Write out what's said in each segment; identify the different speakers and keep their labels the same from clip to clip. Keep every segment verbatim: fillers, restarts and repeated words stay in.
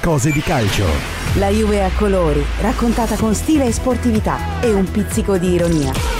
Speaker 1: cose di calcio.
Speaker 2: La Juve a colori, raccontata con stile e sportività e un pizzico di ironia.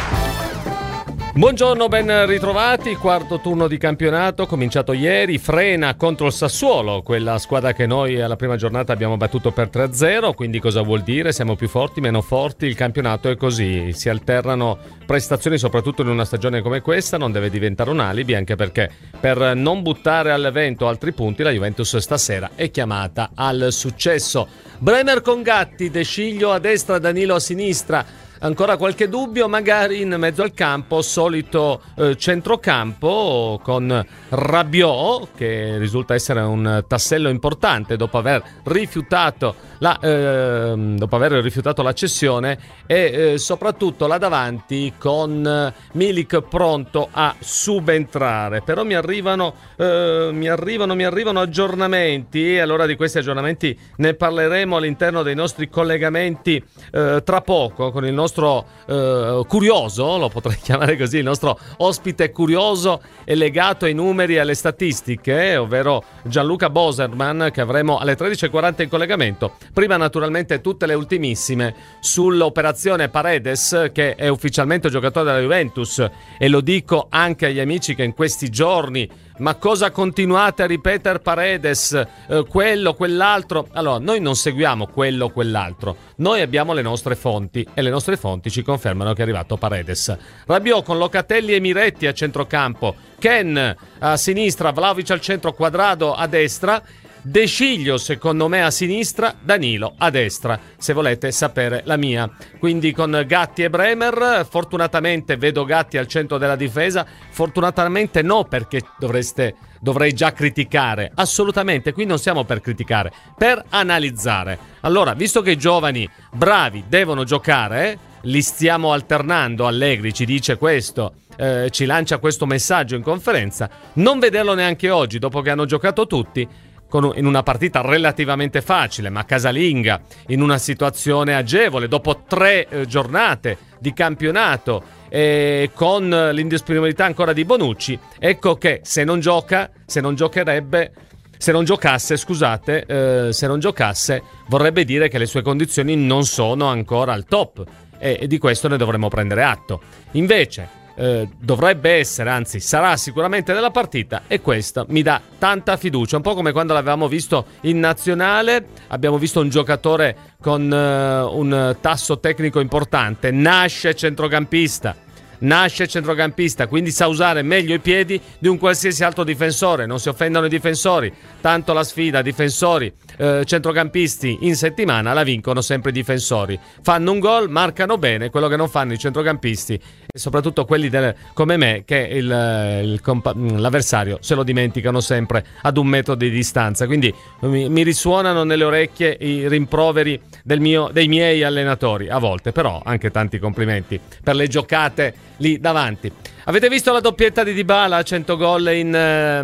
Speaker 3: Buongiorno, ben ritrovati. Quarto turno di campionato cominciato ieri. Frena contro il Sassuolo, quella squadra che noi alla prima giornata abbiamo battuto per tre a zero. Quindi cosa vuol dire? Siamo più forti, meno forti? Il campionato è così, si alternano prestazioni, soprattutto in una stagione come questa. Non deve diventare un alibi, anche perché per non buttare al vento altri punti la Juventus stasera è chiamata al successo. Bremer con Gatti, De Sciglio a destra, Danilo a sinistra. Ancora qualche dubbio, magari in mezzo al campo, solito eh, centrocampo con Rabiot, che risulta essere un tassello importante dopo aver rifiutato la, eh, dopo aver rifiutato la cessione, e eh, soprattutto là davanti con Milik pronto a subentrare. Però mi arrivano, eh, mi arrivano, mi arrivano aggiornamenti, e allora di questi aggiornamenti ne parleremo all'interno dei nostri collegamenti eh, tra poco con il nostro nostro eh, curioso, lo potrei chiamare così, il nostro ospite curioso e legato ai numeri e alle statistiche, ovvero Gianluca Boserman, che avremo alle tredici e quaranta in collegamento. Prima naturalmente tutte le ultimissime sull'operazione Paredes, che è ufficialmente giocatore della Juventus, e lo dico anche agli amici che in questi giorni: ma cosa continuate a ripetere Paredes, eh, quello, quell'altro? Allora, noi non seguiamo quello, quell'altro. Noi abbiamo le nostre fonti, e le nostre fonti ci confermano che è arrivato Paredes. Rabiot con Locatelli e Miretti a centrocampo, Ken a sinistra, Vlahovic al centro, Quadrado a destra, De Sciglio secondo me a sinistra, Danilo a destra, se volete sapere la mia. Quindi con Gatti e Bremer. Fortunatamente vedo Gatti al centro della difesa, fortunatamente no, perché dovreste dovrei già criticare. Assolutamente, qui non siamo per criticare, per analizzare. Allora, visto che i giovani bravi devono giocare, li stiamo alternando, Allegri ci dice questo, eh, ci lancia questo messaggio in conferenza, non vederlo neanche oggi dopo che hanno giocato tutti in una partita relativamente facile, ma casalinga, in una situazione agevole, dopo tre eh, giornate di campionato, e con l'indisponibilità ancora di Bonucci, ecco che se non gioca, se non giocherebbe, se non giocasse, scusate, eh, se non giocasse, vorrebbe dire che le sue condizioni non sono ancora al top, e, e di questo ne dovremmo prendere atto. Invece Eh, dovrebbe essere, anzi sarà sicuramente nella partita, e questo mi dà tanta fiducia, un po' come quando l'avevamo visto in nazionale. Abbiamo visto un giocatore con uh, un tasso tecnico importante, nasce centrocampista nasce centrocampista, quindi sa usare meglio i piedi di un qualsiasi altro difensore. Non si offendono i difensori, tanto la sfida difensori eh, centrocampisti in settimana la vincono sempre i difensori. Fanno un gol, marcano bene, quello che non fanno i centrocampisti, e soprattutto quelli del, come me, che il, il compa- l'avversario se lo dimenticano sempre ad un metro di distanza. Quindi mi, mi risuonano nelle orecchie i rimproveri del mio, dei miei allenatori a volte, però anche tanti complimenti per le giocate lì davanti. Avete visto la doppietta di Dybala, cento gol in,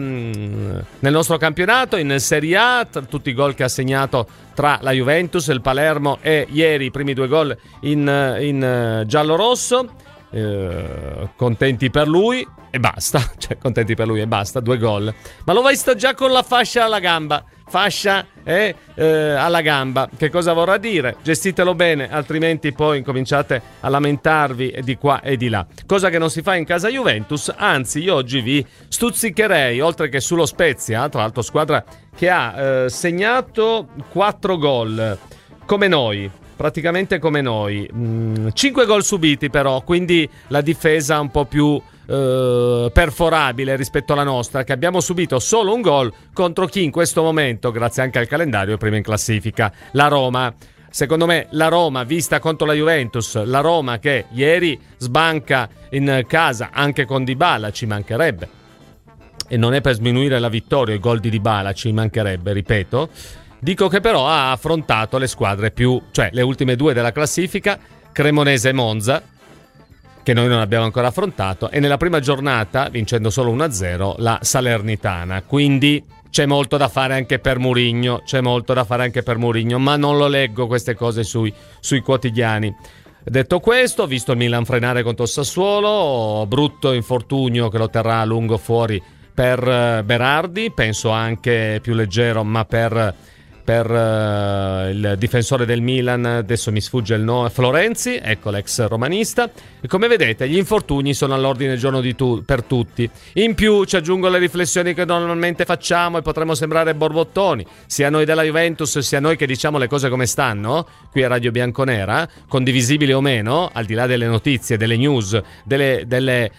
Speaker 3: ehm, nel nostro campionato, in Serie A, tra tutti i gol che ha segnato tra la Juventus, il Palermo e ieri i primi due gol in, in uh, giallo-rosso. Eh, contenti per lui e basta, cioè contenti per lui e basta, due gol. Ma l'ho visto già con la fascia alla gamba, fascia e eh, alla gamba. Che cosa vorrà dire? Gestitelo bene, altrimenti poi incominciate a lamentarvi di qua e di là, cosa che non si fa in casa Juventus. Anzi, io oggi vi stuzzicherei, oltre che sullo Spezia, tra l'altro squadra che ha eh, segnato quattro gol come noi, praticamente come noi, mm, cinque gol subiti però, quindi la difesa un po' più eh, perforabile rispetto alla nostra, che abbiamo subito solo un gol contro chi in questo momento, grazie anche al calendario, è prima in classifica, la Roma. Secondo me la Roma, vista contro la Juventus, la Roma che ieri sbanca in casa anche con Dybala, ci mancherebbe, e non è per sminuire la vittoria, i gol di Dybala, ci mancherebbe, ripeto. Dico che però ha affrontato le squadre più, cioè le ultime due della classifica, Cremonese e Monza, che noi non abbiamo ancora affrontato, e nella prima giornata, vincendo solo uno a zero, la Salernitana. Quindi c'è molto da fare anche per Mourinho, c'è molto da fare anche per Mourinho, ma non lo leggo queste cose sui, sui quotidiani. Detto questo, visto il Milan frenare contro il Sassuolo, brutto infortunio che lo terrà a lungo fuori per Berardi, penso anche più leggero, ma per per uh, il difensore del Milan, adesso mi sfugge il nome, Florenzi, ecco l'ex romanista. E come vedete gli infortuni sono all'ordine del giorno di tu- per tutti. In più ci aggiungo le riflessioni che normalmente facciamo e potremmo sembrare borbottoni, sia noi della Juventus sia noi che diciamo le cose come stanno qui a Radio Bianconera, condivisibili o meno, al di là delle notizie, delle news, delle, delle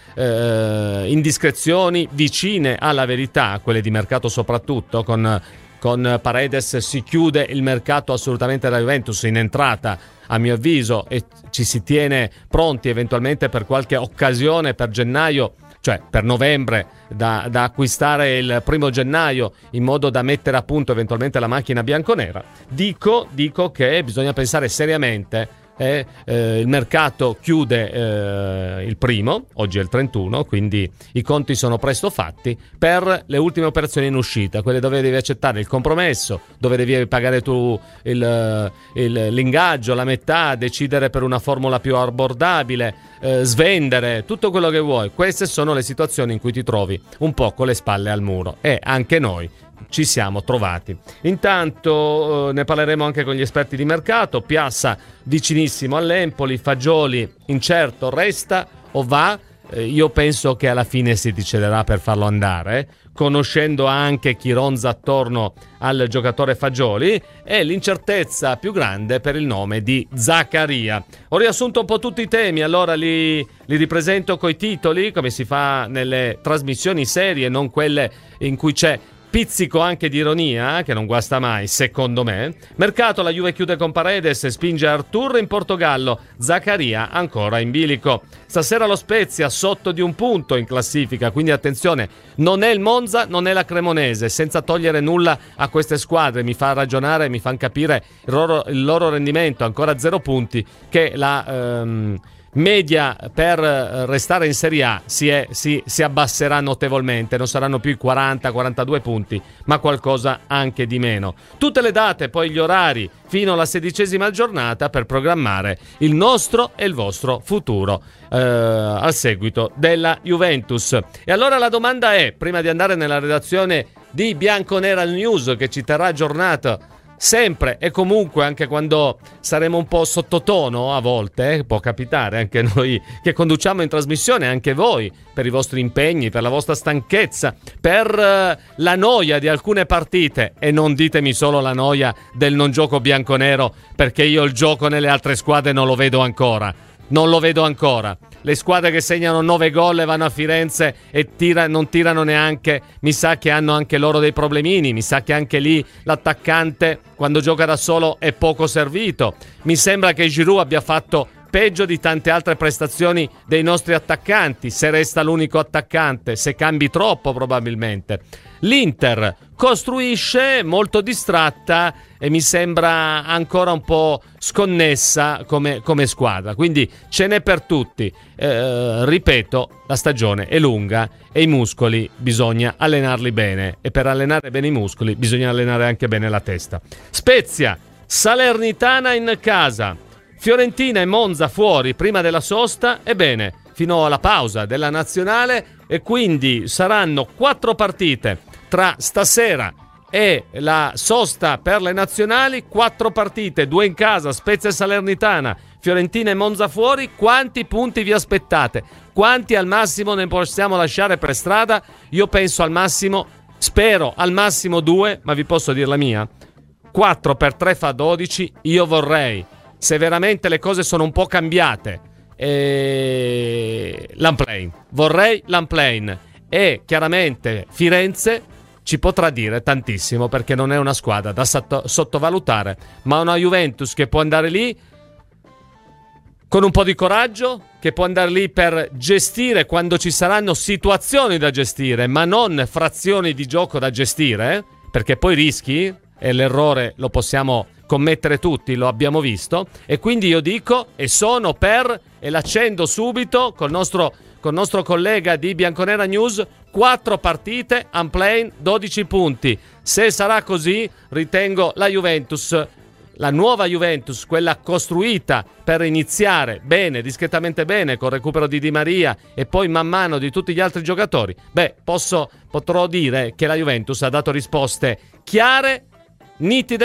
Speaker 3: eh, indiscrezioni vicine alla verità, quelle di mercato soprattutto. Con Con Paredes si chiude il mercato assolutamente della Juventus in entrata, a mio avviso, e ci si tiene pronti eventualmente per qualche occasione per gennaio, cioè per novembre, da, da acquistare il primo gennaio, in modo da mettere a punto eventualmente la macchina bianconera. Dico, dico che bisogna pensare seriamente. Eh, eh, il mercato chiude eh, il primo, oggi è il trentuno, quindi i conti sono presto fatti per le ultime operazioni in uscita, quelle dove devi accettare il compromesso, dove devi pagare tu il, il, l'ingaggio, la metà, decidere per una formula più abbordabile, eh, svendere, tutto quello che vuoi. Queste sono le situazioni in cui ti trovi un po' con le spalle al muro, e anche noi ci siamo trovati. Intanto eh, ne parleremo anche con gli esperti di mercato. Piazza vicinissimo all'Empoli, Fagioli incerto, resta o va? Eh, io penso che alla fine si deciderà per farlo andare, conoscendo anche chi ronza attorno al giocatore Fagioli, e l'incertezza più grande per il nome di Zaccaria. Ho riassunto un po' tutti i temi, allora li, li ripresento coi titoli, come si fa nelle trasmissioni serie, non quelle in cui c'è pizzico anche di ironia, che non guasta mai, secondo me. Mercato, la Juve chiude con Paredes e spinge Artur in Portogallo. Zaccaria ancora in bilico. Stasera lo Spezia sotto di un punto in classifica, quindi attenzione, non è il Monza, non è la Cremonese, senza togliere nulla a queste squadre. Mi fa ragionare, mi fanno capire il loro, il loro rendimento, ancora zero punti, che la ehm, media per restare in Serie A si, è, si, si abbasserà notevolmente, non saranno più i quaranta quarantadue punti, ma qualcosa anche di meno. Tutte le date, poi gli orari fino alla sedicesima giornata per programmare il nostro e il vostro futuro eh, al seguito della Juventus. E allora la domanda è, prima di andare nella redazione di Bianconera News, che ci terrà aggiornato sempre e comunque, anche quando saremo un po' sottotono a volte, eh, può capitare anche noi che conduciamo in trasmissione, anche voi, per i vostri impegni, per la vostra stanchezza, per uh, la noia di alcune partite, e non ditemi solo la noia del non gioco bianconero, perché io il gioco nelle altre squadre non lo vedo ancora. Non lo vedo ancora. Le squadre che segnano nove gol e vanno a Firenze e tira, non tirano neanche, mi sa che hanno anche loro dei problemini, mi sa che anche lì l'attaccante quando gioca da solo è poco servito. Mi sembra che Giroud abbia fatto peggio di tante altre prestazioni dei nostri attaccanti, se resta l'unico attaccante, se cambi troppo probabilmente. L'Inter costruisce molto distratta e mi sembra ancora un po' sconnessa come, come squadra, quindi ce n'è per tutti. Eh, ripeto, la stagione è lunga e i muscoli bisogna allenarli bene, e per allenare bene i muscoli bisogna allenare anche bene la testa. Spezia, Salernitana in casa, Fiorentina e Monza fuori prima della sosta, ebbene, fino alla pausa della nazionale, e quindi saranno quattro partite tra stasera e la sosta per le nazionali, quattro partite, due in casa, Spezia e Salernitana, Fiorentina e Monza fuori. Quanti punti vi aspettate? Quanti al massimo ne possiamo lasciare per strada? Io penso al massimo, spero al massimo due, ma vi posso dire la mia, quattro per tre fa dodici. Io vorrei, se veramente le cose sono un po' cambiate, e l'Unplane, vorrei l'Unplane, e chiaramente Firenze ci potrà dire tantissimo, perché non è una squadra da sotto- sottovalutare, ma una Juventus che può andare lì con un po' di coraggio, che può andare lì per gestire quando ci saranno situazioni da gestire, ma non frazioni di gioco da gestire, eh? Perché poi rischi, e l'errore lo possiamo commettere tutti, lo abbiamo visto, e quindi io dico e sono per, e l'accendo subito col nostro, col nostro collega di Bianconera News, quattro partite, Unplane, dodici punti. Se sarà così, ritengo la Juventus, la nuova Juventus, quella costruita per iniziare bene, discretamente bene, col recupero di Di Maria e poi man mano di tutti gli altri giocatori, beh, posso, potrò dire che la Juventus ha dato risposte chiare, nitide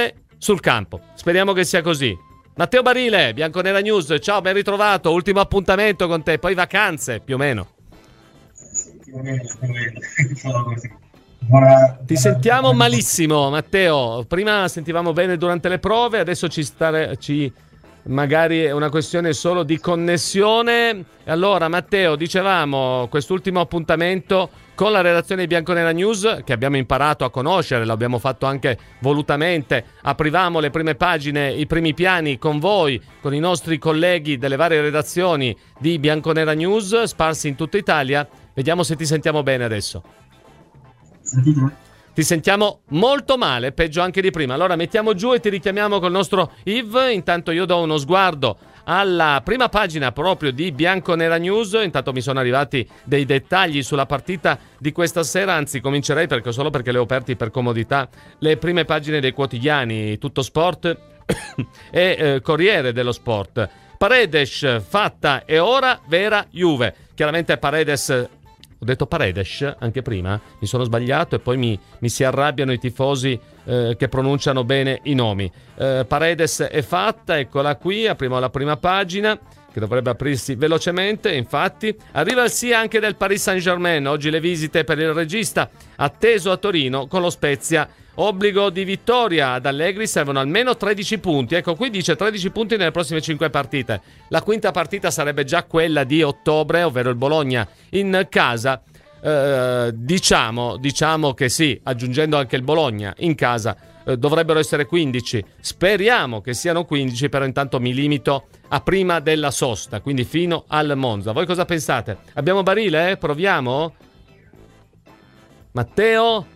Speaker 3: sul campo. Speriamo che sia così. Matteo Barile, Bianconera News, ciao, ben ritrovato, ultimo appuntamento con te, poi vacanze, più o meno.
Speaker 1: Più o meno, più o meno. Sono così. Buona...
Speaker 3: Ti sentiamo malissimo, Matteo. Prima sentivamo bene durante le prove, adesso ci stare, ci magari è una questione solo di connessione. Allora, Matteo, dicevamo quest'ultimo appuntamento con la redazione di Bianconera News, che abbiamo imparato a conoscere, l'abbiamo fatto anche volutamente. Aprivamo le prime pagine, i primi piani con voi, con i nostri colleghi delle varie redazioni di Bianconera News, sparsi in tutta Italia. Vediamo se ti sentiamo bene adesso.
Speaker 1: Sentite?
Speaker 3: Ti sentiamo molto male, peggio anche di prima. Allora mettiamo giù e ti richiamiamo col nostro Yves. Intanto io do uno sguardo alla prima pagina proprio di Bianconera News. Intanto mi sono arrivati dei dettagli sulla partita di questa sera. Anzi, comincerei perché solo perché le ho aperti per comodità le prime pagine dei quotidiani Tutto Sport e eh, Corriere dello Sport. Paredes fatta e ora vera Juve. Chiaramente Paredes... Ho detto Paredes anche prima, mi sono sbagliato e poi mi, mi si arrabbiano i tifosi eh, che pronunciano bene i nomi. Eh, Paredes è fatta, eccola qui, apriamo la prima pagina che dovrebbe aprirsi velocemente. Infatti arriva il sì anche del Paris Saint-Germain, oggi le visite per il regista, atteso a Torino con lo Spezia. Obbligo di vittoria ad Allegri, servono almeno tredici punti. Ecco, qui dice tredici punti nelle prossime cinque partite. La quinta partita sarebbe già quella di ottobre, ovvero il Bologna in casa. Eh, diciamo, diciamo che sì, aggiungendo anche il Bologna in casa, eh, dovrebbero essere quindici. Speriamo che siano quindici, però intanto mi limito a prima della sosta, quindi fino al Monza. Voi cosa pensate? Abbiamo Barile? Eh? Proviamo? Matteo?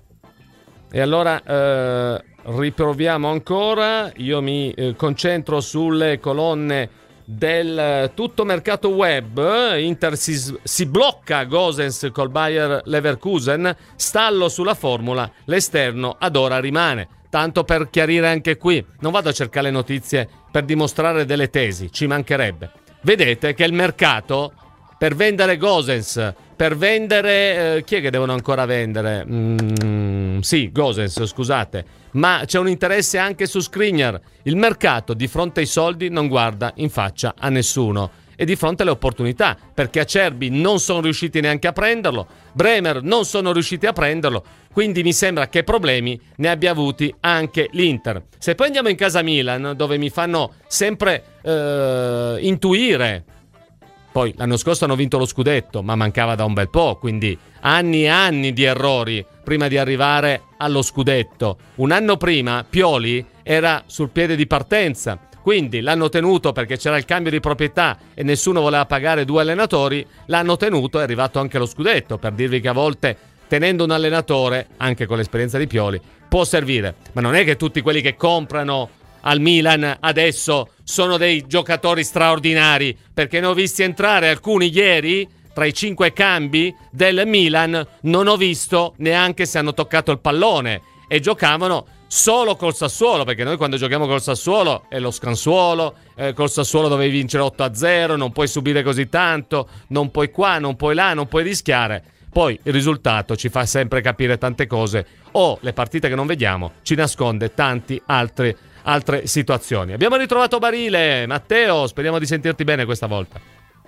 Speaker 3: E allora eh, riproviamo ancora. Io mi eh, concentro sulle colonne del eh, tutto mercato web. Inter si, si blocca Gosens col Bayer Leverkusen, stallo sulla formula, l'esterno ad ora rimane. Tanto per chiarire anche qui, non vado a cercare le notizie per dimostrare delle tesi, ci mancherebbe. Vedete che il mercato per vendere Gosens, per vendere eh, chi è che devono ancora vendere? Mm, sì, Gosens, scusate, ma c'è un interesse anche su Skriniar. Il mercato di fronte ai soldi non guarda in faccia a nessuno e di fronte alle opportunità, perché Acerbi non sono riusciti neanche a prenderlo, Bremer non sono riusciti a prenderlo, quindi mi sembra che problemi ne abbia avuti anche l'Inter. Se poi andiamo in casa Milan, dove mi fanno sempre eh, intuire. Poi l'anno scorso hanno vinto lo scudetto, ma mancava da un bel po', quindi anni e anni di errori prima di arrivare allo scudetto. Un anno prima Pioli era sul piede di partenza, quindi l'hanno tenuto perché c'era il cambio di proprietà e nessuno voleva pagare due allenatori, l'hanno tenuto e è arrivato anche lo scudetto, per dirvi che a volte tenendo un allenatore, anche con l'esperienza di Pioli, può servire. Ma non è che tutti quelli che comprano al Milan adesso sono dei giocatori straordinari, perché ne ho visti entrare alcuni ieri tra i cinque cambi del Milan, non ho visto neanche se hanno toccato il pallone e giocavano solo col Sassuolo, perché noi quando giochiamo col Sassuolo è lo scansuolo, eh, col Sassuolo dovevi vincere otto a zero, non puoi subire così tanto, non puoi qua, non puoi là, non puoi rischiare. Poi il risultato ci fa sempre capire tante cose, o le partite che non vediamo ci nasconde tanti altri altre situazioni. Abbiamo ritrovato Barile. Matteo, speriamo di sentirti bene questa volta.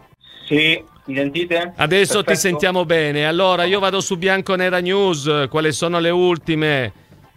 Speaker 4: Sì, mi sentite?
Speaker 3: Adesso
Speaker 4: Perfetto.
Speaker 3: Ti sentiamo bene. Allora io vado su Bianconera News, quali sono le ultime?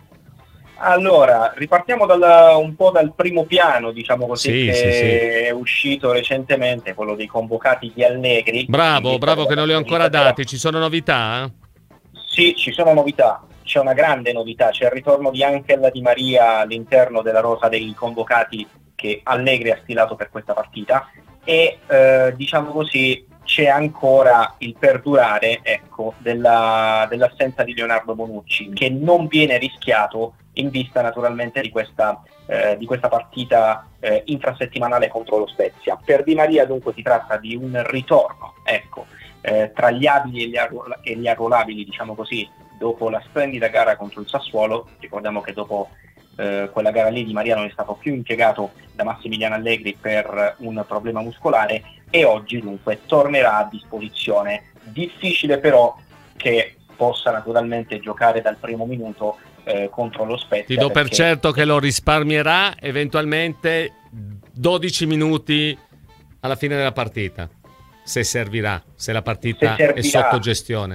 Speaker 4: Allora, ripartiamo dal, un po' dal primo piano, diciamo così,
Speaker 3: sì,
Speaker 4: che
Speaker 3: sì, sì.
Speaker 4: è uscito recentemente, quello dei convocati di Allegri.
Speaker 3: Bravo, bravo che non li ho ancora dati. Ci sono novità?
Speaker 4: Sì, ci sono novità. C'è una grande novità, c'è il ritorno di Ángel Di Maria all'interno della rosa dei convocati che Allegri ha stilato per questa partita e eh, diciamo così c'è ancora il perdurare, ecco, della, dell'assenza di Leonardo Bonucci, che non viene rischiato in vista naturalmente di questa, eh, di questa partita eh, infrasettimanale contro lo Spezia. Per Di Maria dunque si tratta di un ritorno, ecco, eh, tra gli abili e gli, arru- e gli arruolabili, diciamo così, dopo la splendida gara contro il Sassuolo. Ricordiamo che dopo eh, quella gara lì Di Maria non è stato più impiegato da Massimiliano Allegri per un problema muscolare e oggi dunque tornerà a disposizione. Difficile però che possa naturalmente giocare dal primo minuto eh, contro lo Spezia.
Speaker 3: Ti do per
Speaker 4: perché...
Speaker 3: certo che lo risparmierà eventualmente dodici minuti alla fine della partita, se servirà, se la partita
Speaker 4: se servirà,
Speaker 3: è sotto gestione.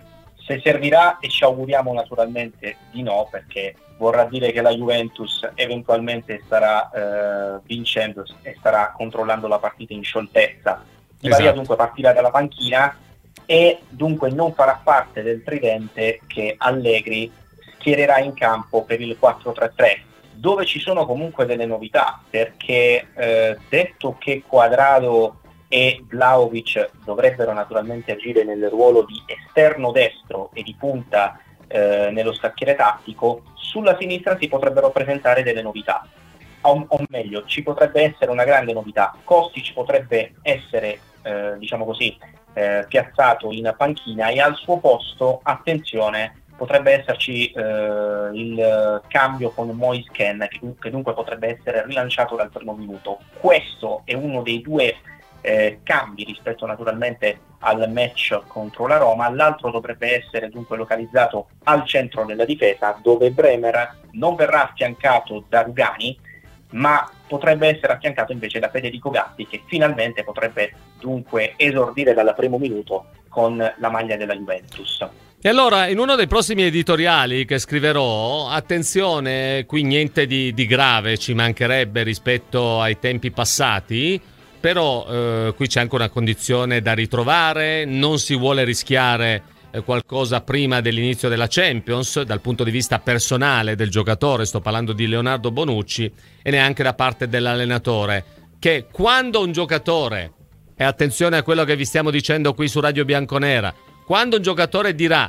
Speaker 4: Se servirà, e ci auguriamo naturalmente di no, perché vorrà dire che la Juventus eventualmente starà eh, vincendo e starà controllando la partita in scioltezza. Di Maria
Speaker 3: Esatto.
Speaker 4: dunque partirà dalla panchina e dunque non farà parte del tridente che Allegri schiererà in campo per il quattro tre tre, dove ci sono comunque delle novità, perché eh, detto che Cuadrado e Vlahovic dovrebbero naturalmente agire nel ruolo di esterno destro e di punta eh, nello scacchiere tattico, sulla sinistra si potrebbero presentare delle novità, o, o meglio ci potrebbe essere una grande novità. Kostic potrebbe essere eh, diciamo così eh, piazzato in panchina e al suo posto, attenzione, potrebbe esserci eh, il cambio con Moise Kean, che, che dunque potrebbe essere rilanciato dal primo minuto. Questo è uno dei due Eh, cambi rispetto naturalmente al match contro la Roma. L'altro dovrebbe essere dunque localizzato al centro della difesa, dove Bremer non verrà affiancato da Rugani, ma potrebbe essere affiancato invece da Federico Gatti, che finalmente potrebbe dunque esordire dal primo minuto con la maglia della Juventus.
Speaker 3: E allora, in uno dei prossimi editoriali che scriverò, attenzione, qui niente di, di grave, ci mancherebbe rispetto ai tempi passati, però eh, qui c'è anche una condizione da ritrovare, non si vuole rischiare eh, qualcosa prima dell'inizio della Champions dal punto di vista personale del giocatore, sto parlando di Leonardo Bonucci, e neanche da parte dell'allenatore, che quando un giocatore, e attenzione a quello che vi stiamo dicendo qui su Radio Bianconera, quando un giocatore dirà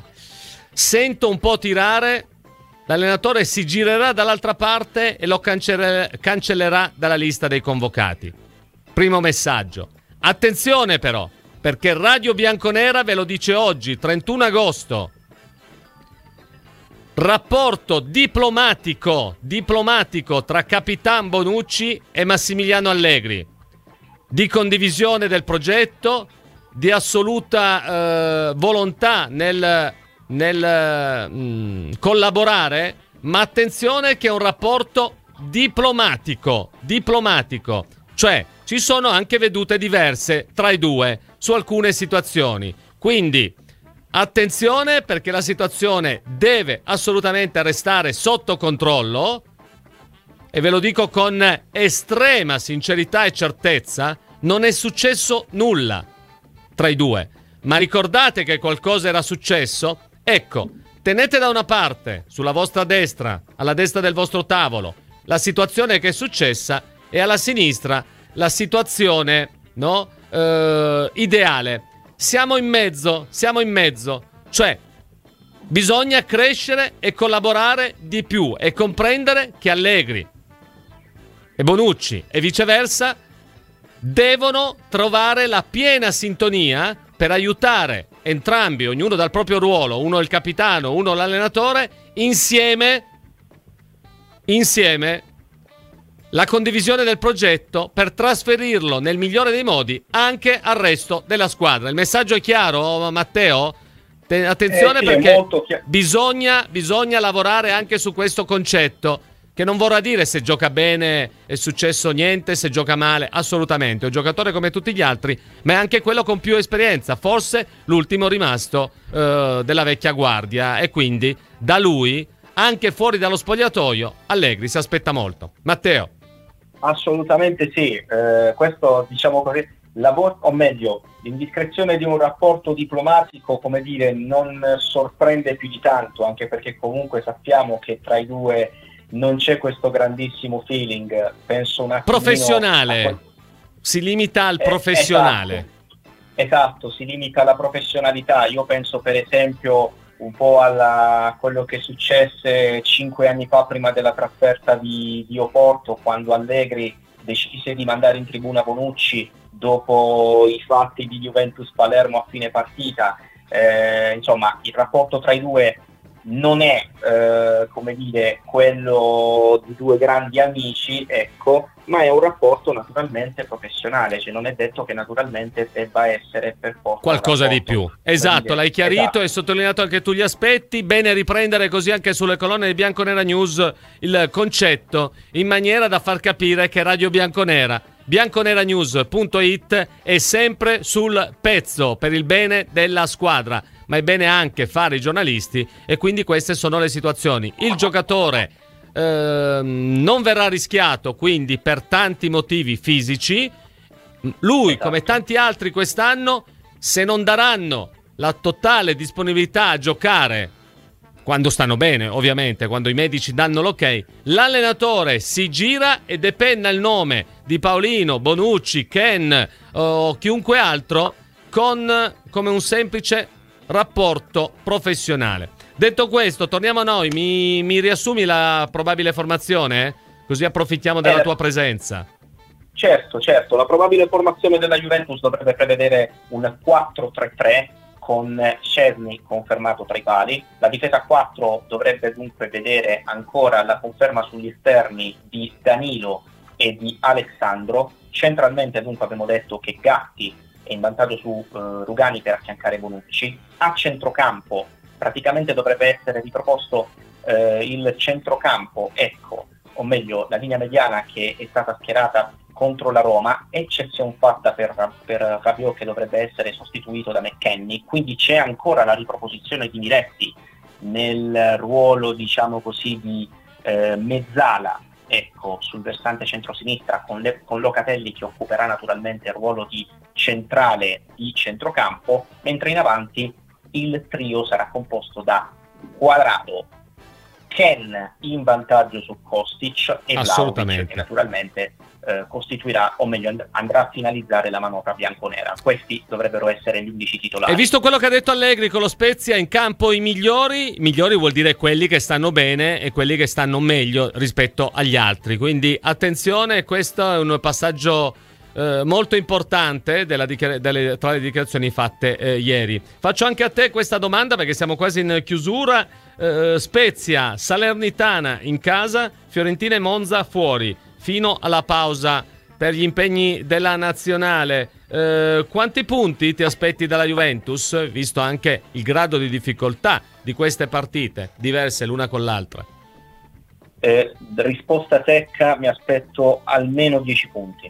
Speaker 3: sento un po' tirare, l'allenatore si girerà dall'altra parte e lo cancelle- cancellerà dalla lista dei convocati. Primo messaggio. Attenzione però, perché Radio Bianconera ve lo dice oggi, trentuno agosto. Rapporto diplomatico, diplomatico tra Capitan Bonucci e Massimiliano Allegri. Di condivisione del progetto, di assoluta eh, volontà nel, nel mh, collaborare, ma attenzione che è un rapporto diplomatico, diplomatico. Cioè, ci sono anche vedute diverse tra i due su alcune situazioni. Quindi, attenzione, perché la situazione deve assolutamente restare sotto controllo, e ve lo dico con estrema sincerità e certezza, non è successo nulla tra i due. Ma ricordate che qualcosa era successo? Ecco, tenete da una parte, sulla vostra destra, alla destra del vostro tavolo, la situazione che è successa, e alla sinistra la situazione, no, eh, ideale. Siamo in mezzo, siamo in mezzo. Cioè, bisogna crescere e collaborare di più e comprendere che Allegri e Bonucci e viceversa devono trovare la piena sintonia per aiutare entrambi, ognuno dal proprio ruolo, uno il capitano, uno l'allenatore, insieme, insieme, la condivisione del progetto per trasferirlo nel migliore dei modi anche al resto della squadra. Il messaggio è chiaro, Matteo? Te- attenzione
Speaker 4: eh sì,
Speaker 3: perché
Speaker 4: chiaro.
Speaker 3: bisogna, bisogna lavorare anche su questo concetto, che non vorrà dire se gioca bene è successo niente, se gioca male, assolutamente. È un giocatore come tutti gli altri, ma è anche quello con più esperienza, forse l'ultimo rimasto eh, della vecchia guardia, e quindi da lui, anche fuori dallo spogliatoio, Allegri si aspetta molto. Matteo?
Speaker 4: Assolutamente sì, eh, questo diciamo così, lavoro, o meglio, l'indiscrezione di un rapporto diplomatico, come dire, non sorprende più di tanto, anche perché comunque sappiamo che tra i due non c'è questo grandissimo feeling, penso un attimino
Speaker 3: professionale,
Speaker 4: a...
Speaker 3: si limita al
Speaker 4: eh,
Speaker 3: professionale.
Speaker 4: Esatto, esatto, si limita alla professionalità. Io penso per esempio un po' a quello che successe cinque anni fa prima della trasferta di, di Oporto, quando Allegri decise di mandare in tribuna Bonucci dopo i fatti di Juventus Palermo a fine partita. Eh, insomma, il rapporto tra i due non è eh, come dire quello di due grandi amici, ecco, ma è un rapporto naturalmente professionale, cioè non è detto che naturalmente debba essere per forza
Speaker 3: qualcosa di più. Esatto,
Speaker 4: dire,
Speaker 3: l'hai chiarito,
Speaker 4: esatto.
Speaker 3: Hai sottolineato anche tu gli aspetti. Bene riprendere così anche sulle colonne di Bianconera News il concetto, in maniera da far capire che Radio Bianconera, bianconeranews punto it, è sempre sul pezzo per il bene della squadra, ma è bene anche fare i giornalisti, e quindi queste sono le situazioni. Il giocatore eh, non verrà rischiato, quindi per tanti motivi fisici. Lui,
Speaker 4: esatto.
Speaker 3: come tanti altri quest'anno, se non daranno la totale disponibilità a giocare, quando stanno bene ovviamente, quando i medici danno l'ok, l'allenatore si gira e depenna il nome di Paolino, Bonucci, Ken o chiunque altro con come un semplice rapporto professionale. Detto questo, torniamo a noi. Mi, mi riassumi la probabile formazione? Eh? Così approfittiamo della
Speaker 4: eh,
Speaker 3: tua presenza.
Speaker 4: Certo, certo. La probabile formazione della Juventus dovrebbe prevedere un quattro tre tre con Szczesny confermato tra i pali. La difesa quattro dovrebbe dunque vedere ancora la conferma sugli esterni di Danilo e di Alessandro. Centralmente dunque abbiamo detto che Gatti è in vantaggio su uh, Rugani per affiancare Bonucci. A centrocampo praticamente dovrebbe essere riproposto uh, il centrocampo, ecco, o meglio la linea mediana che è stata schierata contro la Roma, eccezione fatta per, per Rabiot, che dovrebbe essere sostituito da McKennie, quindi c'è ancora la riproposizione di Miretti nel ruolo, diciamo così, di eh, mezzala, ecco, sul versante centrosinistra, con, le, con Locatelli che occuperà naturalmente il ruolo di centrale di centrocampo, mentre in avanti il trio sarà composto da Quadrado, Ken in vantaggio su Kostic e Vlahovic, che naturalmente eh, costituirà, o meglio and- andrà a finalizzare la manovra bianconera. Questi dovrebbero essere gli undici titolari.
Speaker 3: E visto quello che ha detto Allegri con lo Spezia, in campo i migliori, migliori vuol dire quelli che stanno bene e quelli che stanno meglio rispetto agli altri, quindi attenzione, questo è un passaggio eh, molto importante della dichiar- delle, tra le dichiarazioni fatte eh, ieri. Faccio anche a te questa domanda perché siamo quasi in chiusura. Uh, Spezia, Salernitana in casa, Fiorentina e Monza fuori fino alla pausa per gli impegni della nazionale. Uh, quanti punti ti aspetti dalla Juventus, visto anche il grado di difficoltà di queste partite, diverse l'una con l'altra?
Speaker 4: Eh, risposta secca, mi aspetto almeno dieci punti.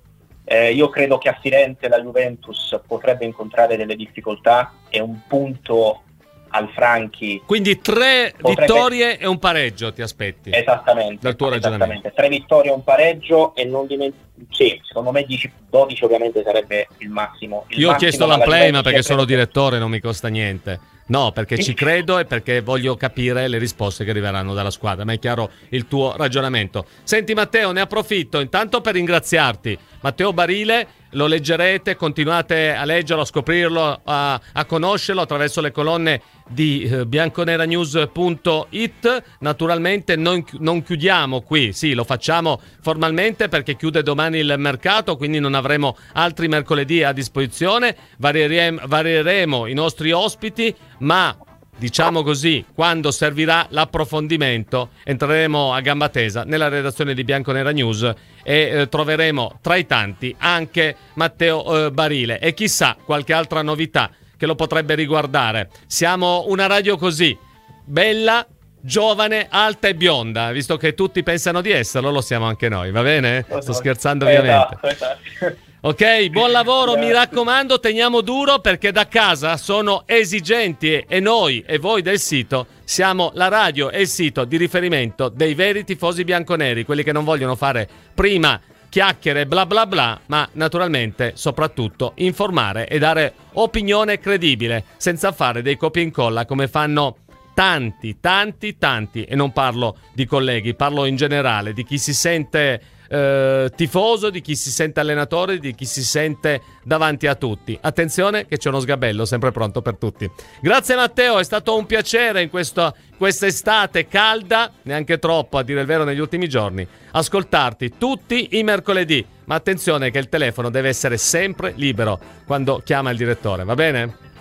Speaker 4: Eh, io credo che a Firenze la Juventus potrebbe incontrare delle difficoltà e un punto al Franchi.
Speaker 3: Quindi tre potrebbe... vittorie e un pareggio ti aspetti?
Speaker 4: Esattamente.
Speaker 3: Dal tuo ragionamento.
Speaker 4: Esattamente. Tre vittorie e un pareggio, e non dimenticare. Sì, secondo me dieci, dodici ovviamente sarebbe il massimo. Il
Speaker 3: Io
Speaker 4: massimo
Speaker 3: ho chiesto l'unplay, ma perché sono
Speaker 4: credo...
Speaker 3: direttore non mi costa niente. No, perché ci credo e perché voglio capire le risposte che arriveranno dalla squadra, ma è chiaro il tuo ragionamento. Senti Matteo, ne approfitto intanto per ringraziarti. Matteo Barile, lo leggerete, continuate a leggerlo, a scoprirlo, a, a conoscerlo attraverso le colonne di eh, bianconeranews punto it. Naturalmente non, non chiudiamo qui, sì, lo facciamo formalmente perché chiude domani il mercato, quindi non avremo altri mercoledì a disposizione, varieremo, varieremo i nostri ospiti, ma diciamo così, quando servirà l'approfondimento entreremo a gamba tesa nella redazione di Bianconera News e eh, troveremo tra i tanti anche Matteo eh, Barile e chissà qualche altra novità che lo potrebbe riguardare. Siamo una radio così bella, giovane, alta e bionda, visto che tutti pensano di esserlo, lo siamo anche noi, va bene? Sto scherzando ovviamente.
Speaker 4: Esatto, esatto.
Speaker 3: Ok, buon lavoro, mi raccomando, teniamo duro perché da casa sono esigenti e, e noi e voi del sito siamo la radio e il sito di riferimento dei veri tifosi bianconeri, quelli che non vogliono fare prima chiacchiere bla bla bla, ma naturalmente soprattutto informare e dare opinione credibile senza fare dei copia e incolla come fanno tanti, tanti, tanti, e non parlo di colleghi, parlo in generale di chi si sente eh, tifoso, di chi si sente allenatore, di chi si sente davanti a tutti. Attenzione che c'è uno sgabello sempre pronto per tutti. Grazie Matteo, è stato un piacere in questo, quest'estate calda, neanche troppo a dire il vero negli ultimi giorni, ascoltarti tutti i mercoledì, ma attenzione che il telefono deve essere sempre libero quando chiama il direttore, va bene?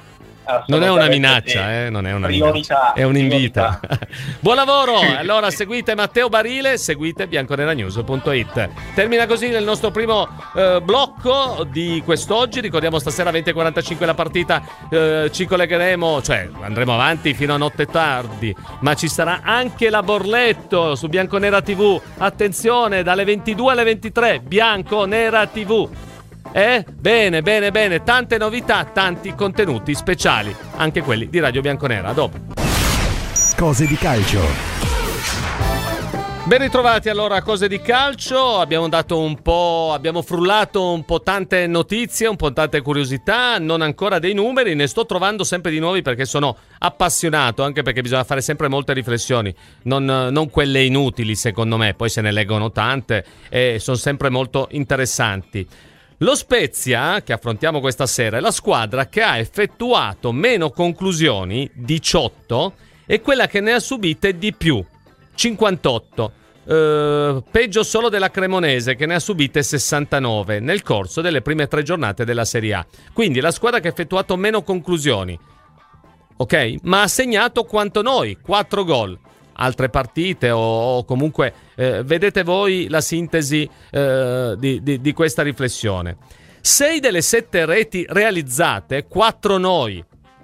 Speaker 3: Non è una minaccia, eh? Non è una minaccia, è un invito. Buon lavoro! Allora seguite Matteo Barile, seguite bianconeranews punto it. Termina così il nostro primo eh, blocco di quest'oggi. Ricordiamo stasera venti e quarantacinque la partita, eh, ci collegheremo, cioè andremo avanti fino a notte tardi, ma ci sarà anche la Borletto su Bianconera tivù. Attenzione, dalle ventidue alle ventitré, Bianconera tivù. Eh? Bene, bene, bene, tante novità, tanti contenuti speciali, anche quelli di Radio Bianconera. A dopo.
Speaker 5: Cose di calcio.
Speaker 3: Ben ritrovati allora a Cose di Calcio. Abbiamo dato un po', abbiamo frullato un po' tante notizie, un po' tante curiosità, non ancora dei numeri, ne sto trovando sempre di nuovi perché sono appassionato, anche perché bisogna fare sempre molte riflessioni, non, non quelle inutili secondo me, poi se ne leggono tante e sono sempre molto interessanti. Lo Spezia, che affrontiamo questa sera, è la squadra che ha effettuato meno conclusioni, diciotto, e quella che ne ha subite di più, cinquantotto. Uh, peggio solo della Cremonese, che ne ha subite sessantanove nel corso delle prime tre giornate della Serie A. Quindi la squadra che ha effettuato meno conclusioni, ok? Ma ha segnato quanto noi, quattro gol. Altre partite o, o comunque eh, vedete voi la sintesi eh, di, di, di questa riflessione. Sei delle sette reti realizzate, quattro noi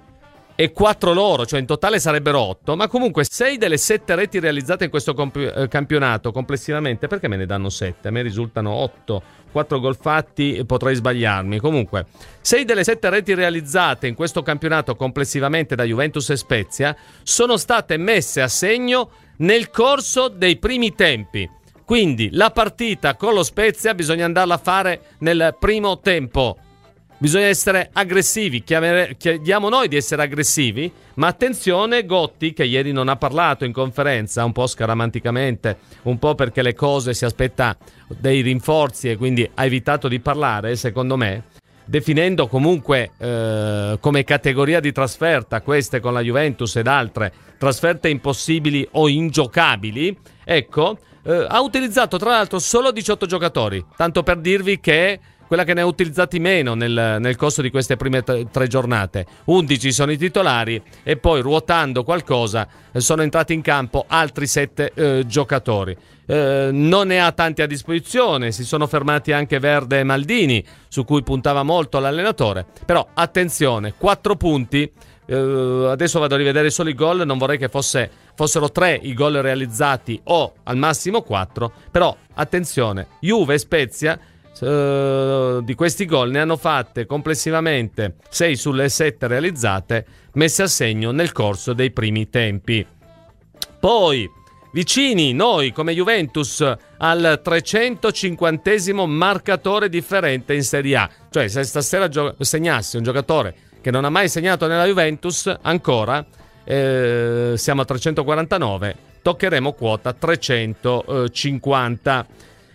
Speaker 3: e quattro loro, cioè in totale sarebbero otto, ma comunque sei delle sette reti realizzate in questo comp- eh, campionato complessivamente, perché me ne danno sette? A me risultano otto, quattro gol fatti, potrei sbagliarmi. Comunque, sei delle sette reti realizzate in questo campionato complessivamente da Juventus e Spezia sono state messe a segno nel corso dei primi tempi. Quindi la partita con lo Spezia bisogna andarla a fare nel primo tempo. Bisogna essere aggressivi, Chiamere, chiediamo noi di essere aggressivi, ma attenzione Gotti, che ieri non ha parlato in conferenza, un po' scaramanticamente, un po' perché le cose si aspetta dei rinforzi e quindi ha evitato di parlare, secondo me, definendo comunque eh, come categoria di trasferta queste con la Juventus ed altre trasferte impossibili o ingiocabili, ecco, eh, ha utilizzato tra l'altro solo diciotto giocatori, tanto per dirvi che quella che ne ha utilizzati meno nel, nel corso di queste prime t- tre giornate. undici sono i titolari e poi ruotando qualcosa sono entrati in campo altri sette eh, giocatori. Eh, non ne ha tanti a disposizione, si sono fermati anche Verde e Maldini, su cui puntava molto l'allenatore, però attenzione, quattro punti. Uh, adesso vado a rivedere solo i gol, non vorrei che fosse, fossero tre i gol realizzati o al massimo quattro, però attenzione, Juve e Spezia uh, di questi gol ne hanno fatte complessivamente sei sulle sette realizzate, messe a segno nel corso dei primi tempi. Poi vicini noi come Juventus al trecentocinquantesimo marcatore differente in Serie A, cioè se stasera gio- segnasse un giocatore che non ha mai segnato nella Juventus ancora, eh, siamo a trecentoquarantanove, toccheremo quota trecentocinquanta.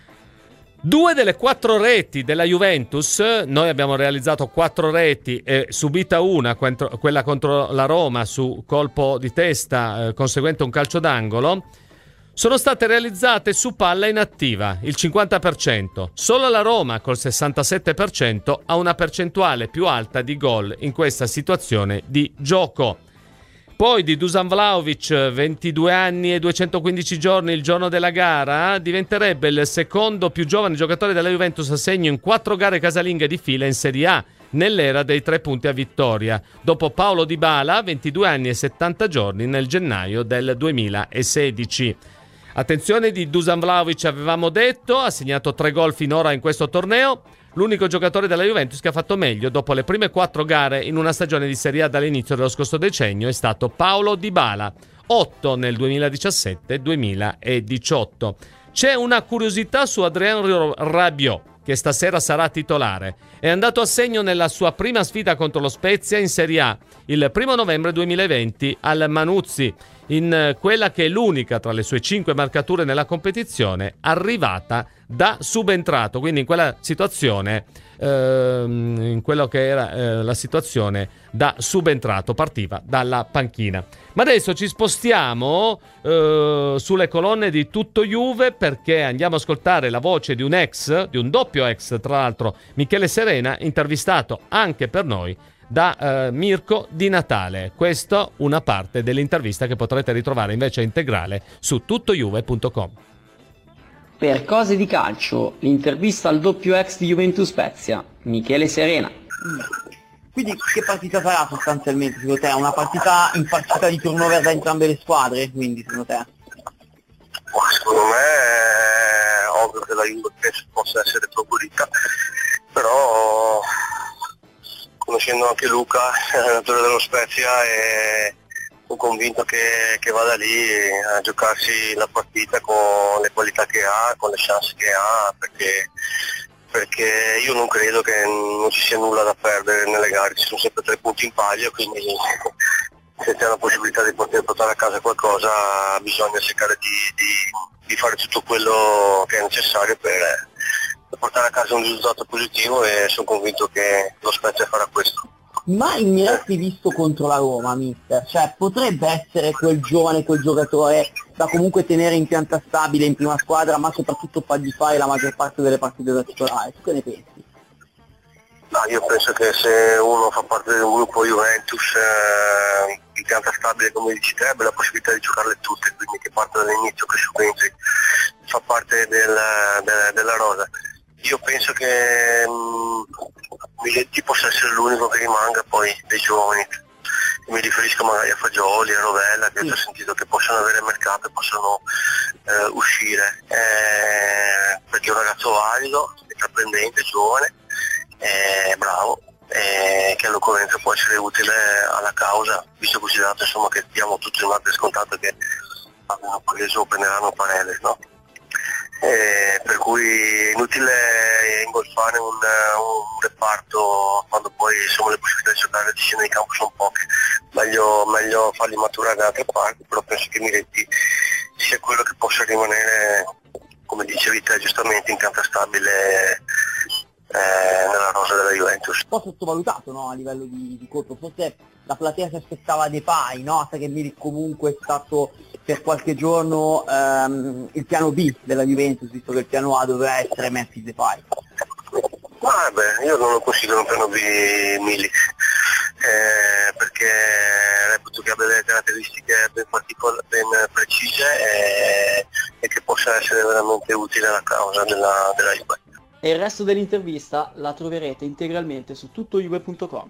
Speaker 3: Due delle quattro reti della Juventus, noi abbiamo realizzato quattro reti e subita una, quella contro la Roma su colpo di testa, eh, conseguente un calcio d'angolo, sono state realizzate su palla inattiva, il cinquanta per cento. Solo la Roma, col sessantasette per cento, ha una percentuale più alta di gol in questa situazione di gioco. Poi di Dusan Vlahovic, ventidue anni e duecentoquindici giorni il giorno della gara, diventerebbe il secondo più giovane giocatore della Juventus a segno in quattro gare casalinghe di fila in Serie A, nell'era dei tre punti a vittoria, dopo Paolo Dybala, ventidue anni e settanta giorni nel gennaio del duemilasedici. Attenzione, di Dusan Vlahovic avevamo detto, ha segnato tre gol finora in questo torneo, l'unico giocatore della Juventus che ha fatto meglio dopo le prime quattro gare in una stagione di Serie A dall'inizio dello scorso decennio è stato Paolo Dybala, otto nel duemiladiciassette duemiladiciotto. C'è una curiosità su Adrien Rabiot, che stasera sarà titolare. È andato a segno nella sua prima sfida contro lo Spezia in Serie A il primo novembre duemilaventi al Manuzzi, in quella che è l'unica tra le sue cinque marcature nella competizione arrivata da subentrato, quindi in quella situazione ehm, in quello che era eh, la situazione da subentrato, partiva dalla panchina. Ma adesso ci spostiamo eh, sulle colonne di Tutto Juve, perché andiamo a ascoltare la voce di un ex, di un doppio ex tra l'altro, Michele Serena, intervistato anche per noi da eh, Mirko Di Natale. Questa una parte dell'intervista che potrete ritrovare invece integrale su tuttojuve punto com.
Speaker 6: Per Cose di Calcio, l'intervista al doppio ex di Juventus Spezia, Michele Serena.
Speaker 7: Quindi che partita sarà sostanzialmente secondo te? Una partita infarcita di turnover da entrambe le squadre, quindi secondo te?
Speaker 8: Ma secondo me è ovvio che la Juve penso possa essere favorita, però conoscendo anche Luca, allenatore dello Spezia, e sono convinto che, che vada lì a giocarsi la partita con le qualità che ha, con le chance che ha, perché perché io non credo che non ci sia nulla da perdere nelle gare, ci sono sempre tre punti in palio, quindi se c'è la possibilità di poter portare a casa qualcosa bisogna cercare di, di, di fare tutto quello che è necessario per, per portare a casa un risultato positivo, e sono convinto che lo Spezia farà questo.
Speaker 7: Ma Miretti visto contro la Roma, mister, cioè potrebbe essere quel giovane, quel giocatore da comunque tenere in pianta stabile in prima squadra, ma soprattutto fargli fare la maggior parte delle partite da titolare. Tu che ne pensi?
Speaker 8: No, io penso che se uno fa parte di un gruppo Juventus eh, in pianta stabile, come dici te, abbia la possibilità di giocarle tutte, quindi che parte dall'inizio, che subentri, fa parte del, de, della rosa. Io penso che mh, Miretti possa essere l'unico che rimanga poi dei giovani. Mi riferisco magari a Fagioli, a Rovella, che ho sentito che possono avere mercato e possono eh, uscire, eh, perché è un ragazzo valido, intraprendente, giovane, eh, bravo, eh, che all'occorrenza può essere utile alla causa, visto considerato insomma che diamo tutti un altro scontato che hanno preso o prenderanno Paredes, no? Eh, per cui è inutile ingolfare un, un reparto quando poi insomma le possibilità di giocare di scena di campo sono poche, meglio, meglio farli maturare da altre parti, però penso che Miretti sia quello che possa rimanere, come dicevi te giustamente, in pianta stabile eh, nella rosa della Juventus.
Speaker 7: Un po' sottovalutato, no, a livello di, di colpo, forse la platea si aspettava Depay, no? Sai che Milik comunque è stato per qualche giorno ehm, il piano B della Juventus, visto che il piano A doveva essere Memphis Depay.
Speaker 8: Ma beh, io non lo considero un piano B Milik, eh, perché reputo che abbia delle caratteristiche ben, particol- ben precise e, e che possa essere veramente utile alla causa della, della Juve.
Speaker 6: E il resto dell'intervista la troverete integralmente su tuttojuve punto com.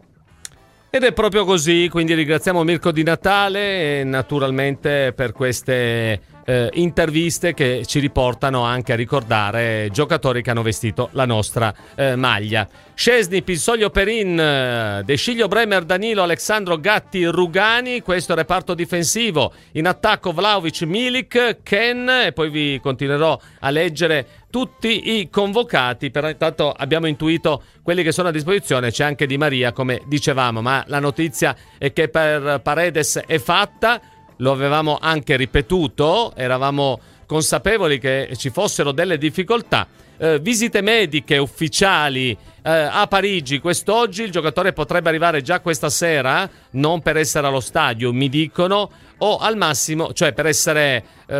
Speaker 3: Ed è proprio così, quindi ringraziamo Mirko Di Natale naturalmente per queste eh, interviste che ci riportano anche a ricordare giocatori che hanno vestito la nostra eh, maglia. Szczęsny, Pisoglio, Perin, De Sciglio, Bremer, Danilo, Alessandro, Gatti, Rugani, questo è il reparto difensivo. In attacco Vlahovic, Milik, Ken, e poi vi continuerò a leggere tutti i convocati, però intanto abbiamo intuito quelli che sono a disposizione, c'è anche Di Maria come dicevamo, ma la notizia è che per Paredes è fatta, lo avevamo anche ripetuto, eravamo consapevoli che ci fossero delle difficoltà. Eh, visite mediche ufficiali eh, a Parigi quest'oggi, il giocatore potrebbe arrivare già questa sera, non per essere allo stadio mi dicono, o al massimo, cioè per essere eh,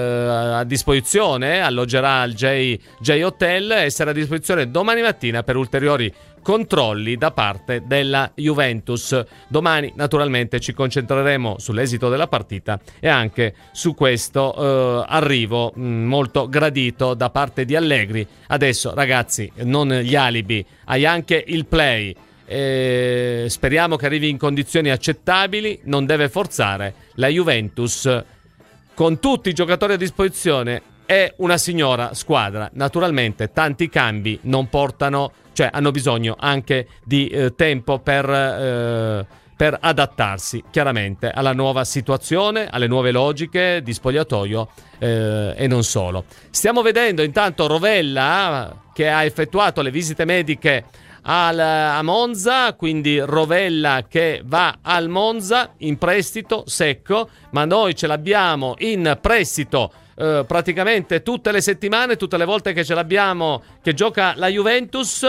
Speaker 3: a disposizione, alloggerà al J, J Hotel, essere a disposizione domani mattina per ulteriori controlli da parte della Juventus. Domani naturalmente ci concentreremo sull'esito della partita e anche su questo eh, arrivo mh, molto gradito da parte di Allegri. Adesso ragazzi, non gli alibi, hai anche il play. Eh, speriamo che arrivi in condizioni accettabili, non deve forzare. La Juventus con tutti i giocatori a disposizione è una signora squadra. Naturalmente tanti cambi non portano, cioè hanno bisogno anche di eh, tempo per, eh, per adattarsi chiaramente alla nuova situazione, alle nuove logiche di spogliatoio eh, e non solo. Stiamo vedendo intanto Rovella che ha effettuato le visite mediche al, a Monza, quindi Rovella che va al Monza in prestito secco, ma noi ce l'abbiamo in prestito eh, praticamente tutte le settimane, tutte le volte che ce l'abbiamo che gioca la Juventus,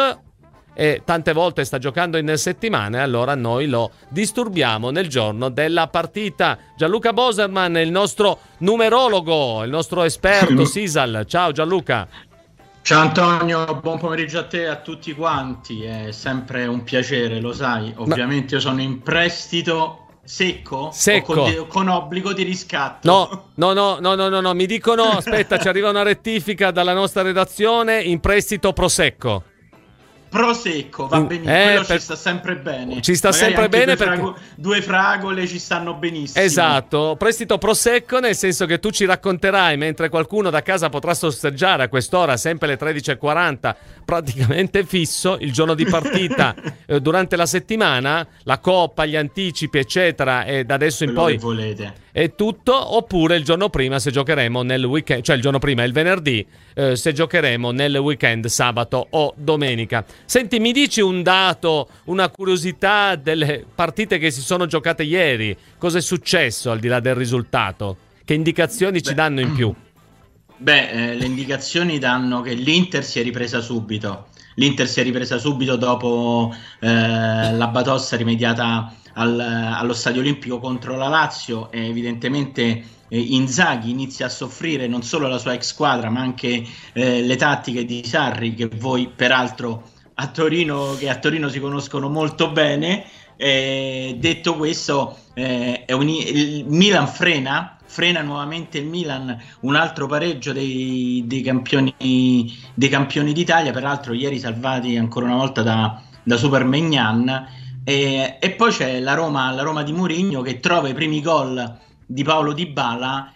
Speaker 3: e tante volte sta giocando in settimane, allora noi lo disturbiamo nel giorno della partita. Gianluca Boserman, il nostro numerologo, il nostro esperto Sisal. Ciao Gianluca.
Speaker 9: Ciao Antonio, buon pomeriggio a te e a tutti quanti, è sempre un piacere, lo sai, ovviamente io sono in prestito secco,
Speaker 3: secco.
Speaker 9: O con, con obbligo di riscatto.
Speaker 3: No, no, no, no, no, no, no, mi dicono, aspetta, ci arriva una rettifica dalla nostra redazione, in prestito prosecco.
Speaker 9: Prosecco, va benissimo,
Speaker 3: eh,
Speaker 9: quello
Speaker 3: per...
Speaker 9: ci sta sempre bene.
Speaker 3: Ci sta
Speaker 9: Magari
Speaker 3: sempre bene
Speaker 9: due,
Speaker 3: perché...
Speaker 9: frago... due fragole ci stanno benissimo.
Speaker 3: Esatto, prestito prosecco nel senso che tu ci racconterai mentre qualcuno da casa potrà sorseggiare a quest'ora, sempre alle tredici e quaranta, praticamente fisso, il giorno di partita eh, durante la settimana, la coppa, gli anticipi eccetera, e da adesso in
Speaker 9: quello
Speaker 3: poi
Speaker 9: che volete.
Speaker 3: È tutto, oppure il giorno prima se giocheremo nel weekend, cioè il giorno prima, il venerdì, eh, se giocheremo nel weekend, sabato o domenica. Senti, mi dici un dato, una curiosità delle partite che si sono giocate ieri? Cosa è successo al di là del risultato? Che indicazioni Beh. ci danno in più?
Speaker 9: Beh, eh, le indicazioni danno che l'Inter si è ripresa subito. L'Inter si è ripresa subito dopo eh, la batossa rimediata al, allo Stadio Olimpico contro la Lazio, e evidentemente eh, Inzaghi inizia a soffrire non solo la sua ex squadra ma anche eh, le tattiche di Sarri, che voi peraltro a Torino, che a Torino si conoscono molto bene. Eh, detto questo, eh, è un, il Milan frena frena nuovamente il Milan, un altro pareggio dei, dei campioni dei campioni d'Italia, peraltro ieri salvati ancora una volta da, da Super Maignan. E, e poi c'è la Roma, la Roma di Mourinho, che trova i primi gol di Paulo Dybala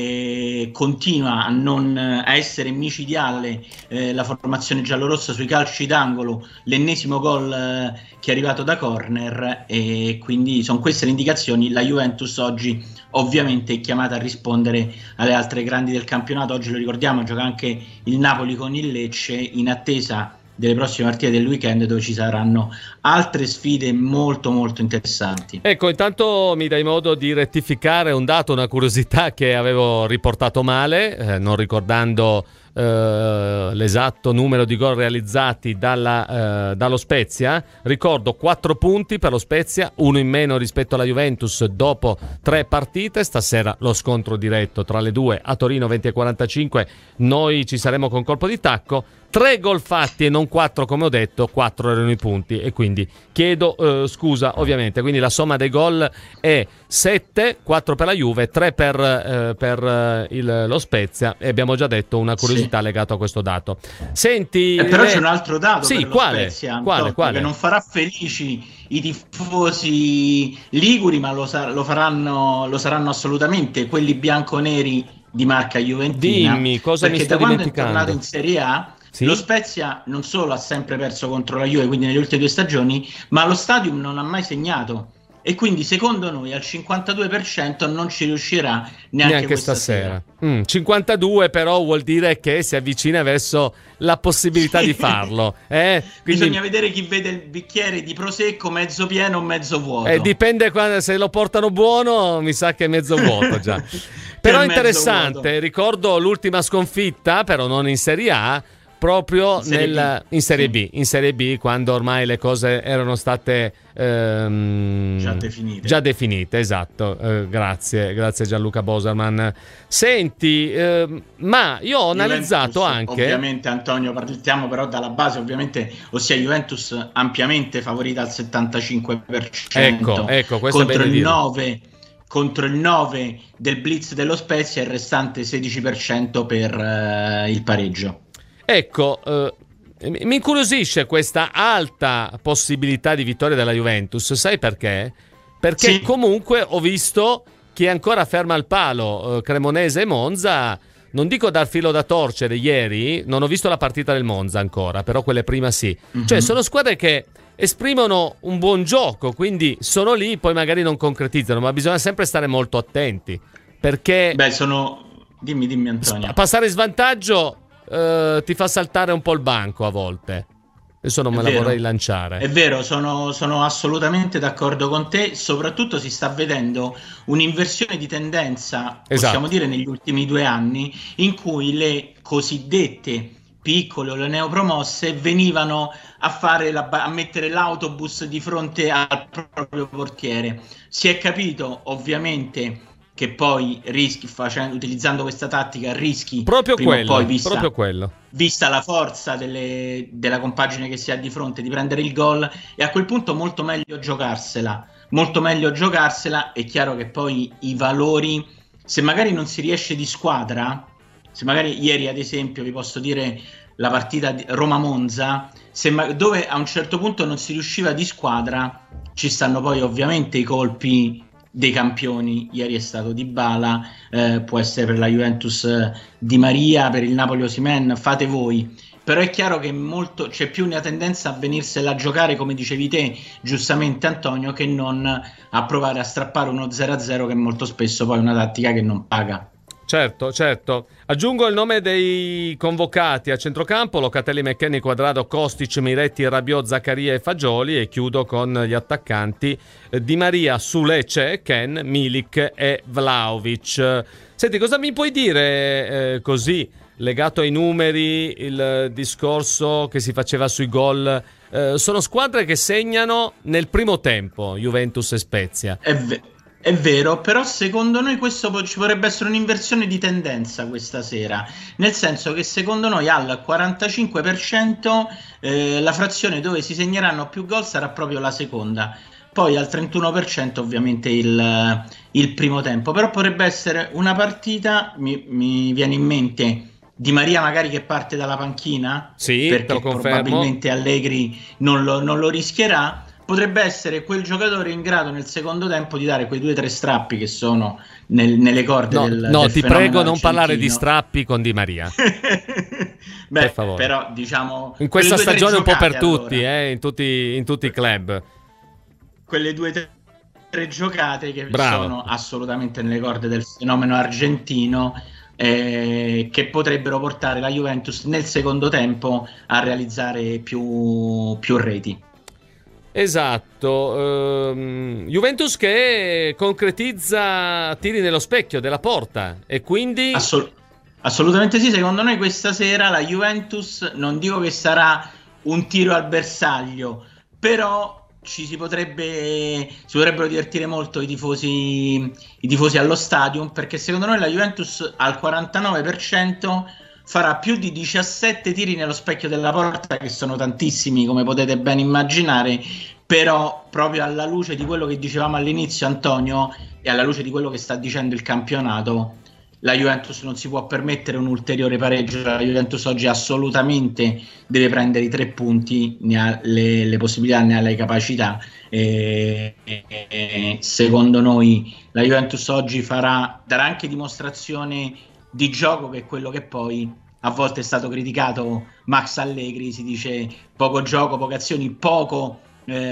Speaker 9: e continua a non a essere micidiale eh, la formazione giallorossa sui calci d'angolo, l'ennesimo gol eh, che è arrivato da corner, e quindi sono queste le indicazioni. La Juventus oggi ovviamente è chiamata a rispondere alle altre grandi del campionato. Oggi lo ricordiamo, gioca anche il Napoli con il Lecce, in attesa delle prossime partite del weekend, dove ci saranno altre sfide molto molto interessanti.
Speaker 3: Ecco, intanto mi dai modo di rettificare un dato, una curiosità che avevo riportato male, eh, non ricordando eh, l'esatto numero di gol realizzati dalla, eh, dallo Spezia. Ricordo quattro punti per lo Spezia, uno in meno rispetto alla Juventus dopo tre partite. Stasera lo scontro diretto tra le due a Torino venti e quarantacinque, noi ci saremo con colpo di tacco. Tre gol fatti e non quattro, come ho detto, quattro erano i punti, e quindi chiedo eh, scusa ovviamente. Quindi la somma dei gol è sette, quattro per la Juve, tre per, eh, per eh, il, lo Spezia, e abbiamo già detto una curiosità sì. legata a questo dato. Senti,
Speaker 9: eh, però
Speaker 3: eh,
Speaker 9: c'è un altro dato
Speaker 3: sì,
Speaker 9: per lo
Speaker 3: quale?
Speaker 9: Spezia,
Speaker 3: quale,
Speaker 9: Antonio,
Speaker 3: quale?
Speaker 9: che non farà felici i tifosi liguri, ma lo, sa- lo faranno lo saranno assolutamente quelli bianconeri di marca juventina.
Speaker 3: Dimmi, cosa mi
Speaker 9: perché
Speaker 3: sto
Speaker 9: da quando
Speaker 3: dimenticando?
Speaker 9: è tornato in Serie A, sì? Lo Spezia non solo ha sempre perso contro la Juve, quindi nelle ultime due stagioni, ma allo Stadium non ha mai segnato, e quindi secondo noi al cinquantadue per cento non ci riuscirà neanche,
Speaker 3: neanche
Speaker 9: questa
Speaker 3: stasera.
Speaker 9: sera.
Speaker 3: Mm, cinquantadue però vuol dire che si avvicina verso la possibilità
Speaker 9: sì.
Speaker 3: di farlo. Eh? Quindi...
Speaker 9: Bisogna vedere chi vede il bicchiere di prosecco mezzo pieno o mezzo vuoto.
Speaker 3: Eh, dipende quando, se lo portano buono, mi sa che è mezzo vuoto già. Però interessante, ricordo l'ultima sconfitta, però non in Serie A, proprio in Serie, nel, B. In serie sì. B, in Serie B, quando ormai le cose erano state ehm,
Speaker 9: già definite.
Speaker 3: Già definite, esatto. Eh, grazie, grazie Gianluca Boserman. Senti, ehm, ma io ho Juventus, analizzato anche.
Speaker 9: Ovviamente, Antonio, partiamo però dalla base, ovviamente, ossia Juventus ampiamente favorita al settantacinque per cento.
Speaker 3: Ecco, ecco, questo
Speaker 9: contro
Speaker 3: è
Speaker 9: il
Speaker 3: dire.
Speaker 9: nove contro il nove del Blitz dello Spezia, e il restante sedici per cento per uh, il pareggio.
Speaker 3: Ecco, eh, mi incuriosisce questa alta possibilità di vittoria della Juventus. Sai perché? Perché sì. comunque ho visto chi è ancora ferma al palo, eh, Cremonese e Monza. Non dico dar filo da torcere ieri, non ho visto la partita del Monza ancora, però quelle prima sì. Mm-hmm. Cioè sono squadre che esprimono un buon gioco, quindi sono lì, poi magari non concretizzano, ma bisogna sempre stare molto attenti, perché...
Speaker 9: Beh, sono... Dimmi, dimmi Antonio.
Speaker 3: Passare in svantaggio... Uh, ti fa saltare un po' il banco a volte. Adesso non me la vorrei lanciare.
Speaker 9: È vero, sono, sono assolutamente d'accordo con te. Soprattutto si sta vedendo un'inversione di tendenza,
Speaker 3: esatto.
Speaker 9: possiamo dire, negli ultimi due anni, in cui le cosiddette piccole o le neopromosse venivano a, fare la, a mettere l'autobus di fronte al proprio portiere. Si è capito ovviamente che poi rischi, facendo, utilizzando questa tattica, rischi
Speaker 3: proprio
Speaker 9: prima
Speaker 3: quello,
Speaker 9: o poi, vista,
Speaker 3: proprio quello.
Speaker 9: vista la forza delle, della compagine che si ha di fronte, di prendere il gol, e a quel punto molto meglio giocarsela, molto meglio giocarsela. È chiaro che poi i valori, se magari non si riesce di squadra, se magari ieri ad esempio vi posso dire la partita di Roma-Monza, se ma- dove a un certo punto non si riusciva di squadra, ci stanno poi ovviamente i colpi dei campioni. Ieri è stato Dybala, eh, può essere per la Juventus eh, Di Maria, per il Napoli Osimhen, fate voi. Però è chiaro che molto, c'è più una tendenza a venirsela a giocare, come dicevi te giustamente Antonio, che non a provare a strappare uno zero a zero, che molto spesso poi è una tattica che non paga.
Speaker 3: Certo, certo. Aggiungo il nome dei convocati a centrocampo: Locatelli, McKennie, Quadrado, Kostic, Miretti, Rabiot, Zaccaria e Fagioli, e chiudo con gli attaccanti eh, Di Maria, Sulece, Ken, Milik e Vlahovic. Senti, cosa mi puoi dire eh, così, legato ai numeri, il discorso che si faceva sui gol? Eh, sono squadre che segnano nel primo tempo, Juventus e Spezia.
Speaker 9: È vero. È vero, però secondo noi questo po- ci potrebbe essere un'inversione di tendenza questa sera, nel senso che secondo noi al quarantacinque per cento eh, la frazione dove si segneranno più gol sarà proprio la seconda, poi al trentuno per cento ovviamente il, il primo tempo. Però potrebbe essere una partita, mi, mi viene in mente Di Maria magari che parte dalla panchina,
Speaker 3: sì,
Speaker 9: perché probabilmente Allegri non lo, non lo rischierà. Potrebbe essere quel giocatore in grado nel secondo tempo di dare quei due o tre strappi che sono nel, nelle corde
Speaker 3: no,
Speaker 9: del
Speaker 3: no
Speaker 9: del
Speaker 3: ti
Speaker 9: fenomeno
Speaker 3: prego non
Speaker 9: argentino.
Speaker 3: Parlare di strappi con Di Maria.
Speaker 9: Beh,
Speaker 3: per favore.
Speaker 9: Però diciamo
Speaker 3: in questa
Speaker 9: due,
Speaker 3: stagione un po' per
Speaker 9: allora.
Speaker 3: tutti, eh, in tutti in tutti i club,
Speaker 9: quelle due tre, tre giocate che
Speaker 3: Bravo.
Speaker 9: sono assolutamente nelle corde del fenomeno argentino, eh, che potrebbero portare la Juventus nel secondo tempo a realizzare più, più reti.
Speaker 3: Esatto. ehm, Juventus che concretizza tiri nello specchio della porta, e quindi
Speaker 9: Assol- assolutamente sì. Secondo noi questa sera la Juventus, non dico che sarà un tiro al bersaglio, però ci si potrebbe si potrebbero divertire molto i tifosi i tifosi allo stadium, perché secondo noi la Juventus al quarantanove per cento farà più di diciassette tiri nello specchio della porta, che sono tantissimi come potete ben immaginare. Però proprio alla luce di quello che dicevamo all'inizio Antonio, e alla luce di quello che sta dicendo il campionato, la Juventus non si può permettere un ulteriore pareggio. La Juventus oggi assolutamente deve prendere i tre punti, ne ha le, le possibilità, ne ha le capacità, e, e, e secondo noi la Juventus oggi farà, darà anche dimostrazione di gioco, che è quello che poi a volte è stato criticato Max Allegri. Si dice poco gioco, poche azioni, poco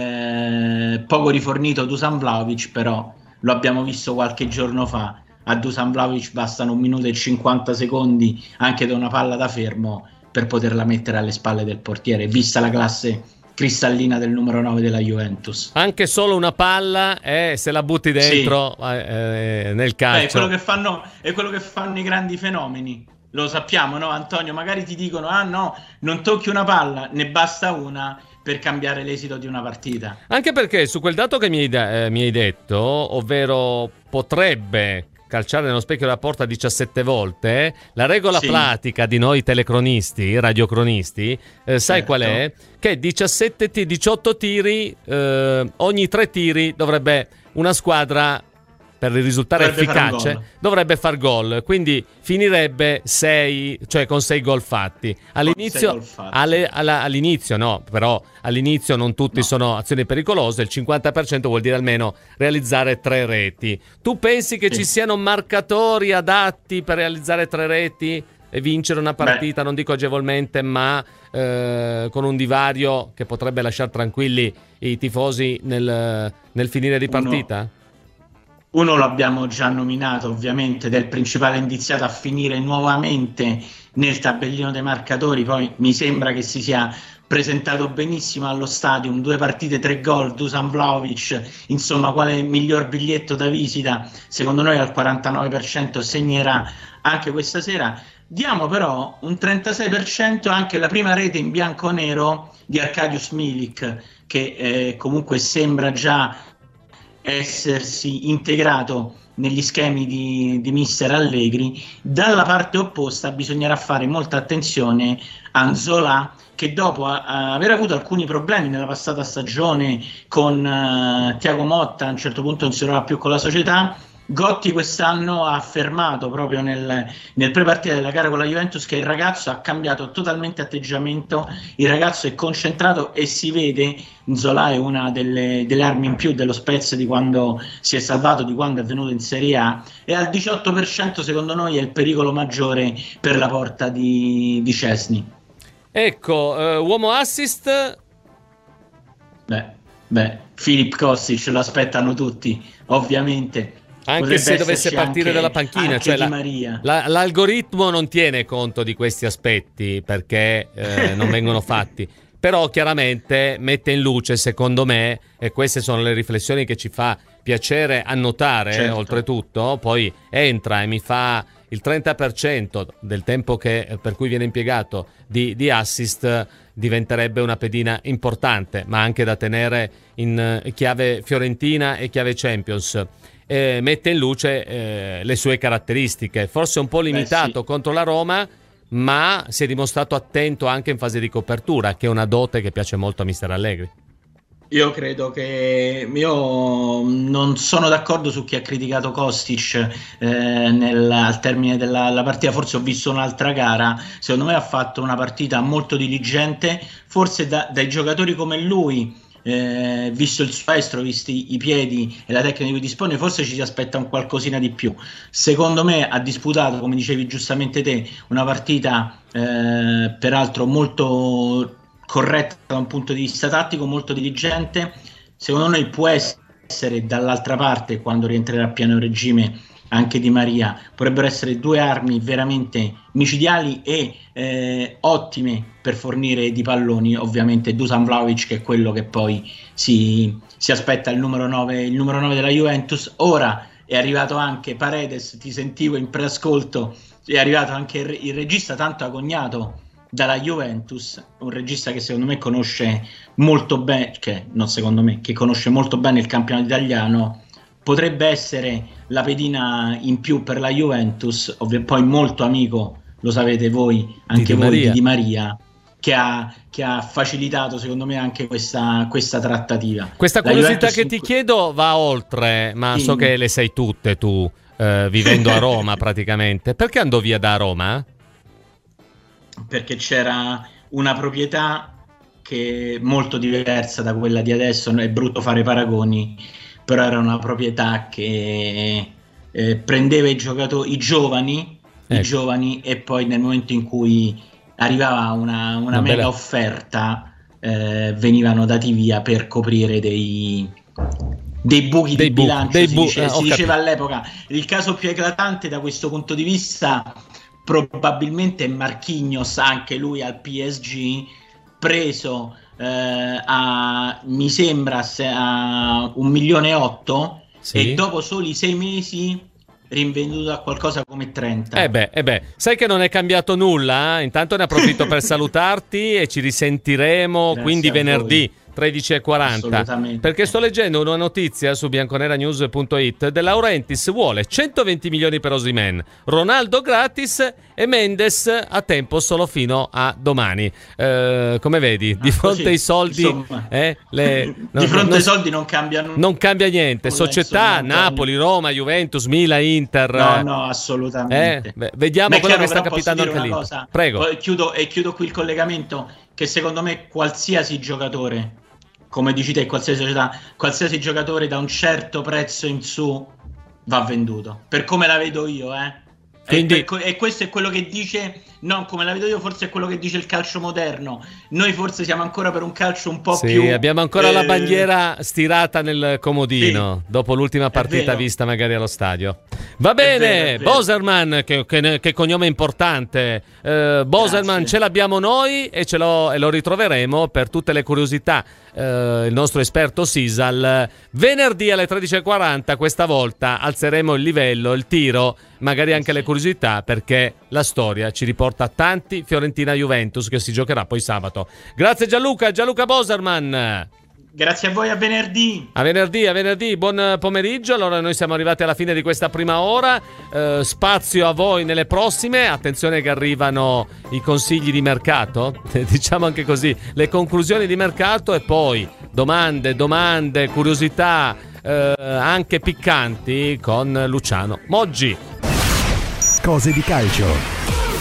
Speaker 9: eh, poco rifornito Dusan Vlahovic, però lo abbiamo visto qualche giorno fa, a Dusan Vlahovic bastano un minuto e cinquanta secondi anche da una palla da fermo per poterla mettere alle spalle del portiere, vista la classe cristallina del numero nove della Juventus.
Speaker 3: anche solo una palla, eh, se la butti dentro, sì. eh, nel calcio.
Speaker 9: Beh, è quello che fanno, è quello che fanno i grandi fenomeni, lo sappiamo, no Antonio? Magari ti dicono ah no, non tocchi una palla, ne basta una per cambiare l'esito di una partita.
Speaker 3: Anche perché su quel dato che mi hai, da- eh, mi hai detto, ovvero potrebbe calciare nello specchio della porta diciassette volte, la regola
Speaker 9: Sì.
Speaker 3: pratica di noi telecronisti, radiocronisti, eh, sai
Speaker 9: Certo.
Speaker 3: qual è? Che diciassette ti- diciotto tiri, eh, ogni tre tiri dovrebbe una squadra, per risultare
Speaker 9: Dovrebbe fare un
Speaker 3: efficace,
Speaker 9: gol.
Speaker 3: dovrebbe far gol, quindi finirebbe sei, cioè con sei gol fatti. All'inizio,
Speaker 9: sei gol fatti.
Speaker 3: alle- alla- all'inizio no, però all'inizio non tutti
Speaker 9: No.
Speaker 3: sono azioni pericolose, il cinquanta per cento vuol dire almeno realizzare tre reti. Tu pensi che
Speaker 9: Sì.
Speaker 3: ci siano marcatori adatti per realizzare tre reti e vincere una partita, non dico agevolmente, ma eh, con un divario che potrebbe lasciare tranquilli i tifosi nel, nel finire di
Speaker 9: Uno-
Speaker 3: partita?
Speaker 9: Uno lo abbiamo già nominato, ovviamente, del principale indiziato a finire nuovamente nel tabellino dei marcatori. Poi mi sembra che si sia presentato benissimo allo stadium, due partite, tre gol, Dusan Vlahovic, insomma, quale miglior biglietto da visita? Secondo noi al quarantanove per cento segnerà anche questa sera. Diamo però un trentasei per cento anche la prima rete in bianco-nero di Arkadiusz Milik, che eh, comunque sembra già essersi integrato negli schemi di, di mister Allegri. Dalla parte opposta bisognerà fare molta attenzione a Nzola, che dopo a, a aver avuto alcuni problemi nella passata stagione con uh, Thiago Motta, a un certo punto non si trova più con la società, Gotti quest'anno ha affermato proprio nel, nel pre-partita della gara con la Juventus che il ragazzo ha cambiato totalmente atteggiamento, il ragazzo è concentrato e si vede. Nzola è una delle, delle armi in più dello Spezia di quando si è salvato, di quando è venuto in Serie A, e al diciotto per cento secondo noi è il pericolo maggiore per la porta di, di Szczesny.
Speaker 3: Ecco, uh, uomo assist?
Speaker 9: Beh, beh, Filip Kostic lo aspettano tutti, ovviamente.
Speaker 3: Anche
Speaker 9: Potrebbe
Speaker 3: se dovesse partire
Speaker 9: anche,
Speaker 3: dalla panchina, cioè la, la, l'algoritmo non tiene conto di questi aspetti perché eh, non vengono fatti, però chiaramente mette in luce, secondo me, e queste sono le riflessioni che ci fa piacere annotare,
Speaker 9: certo.
Speaker 3: Oltretutto, poi entra e mi fa il trenta per cento del tempo che, per cui viene impiegato di, di assist, diventerebbe una pedina importante, ma anche da tenere in chiave fiorentina e chiave Champions. Eh, mette in luce eh, le sue caratteristiche, forse un po' limitato Beh, sì. contro la Roma, ma si è dimostrato attento anche in fase di copertura, che è una dote che piace molto a mister Allegri.
Speaker 9: Io credo che io non sono d'accordo su chi ha criticato Kostic eh, nel, al termine della partita. Forse ho visto un'altra gara, secondo me ha fatto una partita molto diligente, forse da, dai giocatori come lui, Eh, visto il suo estro, visti i piedi e la tecnica di cui dispone, forse ci si aspetta un qualcosina di più. Secondo me ha disputato, come dicevi giustamente te, una partita eh, peraltro molto corretta da un punto di vista tattico, molto diligente. Secondo noi può essere dall'altra parte, quando rientrerà a pieno regime anche Di Maria, potrebbero essere due armi veramente micidiali e eh, ottime per fornire di palloni. Ovviamente Dusan Vlahovic, che è quello che poi si, si aspetta il numero nove, il numero nove della Juventus. Ora è arrivato anche Paredes, ti sentivo in preascolto, è arrivato anche il, il regista tanto agognato dalla Juventus, un regista che secondo me conosce molto bene, che non secondo me, che conosce molto bene il campionato italiano. Potrebbe essere la pedina in più per la Juventus, ovvio, poi molto amico, lo sapete voi, anche
Speaker 3: di
Speaker 9: voi,
Speaker 3: Maria.
Speaker 9: di Di Maria, che ha, che ha facilitato secondo me anche questa, questa trattativa.
Speaker 3: Questa
Speaker 9: la
Speaker 3: curiosità
Speaker 9: Juventus
Speaker 3: che ti chiedo va oltre, ma
Speaker 9: sì.
Speaker 3: so che le sai tutte tu, eh, vivendo a Roma praticamente. Perché andò via da Roma?
Speaker 9: Perché c'era una proprietà che è molto diversa da quella di adesso, è brutto fare paragoni, però era una proprietà che eh, prendeva i giocatori, i giovani, ecco. i giovani, e poi nel momento in cui arrivava una, una, una mega bella... offerta eh, venivano dati via per coprire dei, dei buchi dei di bu- bilancio, si, bu- dice, eh, si diceva all'epoca. Il caso più eclatante da questo punto di vista probabilmente è Marquinhos, anche lui al P S G, preso Uh, a, mi sembra a un milione e otto, sì. E dopo soli sei mesi rinvenduto a qualcosa come trenta.
Speaker 3: Eh beh, eh beh, sai che non è cambiato nulla? Eh? Intanto ne approfitto per salutarti e ci risentiremo. Grazie, quindi venerdì tredici e quaranta, perché sto leggendo una notizia su bianconeranews punto it. De Laurentiis vuole centoventi milioni per Osimhen, Ronaldo gratis e Mendes a tempo solo fino a domani. Eh, come vedi, di fronte ah, ai soldi eh, le,
Speaker 9: no, di fronte non, ai soldi non cambia nulla.
Speaker 3: Non cambia niente. Società, Napoli, Roma, Juventus, Milan, Inter.
Speaker 9: No, no, assolutamente.
Speaker 3: Eh, vediamo
Speaker 9: Beh,
Speaker 3: quello
Speaker 9: chiaro,
Speaker 3: che sta capitando anche lì.
Speaker 9: Cosa.
Speaker 3: Prego.
Speaker 9: Poi chiudo e chiudo qui il collegamento, che secondo me qualsiasi giocatore, come dici te, qualsiasi società, qualsiasi giocatore da un certo prezzo in su va venduto, per come la vedo io, eh. Quindi... E, per, e questo è quello che dice, non come la vedo io, forse è quello che dice il calcio moderno. Noi forse siamo ancora per un calcio un po'
Speaker 3: sì,
Speaker 9: più...
Speaker 3: abbiamo ancora
Speaker 9: eh...
Speaker 3: la bandiera stirata nel comodino, sì. Dopo l'ultima partita vista magari allo stadio. Va bene, è vero, è vero. Boserman, che, che, che cognome importante. eh, Boserman ce l'abbiamo noi e, ce lo, e lo ritroveremo per tutte le curiosità. Uh, il nostro esperto Sisal venerdì alle tredici e quaranta. Questa volta alzeremo il livello, il tiro, magari anche le curiosità, perché la storia ci riporta a tanti Fiorentina-Juventus che si giocherà poi sabato. Grazie Gianluca, Gianluca Boserman.
Speaker 9: Grazie a voi, a venerdì.
Speaker 3: A venerdì, a venerdì, buon pomeriggio. Allora noi siamo arrivati alla fine di questa prima ora, eh, spazio a voi nelle prossime. Attenzione che arrivano i consigli di mercato, diciamo anche così, le conclusioni di mercato e poi domande, domande, curiosità eh, anche piccanti con Luciano Moggi.
Speaker 5: Cose di calcio.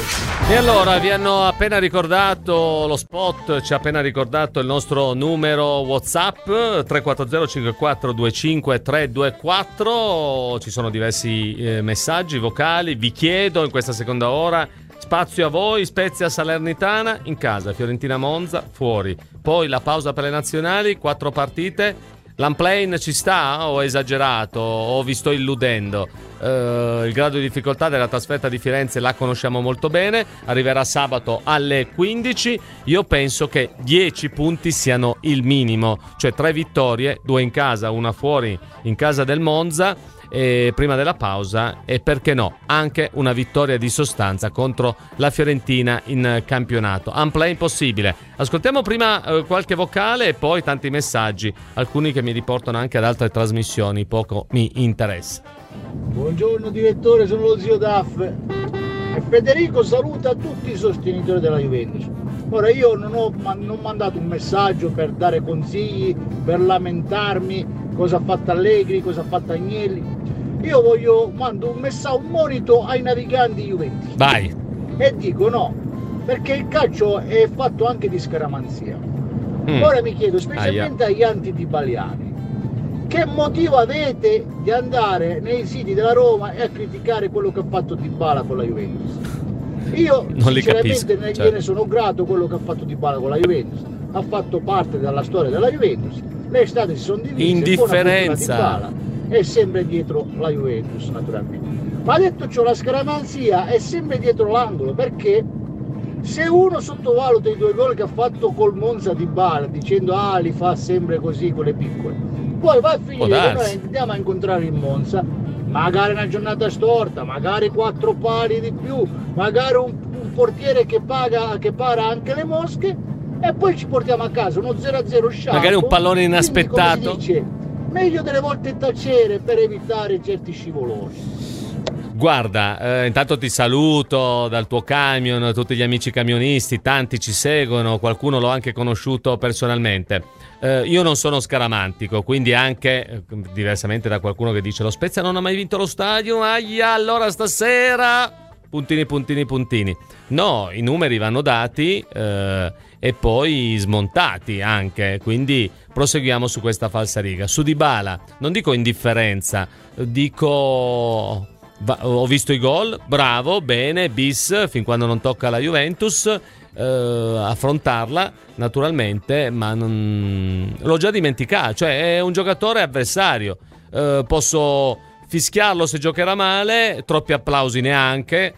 Speaker 3: E allora vi hanno appena ricordato lo spot, ci ha appena ricordato il nostro numero WhatsApp tre quattro zero cinque quattro due cinque tre due quattro. Ci sono diversi eh, messaggi vocali. Vi chiedo in questa seconda ora spazio a voi. Spezia Salernitana in casa, Fiorentina Monza fuori, poi la pausa per le nazionali, quattro partite. L'unplane ci sta o è esagerato o vi sto illudendo? Uh, il grado di difficoltà della trasferta di Firenze la conosciamo molto bene, arriverà sabato alle quindici. Io penso che dieci punti siano il minimo, cioè tre vittorie, due in casa, una fuori in casa del Monza, e prima della pausa, e perché no anche una vittoria di sostanza contro la Fiorentina in campionato. Unplay impossibile. Ascoltiamo prima eh, qualche vocale e poi tanti messaggi, alcuni che mi riportano anche ad altre trasmissioni, poco mi interessa.
Speaker 10: Buongiorno direttore, sono lo zio Daff e Federico saluta tutti i sostenitori della Juventus. Ora io non ho non mandato un messaggio per dare consigli, per lamentarmi cosa ha fatto Allegri, cosa ha fatto Agnelli. Io voglio mando un messaggio, un monito ai naviganti Juventus.
Speaker 3: Vai.
Speaker 10: E dico no, perché il calcio è fatto anche di scaramanzia. Mm. Ora mi chiedo, specialmente Aia. agli antidibaliani, che motivo avete di andare nei siti della Roma e a criticare quello che ha fatto Dybala con la Juventus? Io
Speaker 3: non li
Speaker 10: sinceramente
Speaker 3: capisco,
Speaker 10: ne,
Speaker 3: certo.
Speaker 10: ne sono grato quello che ha fatto Dybala con la Juventus, ha fatto parte della storia della Juventus, le estate si sono divise,
Speaker 3: indifferenza
Speaker 10: è sempre dietro la Juventus naturalmente, ma detto ciò la scaramanzia è sempre dietro l'angolo, perché se uno sottovaluta i due gol che ha fatto col Monza Dybala dicendo ah li fa sempre così con le piccole, poi va a finire che noi andiamo a incontrare il Monza, magari una giornata storta, magari quattro pali di più, magari un, un portiere che paga che para anche le mosche, e poi ci portiamo a casa uno zero a zero scialbo,
Speaker 3: magari un pallone inaspettato.
Speaker 10: Quindi, come si dice, meglio delle volte tacere per evitare certi scivoloni.
Speaker 3: Guarda, eh, intanto ti saluto dal tuo camion, tutti gli amici camionisti, tanti ci seguono, qualcuno l'ho anche conosciuto personalmente. Eh, io non sono scaramantico, quindi anche, eh, diversamente da qualcuno che dice lo Spezia non ha mai vinto lo stadio, aia, allora stasera... puntini, puntini, puntini. No, i numeri vanno dati eh, e poi smontati anche, quindi proseguiamo su questa falsariga. Su Dybala, non dico indifferenza, dico... ho visto i gol, bravo, bene, bis, fin quando non tocca la Juventus, eh, affrontarla naturalmente, ma non... l'ho già dimenticato, cioè è un giocatore avversario, eh, posso fischiarlo se giocherà male, troppi applausi neanche,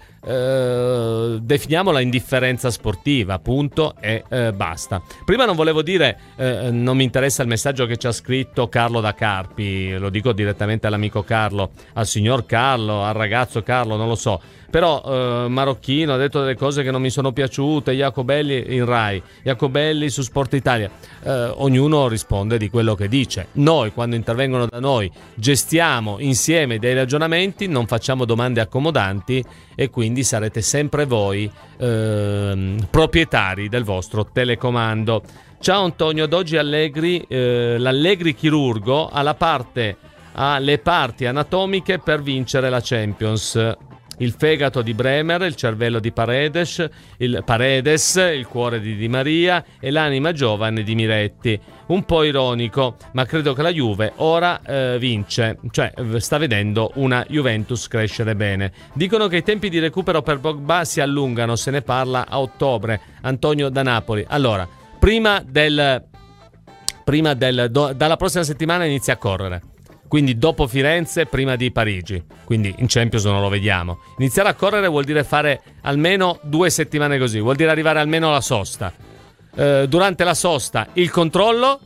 Speaker 3: eh, definiamola indifferenza sportiva, punto e eh, basta. Prima non volevo dire, eh, non mi interessa il messaggio che ci ha scritto Carlo da Carpi, lo dico direttamente all'amico Carlo, al signor Carlo, al ragazzo Carlo, non lo so, però eh, Marocchino ha detto delle cose che non mi sono piaciute, Jacobelli in Rai, Jacobelli su Sport Italia, eh, ognuno risponde di quello che dice. Noi quando intervengono da noi gestiamo insieme dei ragionamenti, non facciamo domande accomodanti e quindi sarete sempre voi eh, proprietari del vostro telecomando. Ciao Antonio, ad oggi Allegri, eh, l'Allegri chirurgo ha la parte, ha le parti anatomiche per vincere la Champions. Il fegato di Bremer, il cervello di Paredes, il Paredes, il cuore di Di Maria e l'anima giovane di Miretti. Un po' ironico, ma credo che la Juve ora eh, vince, cioè sta vedendo una Juventus crescere bene. Dicono che i tempi di recupero per Pogba si allungano, se ne parla a ottobre. Antonio da Napoli. Allora, prima del prima del do, dalla prossima settimana inizia a correre. Quindi dopo Firenze, prima di Parigi. Quindi in Champions non lo vediamo. Iniziare a correre vuol dire fare almeno due settimane così. Vuol dire arrivare almeno alla sosta. Eh, durante la sosta il controllo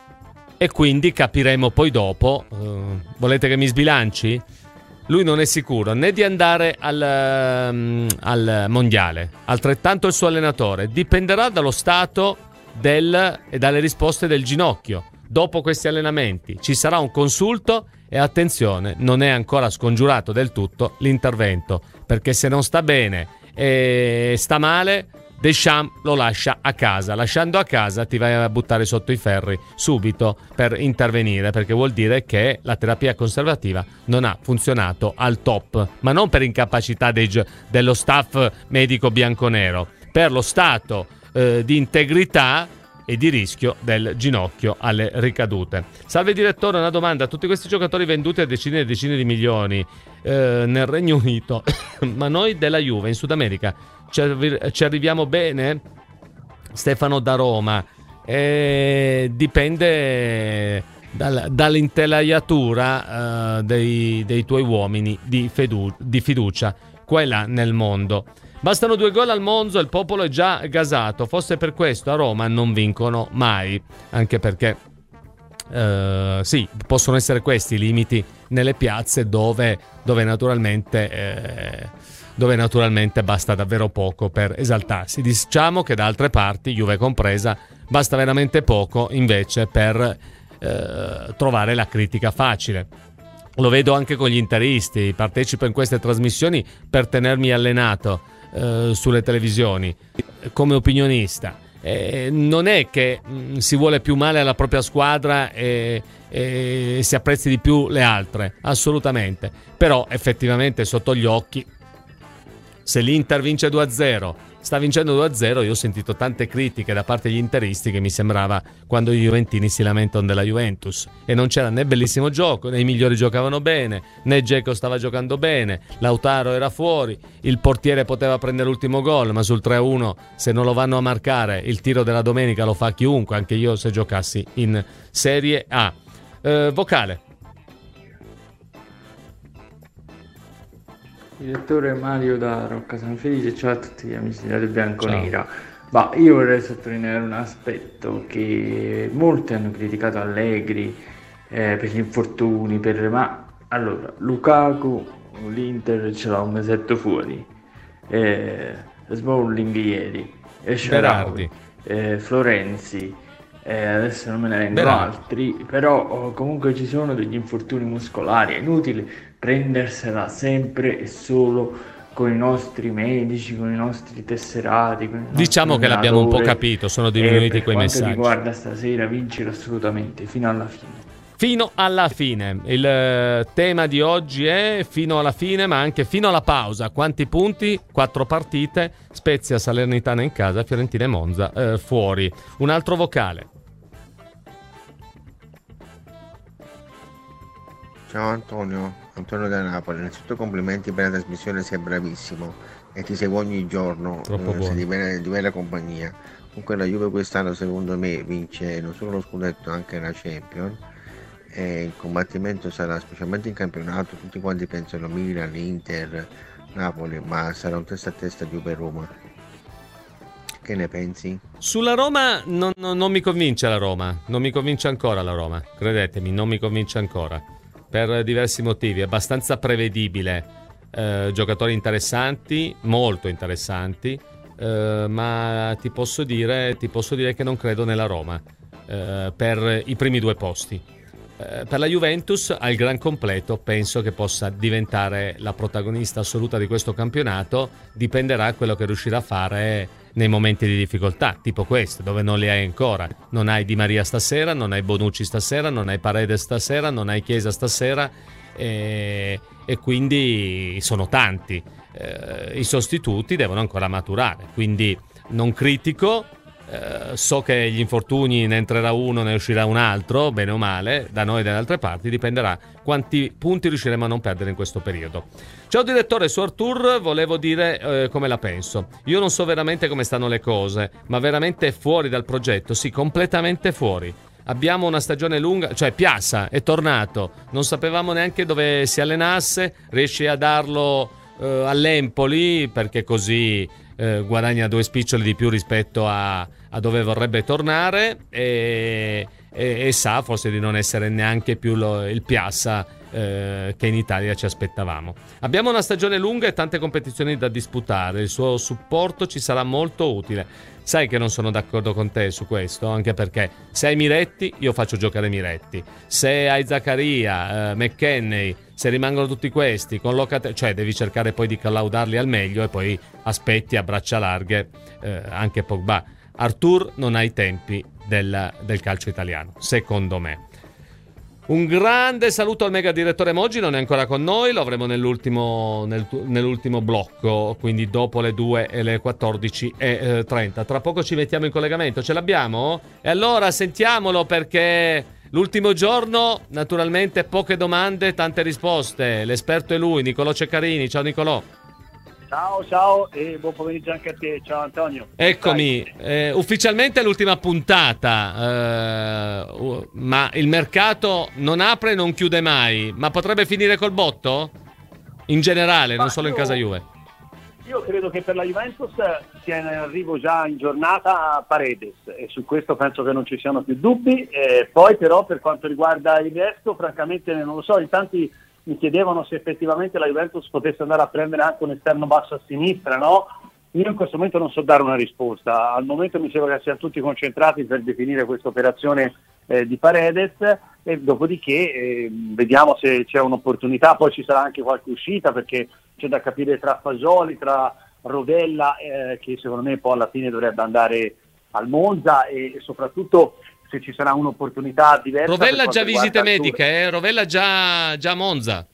Speaker 3: e quindi capiremo poi dopo. Eh, volete che mi sbilanci? Lui non è sicuro né di andare al, um, al mondiale. Altrettanto il suo allenatore. Dipenderà dallo stato del, e dalle risposte del ginocchio. dopo questi allenamenti ci sarà un consulto e attenzione, non è ancora scongiurato del tutto l'intervento, perché se non sta bene e sta male, Deschamps lo lascia a casa. Lasciando a casa ti vai a buttare sotto i ferri subito per intervenire, perché vuol dire che la terapia conservativa non ha funzionato al top, ma non per incapacità dei, dello staff medico bianconero, per lo stato eh, di integrità e di rischio del ginocchio alle ricadute. Salve direttore, una domanda: tutti questi giocatori venduti a decine e decine di milioni eh, nel Regno Unito, ma noi della Juve in Sud America ci, arri- ci arriviamo bene? Stefano da Roma. Eh, dipende dal, dall'intelaiatura eh, dei, dei tuoi uomini di, fedu- di fiducia, quella nel mondo. Bastano due gol al Monza, il popolo è già gasato. Forse per questo a Roma non vincono mai, anche perché eh, sì, possono essere questi i limiti nelle piazze dove, dove naturalmente eh, dove naturalmente basta davvero poco per esaltarsi. Diciamo che da altre parti, Juve compresa, basta veramente poco invece per eh, trovare la critica facile. Lo vedo anche con gli interisti, partecipo in queste trasmissioni per tenermi allenato Uh, sulle televisioni come opinionista. Eh, non è che mh, si vuole più male alla propria squadra e, e si apprezzi di più le altre, assolutamente, però effettivamente sotto gli occhi, se l'Inter vince due a zero, sta vincendo due a zero, io ho sentito tante critiche da parte degli interisti che mi sembrava quando i juventini si lamentano della Juventus, e non c'era né bellissimo gioco, né i migliori giocavano bene, né Dzeko stava giocando bene, Lautaro era fuori, il portiere poteva prendere l'ultimo gol, ma sul tre a uno se non lo vanno a marcare il tiro della domenica lo fa chiunque, anche io se giocassi in Serie A. Eh, vocale.
Speaker 11: Direttore Mario da Rocca San Felice, ciao a tutti gli amici di Radio Bianconera. Ma io vorrei sottolineare un aspetto che molti hanno criticato Allegri eh, per gli infortuni, per... ma allora Lukaku, l'Inter ce l'ha un mesetto fuori, eh, Smalling ieri, Esharawi, eh, Florenzi, eh, adesso non me ne vengono altri, però oh, comunque ci sono degli infortuni muscolari, è inutile prendersela sempre e solo con i nostri medici, con i nostri tesserati, con i nostri
Speaker 3: diciamo che l'abbiamo un po' capito, sono diminuiti quei messaggi.
Speaker 11: Per quanto riguarda stasera, vincere assolutamente fino alla fine.
Speaker 3: Fino alla fine. Il eh, tema di oggi è fino alla fine, ma anche fino alla pausa. Quanti punti? Quattro partite. Spezia, Salernitana in casa, Fiorentina e Monza eh, fuori. Un altro vocale.
Speaker 12: Ciao Antonio, Antonio da Napoli. Innanzitutto complimenti per la trasmissione, sei bravissimo e ti seguo ogni giorno, eh, sei di bella, di bella compagnia. Comunque la Juve quest'anno secondo me vince non solo lo scudetto, anche la Champions, e il combattimento sarà specialmente in campionato, tutti quanti pensano Milan, Inter, Napoli, ma sarà un testa a testa Juve-Roma. Che ne pensi?
Speaker 3: Sulla Roma non, non, non mi convince la Roma, non mi convince ancora la Roma, credetemi, non mi convince ancora. Per diversi motivi, è abbastanza prevedibile, eh, giocatori interessanti, molto interessanti, eh, ma ti posso dire, ti posso dire che non credo nella Roma eh, per i primi due posti. Eh, per la Juventus, al gran completo, penso che possa diventare la protagonista assoluta di questo campionato, dipenderà da quello che riuscirà a fare nei momenti di difficoltà, tipo questo, dove non li hai ancora. Non hai Di Maria stasera, non hai Bonucci stasera, non hai Paredes stasera, non hai Chiesa stasera, e, e quindi sono tanti. Eh, I sostituti devono ancora maturare, quindi non critico. Eh, so che gli infortuni ne entrerà uno, ne uscirà un altro, bene o male, da noi e dalle altre parti, dipenderà quanti punti riusciremo a non perdere in questo periodo. Ciao direttore, su Artur volevo dire eh, come la penso. Io non so veramente come stanno le cose, ma veramente fuori dal progetto, sì, completamente fuori. Abbiamo una stagione lunga, cioè Piazza è tornato, non sapevamo neanche dove si allenasse, riesce a darlo eh, all'Empoli perché così eh, guadagna due spiccioli di più rispetto a, a dove vorrebbe tornare e, e, e sa forse di non essere neanche più lo, il Piazza eh, che in Italia ci aspettavamo. Abbiamo una stagione lunga e tante competizioni da disputare, il suo supporto ci sarà molto utile. Sai che non sono d'accordo con te su questo, anche perché se hai Miretti io faccio giocare Miretti, se hai Zaccaria, eh, McKenney, se rimangono tutti questi con Locatelli, cioè devi cercare poi di collaudarli al meglio e poi aspetti a braccia larghe eh, anche Pogba. Arthur non ha i tempi del, del calcio italiano, secondo me. Un grande saluto al mega direttore Moggi, non è ancora con noi, lo avremo nell'ultimo, nel, nell'ultimo blocco, quindi dopo le due e le quattordici e trenta. Tra poco ci mettiamo in collegamento, ce l'abbiamo? E allora sentiamolo, perché l'ultimo giorno naturalmente poche domande, tante risposte. L'esperto è lui, Nicolò Ceccarini. Ciao Nicolò.
Speaker 13: Ciao, ciao e buon pomeriggio anche a te. Ciao Antonio.
Speaker 3: Eccomi, eh, ufficialmente è l'ultima puntata, eh, ma il mercato non apre e non chiude mai, ma potrebbe finire col botto? In generale, ma non solo io, in casa Juve.
Speaker 13: Io credo che per la Juventus sia in arrivo già in giornata Paredes e su questo penso che non ci siano più dubbi. E poi però per quanto riguarda il resto, francamente non lo so, in tanti mi chiedevano se effettivamente la Juventus potesse andare a prendere anche un esterno basso a sinistra, no? Io in questo momento non so dare una risposta. Al momento mi sembra che siano tutti concentrati per definire questa operazione eh, di Paredes e dopodiché eh, vediamo se c'è un'opportunità. Poi ci sarà anche qualche uscita, perché c'è da capire tra Fasoli, tra Rovella, eh, che secondo me poi alla fine dovrebbe andare al Monza, e, e soprattutto se ci sarà un'opportunità diversa.
Speaker 3: Rovella già visite mediche, eh? Rovella già, già Monza.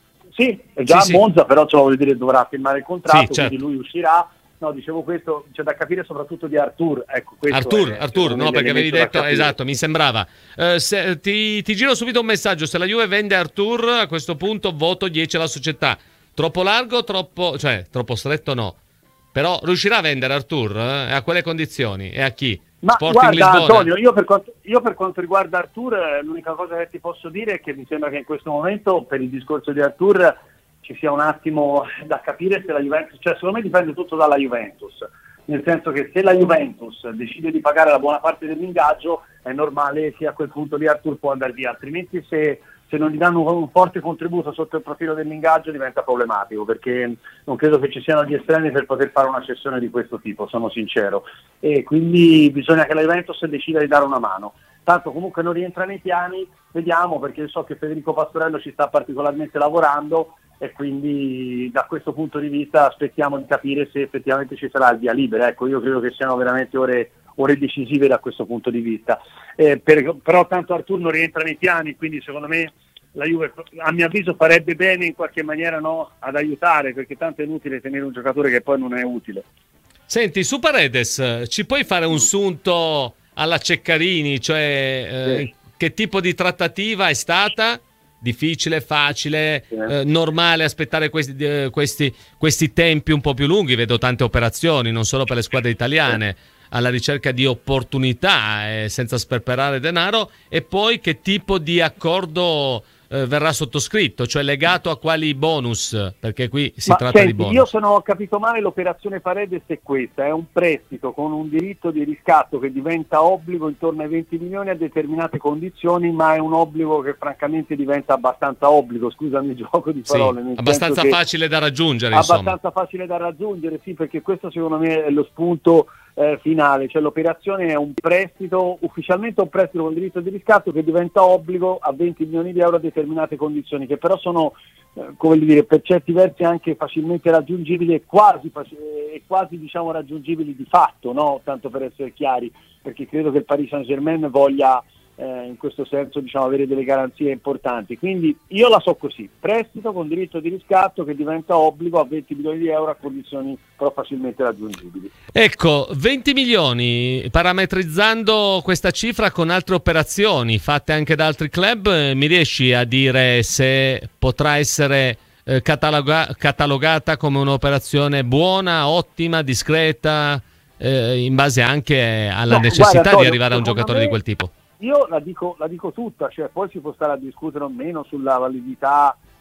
Speaker 13: Sì, è già
Speaker 3: sì,
Speaker 13: a Monza, sì. Però cioè, voglio dire, dovrà firmare il contratto,
Speaker 3: sì, certo.
Speaker 13: Quindi lui uscirà. No, dicevo questo, c'è da capire soprattutto di Arthur. Ecco,
Speaker 3: Arthur,
Speaker 13: è,
Speaker 3: Arthur, no, perché avevi detto, esatto, mi sembrava. Eh, se, ti, ti giro subito un messaggio, se la Juve vende Arthur, a questo punto voto dieci alla società. Troppo largo, troppo, cioè, troppo stretto no. Però riuscirà a vendere Arthur? Eh? E a quelle condizioni? E a chi?
Speaker 13: Ma
Speaker 3: Sporting
Speaker 13: guarda
Speaker 3: Lisbona.
Speaker 13: Antonio, io per, quanto, io per quanto riguarda Arthur, eh, l'unica cosa che ti posso dire è che mi sembra che in questo momento, per il discorso di Arthur, ci sia un attimo da capire se la Juventus, cioè secondo me dipende tutto dalla Juventus, nel senso che se la Juventus decide di pagare la buona parte dell'ingaggio è normale che a quel punto lì Arthur può andare via, altrimenti se, se non gli danno un forte contributo sotto il profilo dell'ingaggio diventa problematico, perché non credo che ci siano gli estremi per poter fare una cessione di questo tipo, sono sincero, e quindi bisogna che la Juventus decida di dare una mano. Tanto comunque non rientra nei piani, vediamo, perché so che Federico Pastorello ci sta particolarmente lavorando e quindi da questo punto di vista aspettiamo di capire se effettivamente ci sarà il via libera. Ecco, io credo che siano veramente ore, ore decisive da questo punto di vista. Eh, per, però tanto Arthur non rientra nei piani, quindi secondo me la Juve, a mio avviso, farebbe bene in qualche maniera, no, ad aiutare, perché tanto è inutile tenere un giocatore che poi non è utile.
Speaker 3: Senti, su Paredes ci puoi fare un sunto alla Ceccarini, cioè eh,
Speaker 13: sì.
Speaker 3: Che tipo di trattativa è stata? Difficile, facile, sì. eh, normale aspettare questi, eh, questi, questi tempi un po' più lunghi? Vedo tante operazioni, non solo per le squadre italiane, sì. alla ricerca di opportunità eh, senza sperperare denaro. E poi che tipo di accordo eh, verrà sottoscritto, cioè legato a quali bonus, perché qui si
Speaker 13: Ma
Speaker 3: tratta
Speaker 13: senti,
Speaker 3: di bonus.
Speaker 13: Io se non ho capito male, l'operazione Paredes è questa, è un prestito con un diritto di riscatto che diventa obbligo intorno ai venti milioni a determinate condizioni, ma è un obbligo che francamente diventa abbastanza obbligo, scusami il gioco di parole.
Speaker 3: Sì, abbastanza facile da raggiungere,
Speaker 13: abbastanza
Speaker 3: insomma.
Speaker 13: facile da raggiungere, sì, perché questo secondo me è lo spunto eh, finale, cioè l'operazione è un prestito, ufficialmente un prestito con diritto di riscatto che diventa obbligo a venti milioni di euro a determinate condizioni, che però sono eh, come dire, per certi versi anche facilmente raggiungibili e quasi, e quasi diciamo raggiungibili di fatto, no? Tanto per essere chiari, perché credo che il Paris Saint-Germain voglia eh, in questo senso diciamo avere delle garanzie importanti, quindi io la so così, prestito con diritto di riscatto che diventa obbligo a venti milioni di euro a condizioni però facilmente raggiungibili.
Speaker 3: Ecco, venti milioni, parametrizzando questa cifra con altre operazioni fatte anche da altri club, eh, mi riesci a dire se potrà essere eh, cataloga- catalogata come un'operazione buona, ottima, discreta, eh, in base anche alla
Speaker 13: no,
Speaker 3: necessità
Speaker 13: guarda, Antonio,
Speaker 3: di arrivare a un giocatore
Speaker 13: me,
Speaker 3: di quel tipo?
Speaker 13: Io la dico, la dico tutta, cioè poi si può stare a discutere o meno sulla validità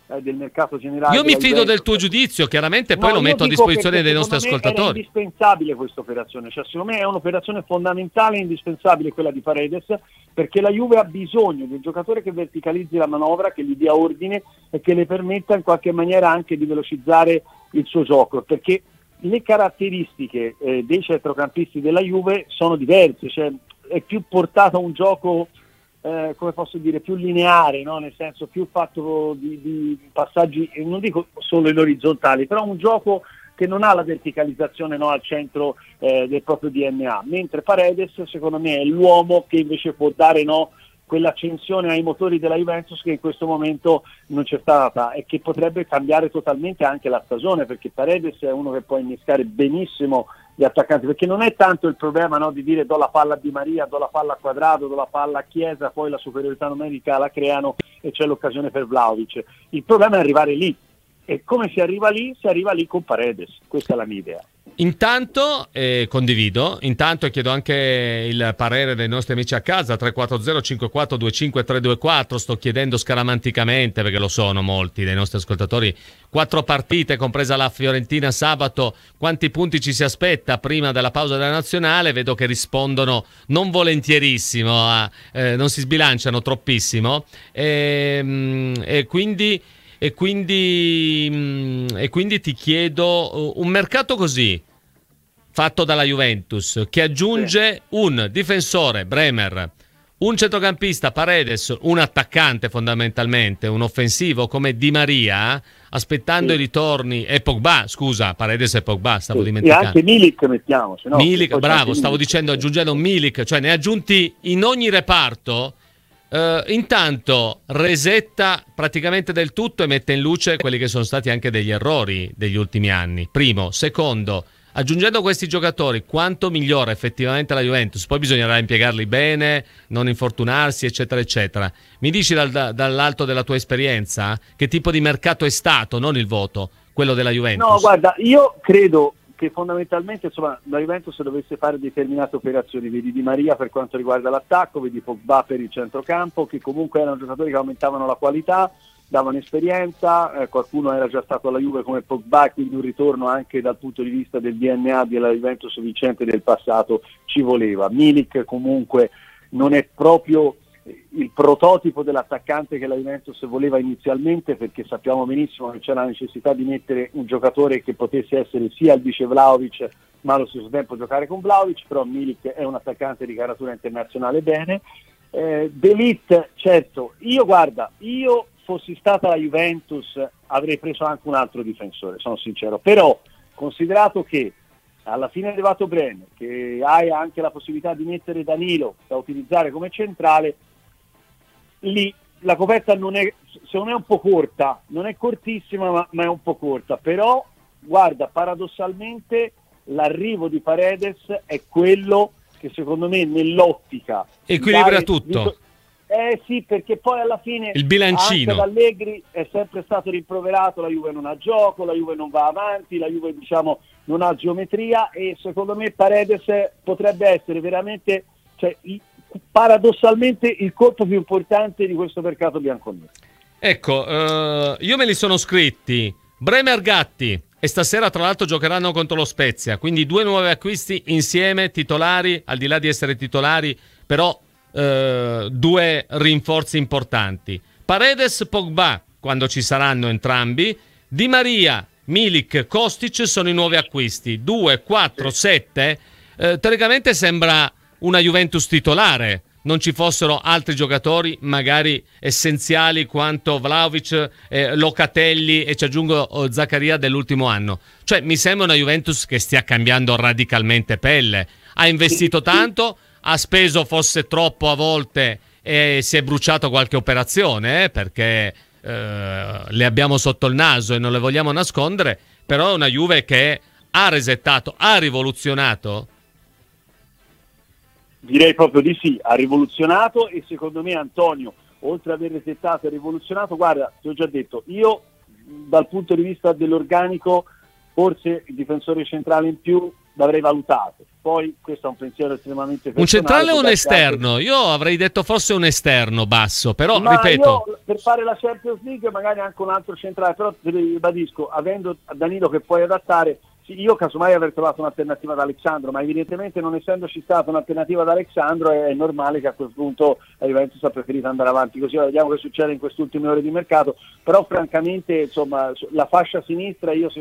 Speaker 13: eh, del mercato generale.
Speaker 3: Io mi fido
Speaker 13: Juventus.
Speaker 3: del tuo giudizio, chiaramente poi
Speaker 13: No,
Speaker 3: lo metto a
Speaker 13: io dico
Speaker 3: disposizione
Speaker 13: perché
Speaker 3: dei nostri
Speaker 13: secondo me
Speaker 3: ascoltatori.
Speaker 13: È indispensabile questa operazione, cioè secondo me è un'operazione fondamentale e indispensabile quella di Paredes, perché la Juve ha bisogno di un giocatore che verticalizzi la manovra, che gli dia ordine e che le permetta in qualche maniera anche di velocizzare il suo gioco, perché le caratteristiche eh, dei centrocampisti della Juve sono diverse, cioè è più portato a un gioco eh, come posso dire, più lineare, no? Nel senso più fatto di, di passaggi, non dico solo in orizzontali, però un gioco che non ha la verticalizzazione, no, al centro eh, del proprio D N A, mentre Paredes secondo me è l'uomo che invece può dare, no, quell'accensione ai motori della Juventus che in questo momento non c'è stata e che potrebbe cambiare totalmente anche la stagione, perché Paredes è uno che può innescare benissimo gli attaccanti, perché non è tanto il problema, no, di dire do la palla a Di Maria, do la palla a Quadrado, do la palla a Chiesa, poi la superiorità numerica la creano e c'è l'occasione per Vlahovic. Il problema è arrivare lì, e come si arriva lì? Si arriva lì con Paredes, questa è la mia idea.
Speaker 3: Intanto eh, condivido, intanto e chiedo anche il parere dei nostri amici a casa, tre quattro zero cinque quattro due cinque tre due quattro, sto chiedendo scaramanticamente, perché lo sono molti dei nostri ascoltatori, quattro partite, compresa la Fiorentina sabato, quanti punti ci si aspetta prima della pausa della nazionale? Vedo che rispondono non volentierissimo, a, eh, non si sbilanciano troppissimo, e, e quindi... E quindi, e quindi ti chiedo, un mercato così fatto dalla Juventus che aggiunge un difensore, Bremer, un centrocampista, Paredes, un attaccante fondamentalmente, un offensivo come Di Maria, aspettando sì. i ritorni, e Pogba, scusa, Paredes e Pogba, stavo
Speaker 13: sì.
Speaker 3: dimenticando.
Speaker 13: E anche Milik mettiamo. Se no,
Speaker 3: Milik, bravo,
Speaker 13: Milik.
Speaker 3: stavo dicendo aggiungendo Milik, cioè ne ha aggiunti in ogni reparto. Uh, intanto resetta praticamente del tutto e mette in luce quelli che sono stati anche degli errori degli ultimi anni. Primo, secondo, aggiungendo questi giocatori quanto migliora effettivamente la Juventus, poi bisognerà impiegarli bene, non infortunarsi eccetera eccetera. Mi dici dal, da, dall'alto della tua esperienza che tipo di mercato è stato, non il voto, quello della Juventus?
Speaker 13: No, guarda, io credo che fondamentalmente insomma la Juventus dovesse fare determinate operazioni, vedi Di Maria per quanto riguarda l'attacco, vedi Pogba per il centrocampo, che comunque erano giocatori che aumentavano la qualità, davano esperienza, eh, qualcuno era già stato alla Juve come Pogba, quindi un ritorno anche dal punto di vista del D N A della Juventus vincente del passato ci voleva. Milik comunque non è proprio il prototipo dell'attaccante che la Juventus voleva inizialmente, perché sappiamo benissimo che c'era la necessità di mettere un giocatore che potesse essere sia il vice Vlahovic ma allo stesso tempo giocare con Vlahovic, però Milik è un attaccante di caratura internazionale bene. eh, De Ligt, certo, io guarda, io fossi stata la Juventus avrei preso anche un altro difensore, sono sincero, però considerato che alla fine è arrivato Brenner, che hai anche la possibilità di mettere Danilo da utilizzare come centrale, lì la coperta non è, secondo me è un po' corta, non è cortissima ma, ma è un po' corta, però guarda, paradossalmente l'arrivo di Paredes è quello che secondo me nell'ottica
Speaker 3: equilibra
Speaker 13: dare,
Speaker 3: tutto.
Speaker 13: Eh sì, perché poi alla fine
Speaker 3: il bilancino
Speaker 13: anche Allegri è sempre stato rimproverato, la Juve non ha gioco, la Juve non va avanti, la Juve diciamo non ha geometria, e secondo me Paredes potrebbe essere veramente, cioè, paradossalmente il colpo più importante di questo mercato bianconero.
Speaker 3: Ecco, uh, io me li sono scritti Bremer, Gatti, e stasera tra l'altro giocheranno contro lo Spezia, quindi due nuovi acquisti insieme, titolari, al di là di essere titolari, però uh, due rinforzi importanti. Paredes, Pogba, quando ci saranno entrambi, Di Maria, Milik, Kostic sono i nuovi acquisti, due, quattro, sette, uh, teoricamente sembra una Juventus titolare, non ci fossero altri giocatori magari essenziali quanto Vlahovic, eh, Locatelli e ci aggiungo oh, Zaccaria dell'ultimo anno. Cioè mi sembra una Juventus che stia cambiando radicalmente pelle, ha investito tanto, ha speso forse troppo a volte e si è bruciato qualche operazione, eh, perché eh, le abbiamo sotto il naso e non le vogliamo nascondere, però è una Juve che ha resettato, ha rivoluzionato.
Speaker 13: Direi proprio di sì, ha rivoluzionato, e secondo me Antonio, oltre ad aver resettato e rivoluzionato, guarda, ti ho già detto, io dal punto di vista dell'organico forse il difensore centrale in più l'avrei valutato. Poi questo è un pensiero estremamente personale.
Speaker 3: Un centrale o un esterno?
Speaker 13: Anche...
Speaker 3: Io avrei detto forse un esterno basso, però
Speaker 13: Ma
Speaker 3: ripeto...
Speaker 13: io, per fare la Champions League magari anche un altro centrale, però te lo ribadisco, avendo Danilo che puoi adattare, sì, io casomai aver trovato un'alternativa ad Alexandro, ma evidentemente non essendoci stata un'alternativa ad Alexandro è normale che a quel punto la Juventus ha preferito andare avanti così. Vediamo che succede in queste ultime ore di mercato, però francamente insomma la fascia sinistra io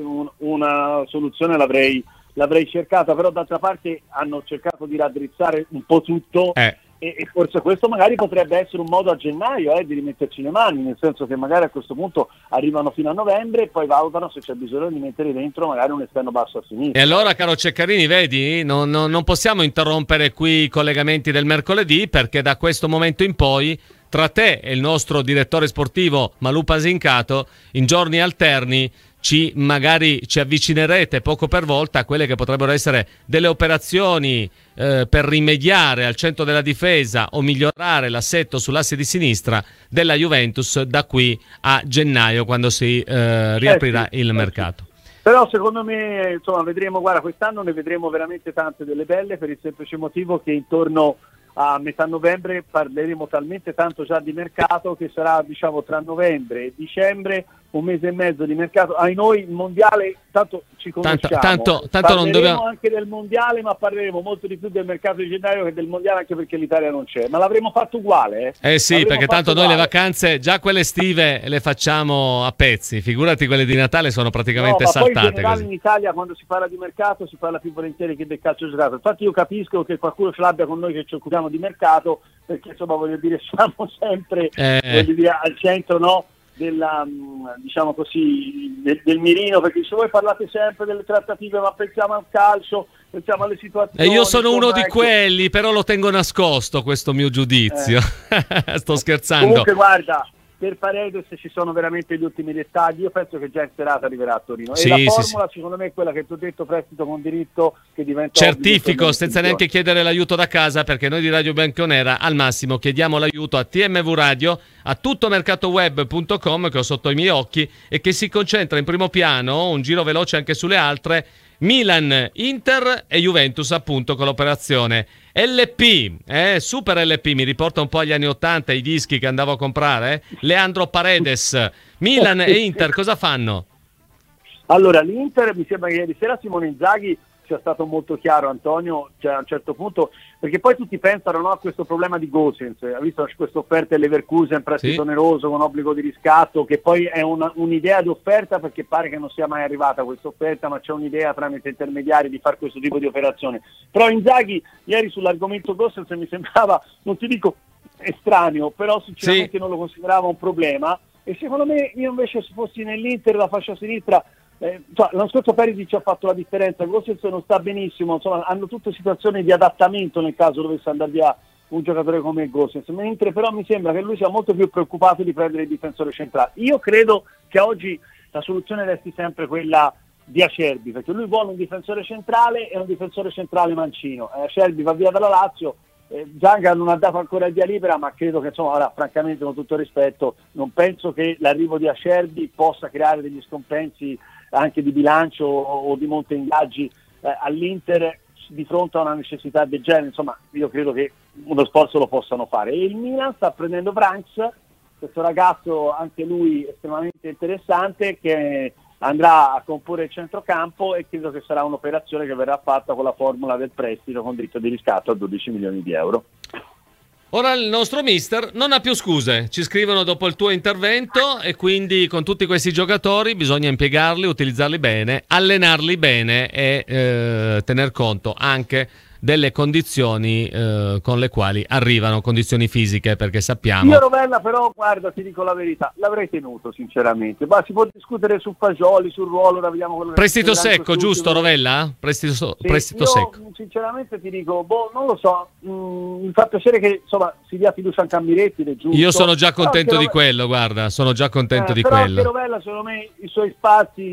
Speaker 13: una soluzione l'avrei l'avrei cercata, però d'altra parte hanno cercato di raddrizzare un po' tutto
Speaker 3: eh.
Speaker 13: e, e forse questo magari potrebbe essere un modo a gennaio eh, di rimetterci le mani, nel senso che magari a questo punto arrivano fino a novembre e poi valutano se c'è bisogno di mettere dentro magari un esterno basso a sinistra.
Speaker 3: E allora, caro Ceccarini, vedi, non, non, non possiamo interrompere qui i collegamenti del mercoledì, perché da questo momento in poi tra te e il nostro direttore sportivo Malù Pasincato in giorni alterni ci magari ci avvicinerete poco per volta a quelle che potrebbero essere delle operazioni eh, per rimediare al centro della difesa o migliorare l'assetto sull'asse di sinistra della Juventus da qui a gennaio, quando si eh, riaprirà
Speaker 13: eh sì,
Speaker 3: il
Speaker 13: eh
Speaker 3: mercato.
Speaker 13: Sì. Però secondo me insomma vedremo, guarda, quest'anno ne vedremo veramente tante delle belle, per il semplice motivo che intorno a metà novembre parleremo talmente tanto già di mercato che sarà, diciamo, tra novembre e dicembre un mese e mezzo di mercato. Ai noi il mondiale, tanto ci conosciamo,
Speaker 3: tanto, tanto, tanto non dobbiamo
Speaker 13: anche del mondiale, ma parleremo molto di più del mercato di gennaio che del mondiale, anche perché l'Italia non c'è, ma l'avremo fatto uguale eh,
Speaker 3: eh sì,
Speaker 13: l'avremo
Speaker 3: perché tanto noi
Speaker 13: uguale.
Speaker 3: le vacanze, già quelle estive le facciamo a pezzi, figurati quelle di Natale sono praticamente
Speaker 13: no, ma
Speaker 3: saltate
Speaker 13: poi in generale
Speaker 3: così.
Speaker 13: In Italia quando si parla di mercato si parla più volentieri che del calcio giocato. Infatti io capisco che qualcuno ce l'abbia con noi che ci occupiamo di mercato, perché insomma voglio dire siamo sempre
Speaker 3: eh.
Speaker 13: voglio dire, al centro, no, della, diciamo così, del, del mirino, perché se voi parlate sempre delle trattative, ma pensiamo al calcio, pensiamo alle situazioni.
Speaker 3: E io sono
Speaker 13: insomma,
Speaker 3: uno di
Speaker 13: ecco.
Speaker 3: quelli, però lo tengo nascosto questo mio giudizio. Eh. Sto scherzando.
Speaker 13: Comunque guarda, per Paredes ci sono veramente gli ultimi dettagli, io penso che già in serata arriverà a Torino,
Speaker 3: sì,
Speaker 13: e la
Speaker 3: sì,
Speaker 13: formula
Speaker 3: sì.
Speaker 13: secondo me è quella che ti ho detto, prestito con diritto, che diventa
Speaker 3: certifico senza neanche chiedere l'aiuto da casa, perché noi di Radio Bianconera al massimo chiediamo l'aiuto a T M V Radio, a tuttomercatoweb punto com, che ho sotto i miei occhi e che si concentra in primo piano, un giro veloce anche sulle altre, Milan, Inter e Juventus, appunto, con l'operazione L P, eh, Super L P, mi riporta un po' agli anni ottanta, i dischi che andavo a comprare, eh? Leandro Paredes. Milan e Inter cosa fanno?
Speaker 13: Allora, l'Inter, mi sembra che ieri sera Simone Inzaghi sia stato molto chiaro, Antonio, cioè a un certo punto, perché poi tutti pensano, no, a questo problema di Gosens, ha visto questa offerta dell'Leverkusen, prestito
Speaker 3: sì.
Speaker 13: oneroso con obbligo di riscatto, che poi è una, un'idea di offerta, perché pare che non sia mai arrivata questa offerta, ma c'è un'idea tramite intermediari di fare questo tipo di operazione. Però Inzaghi ieri sull'argomento Gosens mi sembrava, non ti dico estraneo, però sinceramente sì. non lo considerava un problema, e secondo me io invece se fossi nell'Inter, la fascia sinistra, Eh, cioè, l'anno scorso Perisic ha fatto la differenza, Gosens non sta benissimo, insomma hanno tutte situazioni di adattamento nel caso dovesse andare via un giocatore come Gosens, mentre però mi sembra che lui sia molto più preoccupato di prendere il difensore centrale. Io credo che oggi la soluzione resti sempre quella di Acerbi, perché lui vuole un difensore centrale e un difensore centrale mancino. eh, Acerbi va via dalla Lazio, eh, Gianga non ha dato ancora il via libera, ma credo che insomma, ora, francamente, con tutto il rispetto, non penso che l'arrivo di Acerbi possa creare degli scompensi anche di bilancio o di monte ingaggi eh, all'Inter di fronte a una necessità del genere. Insomma, io credo che uno sforzo lo possano fare, e il Milan sta prendendo Branks, questo ragazzo anche lui estremamente interessante, che andrà a comporre il centrocampo, e credo che sarà un'operazione che verrà fatta con la formula del prestito con diritto di riscatto a dodici milioni di euro.
Speaker 3: Ora il nostro mister non ha più scuse, ci scrivono dopo il tuo intervento, e quindi con tutti questi giocatori bisogna impiegarli, utilizzarli bene, allenarli bene e eh, tener conto anche delle condizioni eh, con le quali arrivano, condizioni fisiche, perché sappiamo...
Speaker 13: Io Rovella però, guarda, ti dico la verità, l'avrei tenuto sinceramente, ma si può discutere su Fagioli, sul ruolo, ora vediamo quello che
Speaker 3: Prestito secco, giusto Rovella? Prestito, so-
Speaker 13: sì,
Speaker 3: prestito
Speaker 13: io,
Speaker 3: secco.
Speaker 13: Sinceramente ti dico, boh, non lo so, mh, mi fa piacere che insomma si dia fiducia a Cammiretti, è giusto.
Speaker 3: Io sono già contento di
Speaker 13: Rovella...
Speaker 3: quello, guarda, sono già contento
Speaker 13: eh,
Speaker 3: di
Speaker 13: però
Speaker 3: quello.
Speaker 13: Però anche Rovella, secondo me, i suoi spazi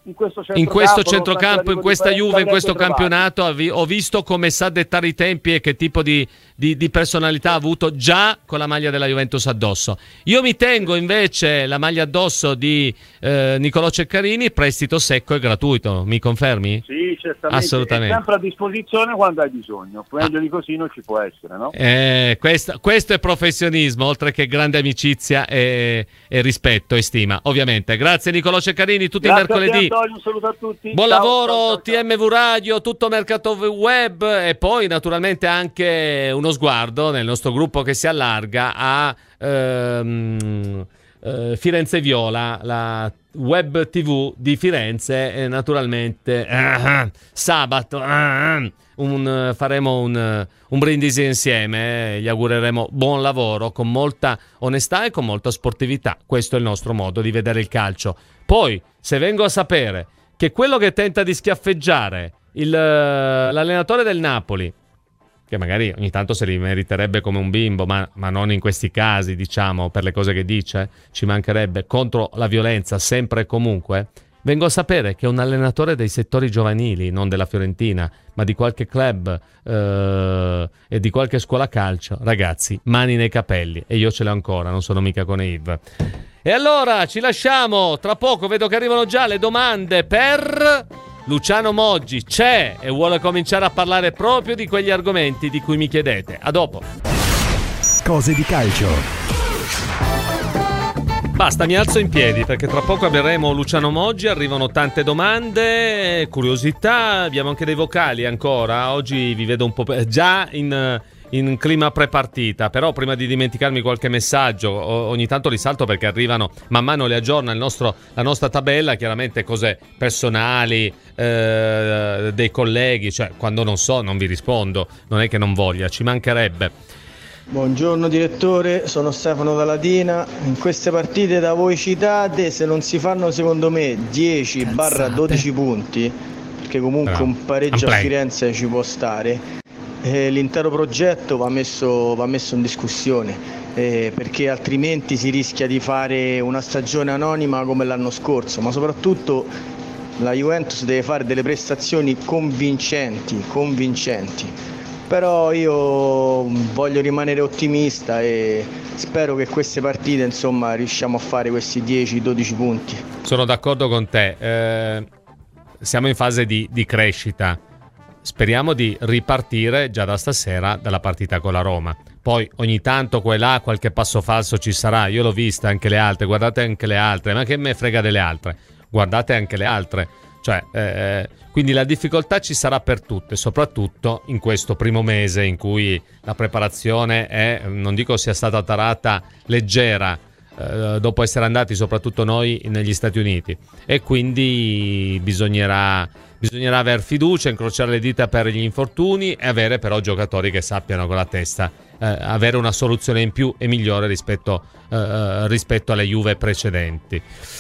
Speaker 13: in questo centrocampo,
Speaker 3: in questo centrocampo, in questa Juve, in questo campionato ho visto come sa dettare i tempi e che tipo di, di, di personalità ha avuto già con la maglia della Juventus addosso. Io mi tengo invece la maglia addosso di eh, Nicolò Ceccarini, prestito secco e gratuito, mi confermi?
Speaker 13: Sì, certamente,
Speaker 3: assolutamente.
Speaker 13: È sempre a disposizione quando hai bisogno, meglio ah. di così non ci può essere, no?
Speaker 3: Eh, questo, questo è professionismo, oltre che grande amicizia e, e rispetto e stima, ovviamente. Grazie Nicolò Ceccarini, tutti
Speaker 13: Grazie
Speaker 3: i mercoledì.
Speaker 13: Antonio, un saluto a tutti.
Speaker 3: Buon
Speaker 13: ciao,
Speaker 3: lavoro,
Speaker 13: ciao, ciao, ciao.
Speaker 3: T M V Radio, tutto Mercato Web e poi naturalmente anche uno sguardo nel nostro gruppo che si allarga a ehm, eh, Firenze Viola, la web tv di Firenze e naturalmente eh, sabato eh, un, faremo un, un brindisi insieme, eh, gli augureremo buon lavoro con molta onestà e con molta sportività. Questo è il nostro modo di vedere il calcio. Poi se vengo a sapere che quello che tenta di schiaffeggiare il, l'allenatore del Napoli, che magari ogni tanto se li meriterebbe come un bimbo, ma, ma non in questi casi, diciamo, per le cose che dice, ci mancherebbe, contro la violenza sempre e comunque, vengo a sapere che un allenatore dei settori giovanili, non della Fiorentina, ma di qualche club eh, e di qualche scuola calcio, ragazzi, mani nei capelli, e io ce l'ho ancora, non sono mica con Yves. E allora ci lasciamo, tra poco vedo che arrivano già le domande per Luciano Moggi. C'è e vuole cominciare a parlare proprio di quegli argomenti di cui mi chiedete. A dopo.
Speaker 5: Cose di calcio.
Speaker 3: Basta, mi alzo in piedi perché tra poco avremo Luciano Moggi, arrivano tante domande, curiosità, abbiamo anche dei vocali ancora. Oggi vi vedo un po' già in... in clima prepartita, però prima di dimenticarmi qualche messaggio ogni tanto li salto perché arrivano, man mano le aggiorna il nostro, la nostra tabella, chiaramente cose personali eh, dei colleghi, cioè quando non so non vi rispondo, non è che non voglia, ci mancherebbe.
Speaker 14: Buongiorno direttore, sono Stefano da Latina. In queste partite da voi citate, se non si fanno secondo me dieci dodici punti, perché comunque Però, un pareggio a Firenze ci può stare, Eh, l'intero progetto va messo, va messo in discussione, eh, perché altrimenti si rischia di fare una stagione anonima come l'anno scorso, ma soprattutto la Juventus deve fare delle prestazioni convincenti, convincenti. Però io voglio rimanere ottimista e spero che queste partite insomma riusciamo a fare questi dieci dodici punti.
Speaker 3: Sono d'accordo con te, eh, siamo in fase di, di crescita. Speriamo di ripartire già da stasera dalla partita con la Roma. Poi ogni tanto qua e là qualche passo falso ci sarà. Io l'ho vista anche le altre, guardate anche le altre. Ma che me frega delle altre? Guardate anche le altre. Cioè, eh, quindi la difficoltà ci sarà per tutte, soprattutto in questo primo mese in cui la preparazione è, non dico sia stata tarata leggera, eh, dopo essere andati soprattutto noi negli Stati Uniti. E quindi bisognerà... Bisognerà aver fiducia, incrociare le dita per gli infortuni e avere però giocatori che sappiano con la testa eh, avere una soluzione in più e migliore rispetto, eh, rispetto alle Juve precedenti.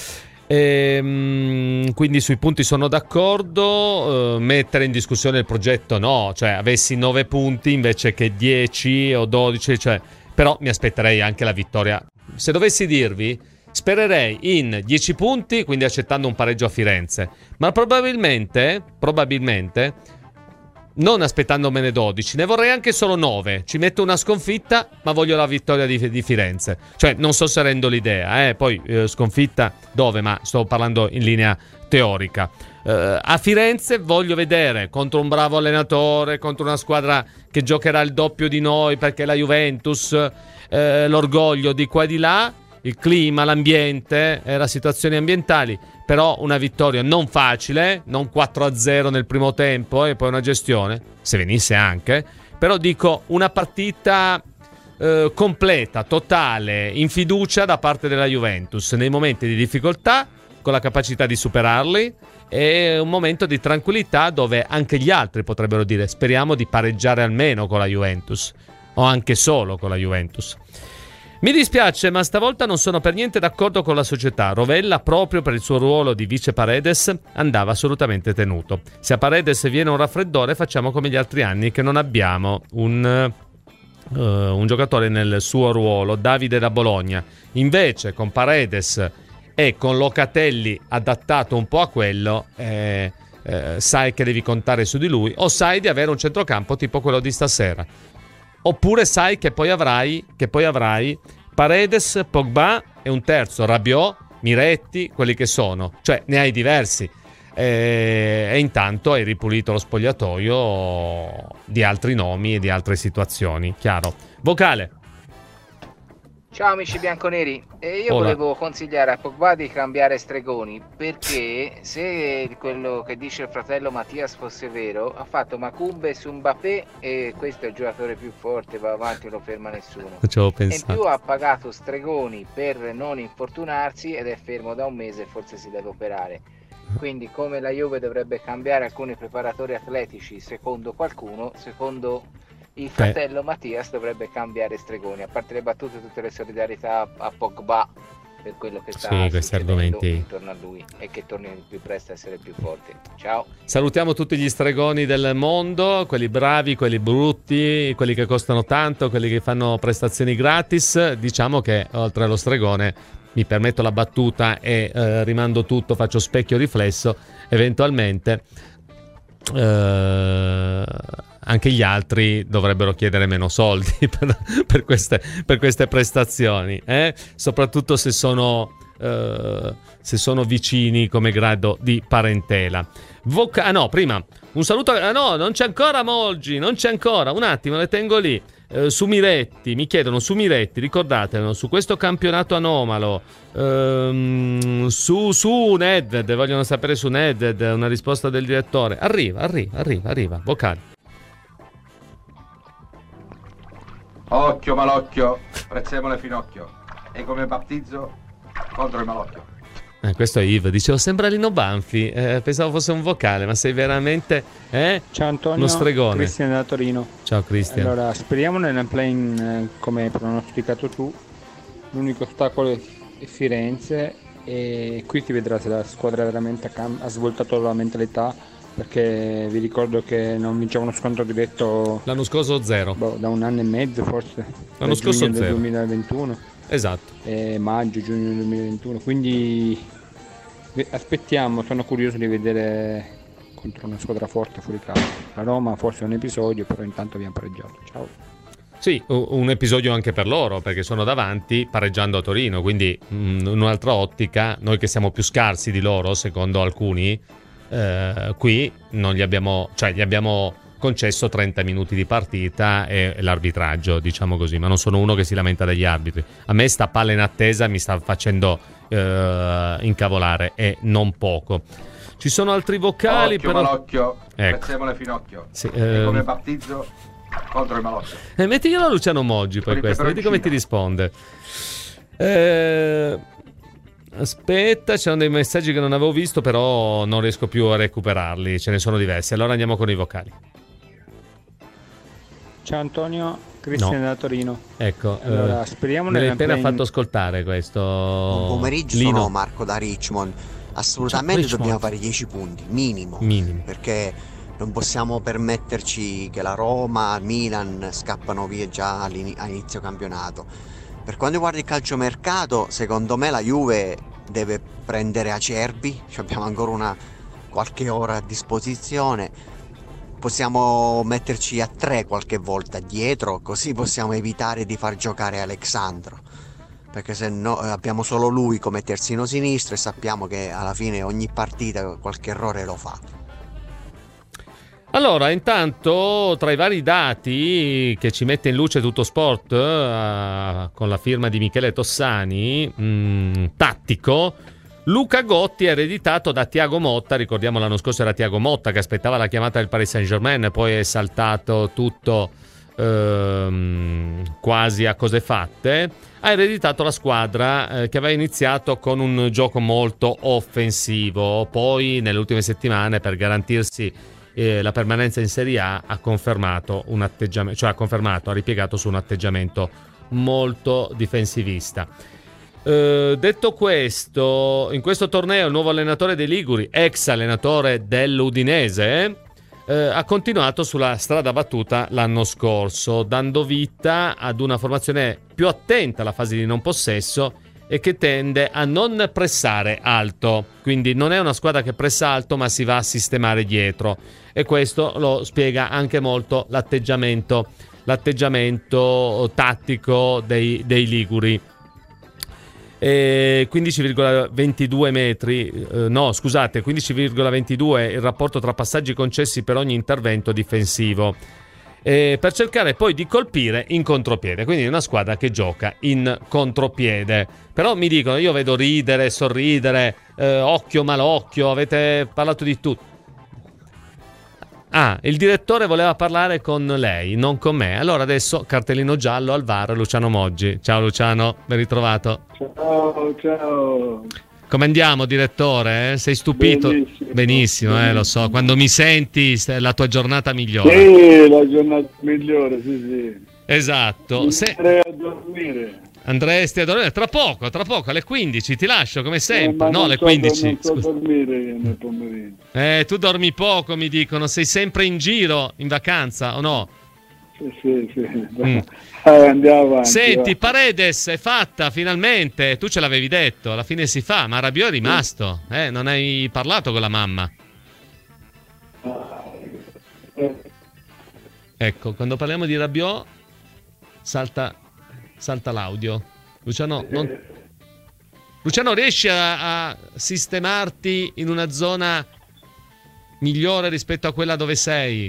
Speaker 3: E, mh, quindi sui punti sono d'accordo, eh, mettere in discussione il progetto no, cioè avessi nove punti invece che dieci o dodici, cioè, però mi aspetterei anche la vittoria. Se dovessi dirvi, spererei in dieci punti, quindi accettando un pareggio a Firenze, ma probabilmente, probabilmente, non aspettandomene dodici, ne vorrei anche solo nove. Ci metto una sconfitta, ma voglio la vittoria di, di Firenze. Cioè, non so se rendo l'idea, eh? Poi eh, sconfitta dove, ma sto parlando in linea teorica. Eh, a Firenze voglio vedere contro un bravo allenatore, contro una squadra che giocherà il doppio di noi, perché la Juventus, eh, l'orgoglio di qua e di là, il clima, l'ambiente, eh, le situazioni ambientali, però una vittoria non facile, non quattro a zero nel primo tempo e poi una gestione, se venisse anche, però dico una partita eh, completa, totale, in fiducia da parte della Juventus, nei momenti di difficoltà, con la capacità di superarli, e un momento di tranquillità dove anche gli altri potrebbero dire speriamo di pareggiare almeno con la Juventus, o anche solo con la Juventus. Mi dispiace, ma stavolta non sono per niente d'accordo con la società. Rovella, proprio per il suo ruolo di vice Paredes, andava assolutamente tenuto. Se a Paredes viene un raffreddore, facciamo come gli altri anni, che non abbiamo un, uh, un giocatore nel suo ruolo, Davide da Bologna. Invece, con Paredes e con Locatelli adattato un po' a quello, eh, eh, sai che devi contare su di lui, o sai di avere un centrocampo tipo quello di stasera, oppure sai che poi avrai che poi avrai Paredes, Pogba e un terzo, Rabiot, Miretti, quelli che sono, cioè ne hai diversi. E, e intanto hai ripulito lo spogliatoio di altri nomi e di altre situazioni. Chiaro. Vocale.
Speaker 15: Ciao amici bianconeri, e io
Speaker 3: Hola.
Speaker 15: volevo consigliare a Pogba di cambiare stregoni, perché se quello che dice il fratello Mattias fosse vero, ha fatto Macumbe su Mbappé e questo è il giocatore più forte, va avanti, non lo ferma nessuno.
Speaker 3: Non ci avevo
Speaker 15: E in
Speaker 3: pensato.
Speaker 15: più ha pagato stregoni per non infortunarsi ed è fermo da un mese e forse si deve operare. Quindi come la Juve dovrebbe cambiare alcuni preparatori atletici secondo qualcuno, secondo il fratello Mattias dovrebbe cambiare stregoni. A parte le battute, tutte le solidarietà a Pogba per quello che sta
Speaker 3: Sì, questi
Speaker 15: succedendo
Speaker 3: argomenti.
Speaker 15: intorno a lui e che torni il più presto a essere più forte. Ciao.
Speaker 3: Salutiamo tutti gli stregoni del mondo, quelli bravi, quelli brutti, quelli che costano tanto, quelli che fanno prestazioni gratis. Diciamo che oltre allo stregone, mi permetto la battuta e eh, rimando tutto, faccio specchio riflesso, eventualmente eh, anche gli altri dovrebbero chiedere meno soldi per, per, queste, per queste prestazioni, eh? Soprattutto se sono, eh, se sono vicini come grado di parentela. Voca- ah no, prima un saluto, ah no, non c'è ancora Molgi, non c'è ancora, un attimo, le tengo lì. Eh, su Miretti, mi chiedono su Miretti, ricordatelo, su questo campionato anomalo, ehm, su, su Nedved, vogliono sapere su Nedved, una risposta del direttore. Arriva, arriva, arriva, arriva, vocale.
Speaker 16: Occhio malocchio, prezzemolo finocchio. E come battizzo contro il malocchio.
Speaker 3: Eh, questo è Yves, dicevo sembra Lino Banfi, eh, pensavo fosse un vocale, ma sei veramente eh,
Speaker 17: Ciao Antonio,
Speaker 3: uno stregone.
Speaker 17: Cristian da Torino.
Speaker 3: Ciao Cristian.
Speaker 17: Allora, speriamo nella play-in eh, come pronosticato tu. L'unico ostacolo è è Firenze e qui si vedrà se la squadra veramente ha, cam- ha svoltato la mentalità, perché vi ricordo che non vinceva uno scontro diretto
Speaker 3: l'anno scorso zero,
Speaker 17: boh, da un anno e mezzo forse,
Speaker 3: l'anno
Speaker 17: da
Speaker 3: scorso
Speaker 17: giugno del
Speaker 3: zero.
Speaker 17: duemilaventuno,
Speaker 3: esatto,
Speaker 17: e maggio, giugno del duemilaventuno, quindi ve- aspettiamo, sono curioso di vedere contro una squadra forte fuori casa. La Roma forse è un episodio, però intanto abbiamo pareggiato. Ciao.
Speaker 3: Sì, un episodio anche per loro, perché sono davanti pareggiando a Torino, quindi mh, un'altra ottica. Noi che siamo più scarsi di loro, secondo alcuni, eh, qui non gli abbiamo, cioè gli abbiamo concesso trenta minuti di partita e, e l'arbitraggio, diciamo così, ma non sono uno che si lamenta degli arbitri. A me sta palla in attesa mi sta facendo eh, incavolare, e non poco. Ci sono altri vocali,
Speaker 16: Occhio
Speaker 3: però...
Speaker 16: malocchio,
Speaker 3: Ecco.
Speaker 16: prezzemolo finocchio.
Speaker 3: Sì,
Speaker 16: E
Speaker 3: ehm.
Speaker 16: come battizzo contro il malocchio.
Speaker 3: Eh, mettiglielo a Luciano Moggi poi
Speaker 16: Con i
Speaker 3: questo, vedi come ti risponde. Eh, aspetta, c'erano dei messaggi che non avevo visto, però non riesco più a recuperarli, ce ne sono diversi. Allora andiamo con i vocali.
Speaker 17: Ciao Antonio, Cristian
Speaker 3: No.
Speaker 17: da Torino.
Speaker 3: Ecco,
Speaker 17: Allora,
Speaker 3: eh,
Speaker 17: speriamo
Speaker 3: me l'hai
Speaker 17: nella
Speaker 3: appena
Speaker 17: play-in.
Speaker 3: fatto ascoltare questo.
Speaker 18: Buon pomeriggio,
Speaker 3: Lino.
Speaker 18: sono Marco da Richmond. Assolutamente
Speaker 3: Ciao,
Speaker 18: dobbiamo
Speaker 3: Richmond.
Speaker 18: fare dieci punti, minimo,
Speaker 3: Minimo.
Speaker 18: perché non possiamo permetterci che la Roma, il Milan scappano via già all'ini- a inizio campionato. Per quanto riguarda il calciomercato, secondo me la Juve deve prendere Acerbi, ci abbiamo ancora una qualche ora a disposizione. Possiamo metterci a tre qualche volta dietro, così possiamo evitare di far giocare Alexandro, perché se no eh, abbiamo solo lui come terzino sinistro e sappiamo che alla fine ogni partita qualche errore lo fa.
Speaker 3: Allora, intanto, tra i vari dati che ci mette in luce Tutto Sport, eh, con la firma di Michele Tossani, mh, tattico, Luca Gotti è ereditato da Thiago Motta. Ricordiamo l'anno scorso era Thiago Motta che aspettava la chiamata del Paris Saint-Germain, poi è saltato tutto ehm, quasi a cose fatte. Ha ereditato la squadra eh, che aveva iniziato con un gioco molto offensivo, poi nelle ultime settimane, per garantirsi eh, la permanenza in Serie A, ha confermato un atteggiamento, cioè ha confermato, ha ripiegato su un atteggiamento molto difensivista. Uh, detto questo, in questo torneo il nuovo allenatore dei Liguri, ex allenatore dell'Udinese, uh, ha continuato sulla strada battuta l'anno scorso, dando vita ad una formazione più attenta alla fase di non possesso e che tende a non pressare alto, quindi non è una squadra che pressa alto ma si va a sistemare dietro, e questo lo spiega anche molto l'atteggiamento l'atteggiamento tattico dei, dei liguri. E quindici virgola ventidue metri, eh, no scusate, quindici virgola ventidue il rapporto tra passaggi concessi per ogni intervento difensivo, eh, per cercare poi di colpire in contropiede, quindi è una squadra che gioca in contropiede. Però mi dicono, io vedo ridere, sorridere, eh, occhio malocchio, avete parlato di tutto. Ah, il direttore voleva parlare con lei, non con me. Allora adesso cartellino giallo al V A R, Luciano Moggi. Ciao Luciano, ben ritrovato.
Speaker 10: Ciao, ciao.
Speaker 3: Come andiamo, direttore? Eh? Sei stupito?
Speaker 10: Benissimo,
Speaker 3: benissimo, benissimo. Eh, lo so. Quando mi senti, la tua giornata migliore.
Speaker 10: Sì, la giornata migliore, sì, sì.
Speaker 3: Esatto. Se...
Speaker 10: andrei a dormire.
Speaker 3: Andresti a dormire? Tra poco, tra poco, alle quindici, ti lascio come sempre.
Speaker 10: Eh,
Speaker 3: no, alle
Speaker 10: so,
Speaker 3: quindici.
Speaker 10: Non so dormire io nel pomeriggio.
Speaker 3: Eh, tu dormi poco, mi dicono. Sei sempre in giro, in vacanza, o no?
Speaker 10: Sì, sì, sì.
Speaker 3: Mm.
Speaker 10: Eh, andiamo avanti.
Speaker 3: Senti,
Speaker 10: va.
Speaker 3: Paredes è fatta finalmente. Tu ce l'avevi detto, alla fine si fa. Ma Rabiot è rimasto. Eh, non hai parlato con la mamma. Ecco, quando parliamo di Rabiot salta, salta l'audio. Luciano, non... Luciano, riesci a, a sistemarti in una zona migliore rispetto a quella dove sei?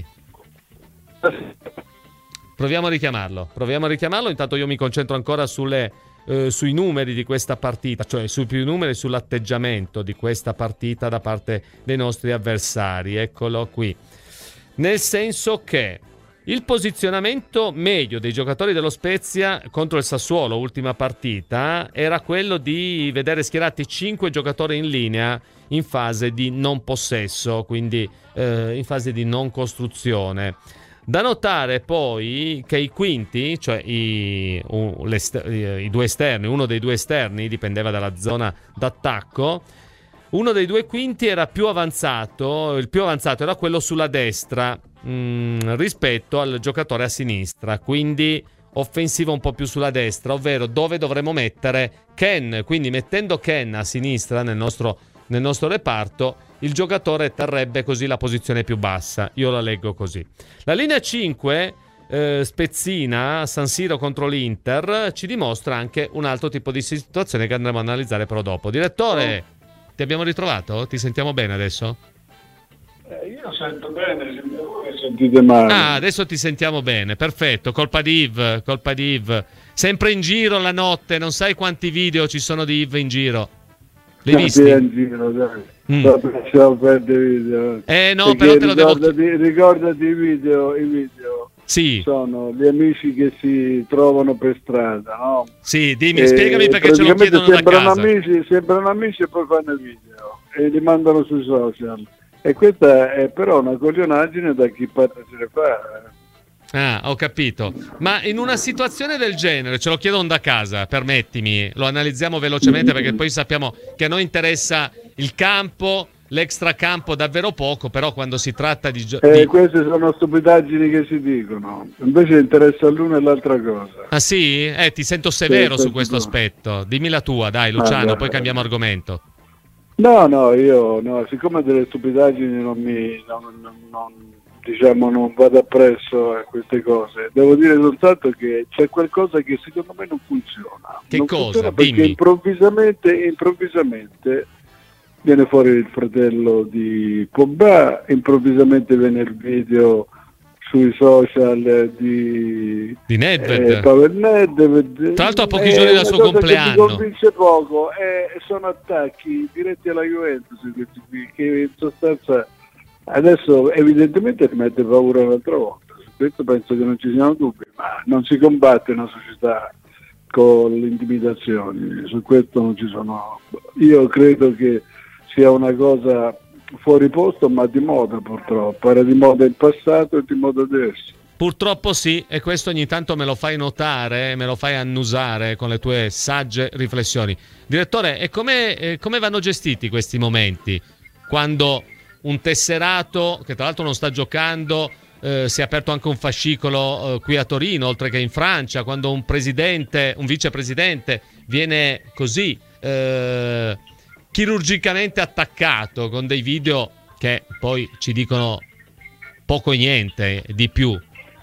Speaker 3: Proviamo a richiamarlo. Proviamo a richiamarlo. Intanto io mi concentro ancora sulle, eh, sui numeri di questa partita, cioè sui più numeri, sull'atteggiamento di questa partita da parte dei nostri avversari. Eccolo qui. Nel senso che il posizionamento medio dei giocatori dello Spezia contro il Sassuolo, ultima partita, era quello di vedere schierati cinque giocatori in linea in fase di non possesso, quindi eh, in fase di non costruzione. Da notare poi che i quinti, cioè i, uh, i due esterni, uno dei due esterni dipendeva dalla zona d'attacco, uno dei due quinti era più avanzato, il più avanzato era quello sulla destra mh, rispetto al giocatore a sinistra, quindi offensivo un po' più sulla destra, ovvero dove dovremmo mettere Ken, quindi mettendo Ken a sinistra nel nostro, nel nostro reparto, il giocatore terrebbe così la posizione più bassa. Io la leggo così. La linea cinque, eh, Spezzina, San Siro contro l'Inter, ci dimostra anche un altro tipo di situazione che andremo a analizzare però dopo. Direttore, ti abbiamo ritrovato? Ti sentiamo bene adesso?
Speaker 10: Eh, io sento bene, voi sentite male.
Speaker 3: Ah, adesso ti sentiamo bene, perfetto. Colpa di Yves, colpa di Yves. Sempre in giro la notte, non sai quanti video ci sono di Yves in giro. L'hai visti?
Speaker 10: In giro, dai.
Speaker 3: Mm.
Speaker 10: Lasciamo perdere i video.
Speaker 3: Eh no,
Speaker 10: Perché
Speaker 3: però te lo devo
Speaker 10: ricordati, ricordati i video, i video.
Speaker 3: Sì.
Speaker 10: Sono gli amici che si trovano per strada, no?
Speaker 3: Sì, dimmi,
Speaker 10: e
Speaker 3: spiegami perché ce lo chiedono da
Speaker 10: sembrano
Speaker 3: casa.
Speaker 10: Amici, sembrano amici e poi fanno i video e li mandano sui social. E questa è però una coglionaggine da chi parte se ne fa.
Speaker 3: Ah, ho capito. Ma in una situazione del genere, ce lo chiedono da casa, permettimi, lo analizziamo velocemente perché poi sappiamo che a noi interessa il campo, l'extracampo davvero poco, però quando si tratta di... Gio-
Speaker 10: eh,
Speaker 3: di...
Speaker 10: Queste sono stupidaggini che si dicono, invece interessa l'una e l'altra cosa.
Speaker 3: Ah sì? Eh, ti sento severo
Speaker 10: sì,
Speaker 3: su questo
Speaker 10: no.
Speaker 3: aspetto. Dimmi la tua, dai Luciano,
Speaker 10: ah,
Speaker 3: poi cambiamo argomento.
Speaker 10: No, no, io no, siccome delle stupidaggini non mi... Non, non, non, diciamo non vado appresso a queste cose, devo dire soltanto che c'è qualcosa che secondo me non funziona.
Speaker 3: Che
Speaker 10: non
Speaker 3: cosa?
Speaker 10: Funziona perché
Speaker 3: Dimmi.
Speaker 10: improvvisamente, improvvisamente viene fuori il fratello di Pogba, improvvisamente viene il video sui social di,
Speaker 3: di Nedved.
Speaker 10: Eh, Pavel Nedved.
Speaker 3: Tra l'altro a pochi giorni dal suo compleanno.
Speaker 10: Mi convince poco, eh, sono attacchi diretti alla Juventus che in sostanza adesso evidentemente ti mette paura un'altra volta. Su questo penso che non ci siano dubbi, ma non si combatte una società con le intimidazioni, su questo non ci sono. Io credo che sia una cosa fuori posto, ma di moda purtroppo, era di moda in passato e di moda adesso.
Speaker 3: Purtroppo sì, e questo ogni tanto me lo fai notare, me lo fai annusare con le tue sagge riflessioni. Direttore, e come, eh, come vanno gestiti questi momenti? Quando un tesserato, che tra l'altro non sta giocando, eh, si è aperto anche un fascicolo eh, qui a Torino, oltre che in Francia, quando un presidente, un vicepresidente viene così eh, chirurgicamente attaccato con dei video che poi ci dicono poco e niente di più.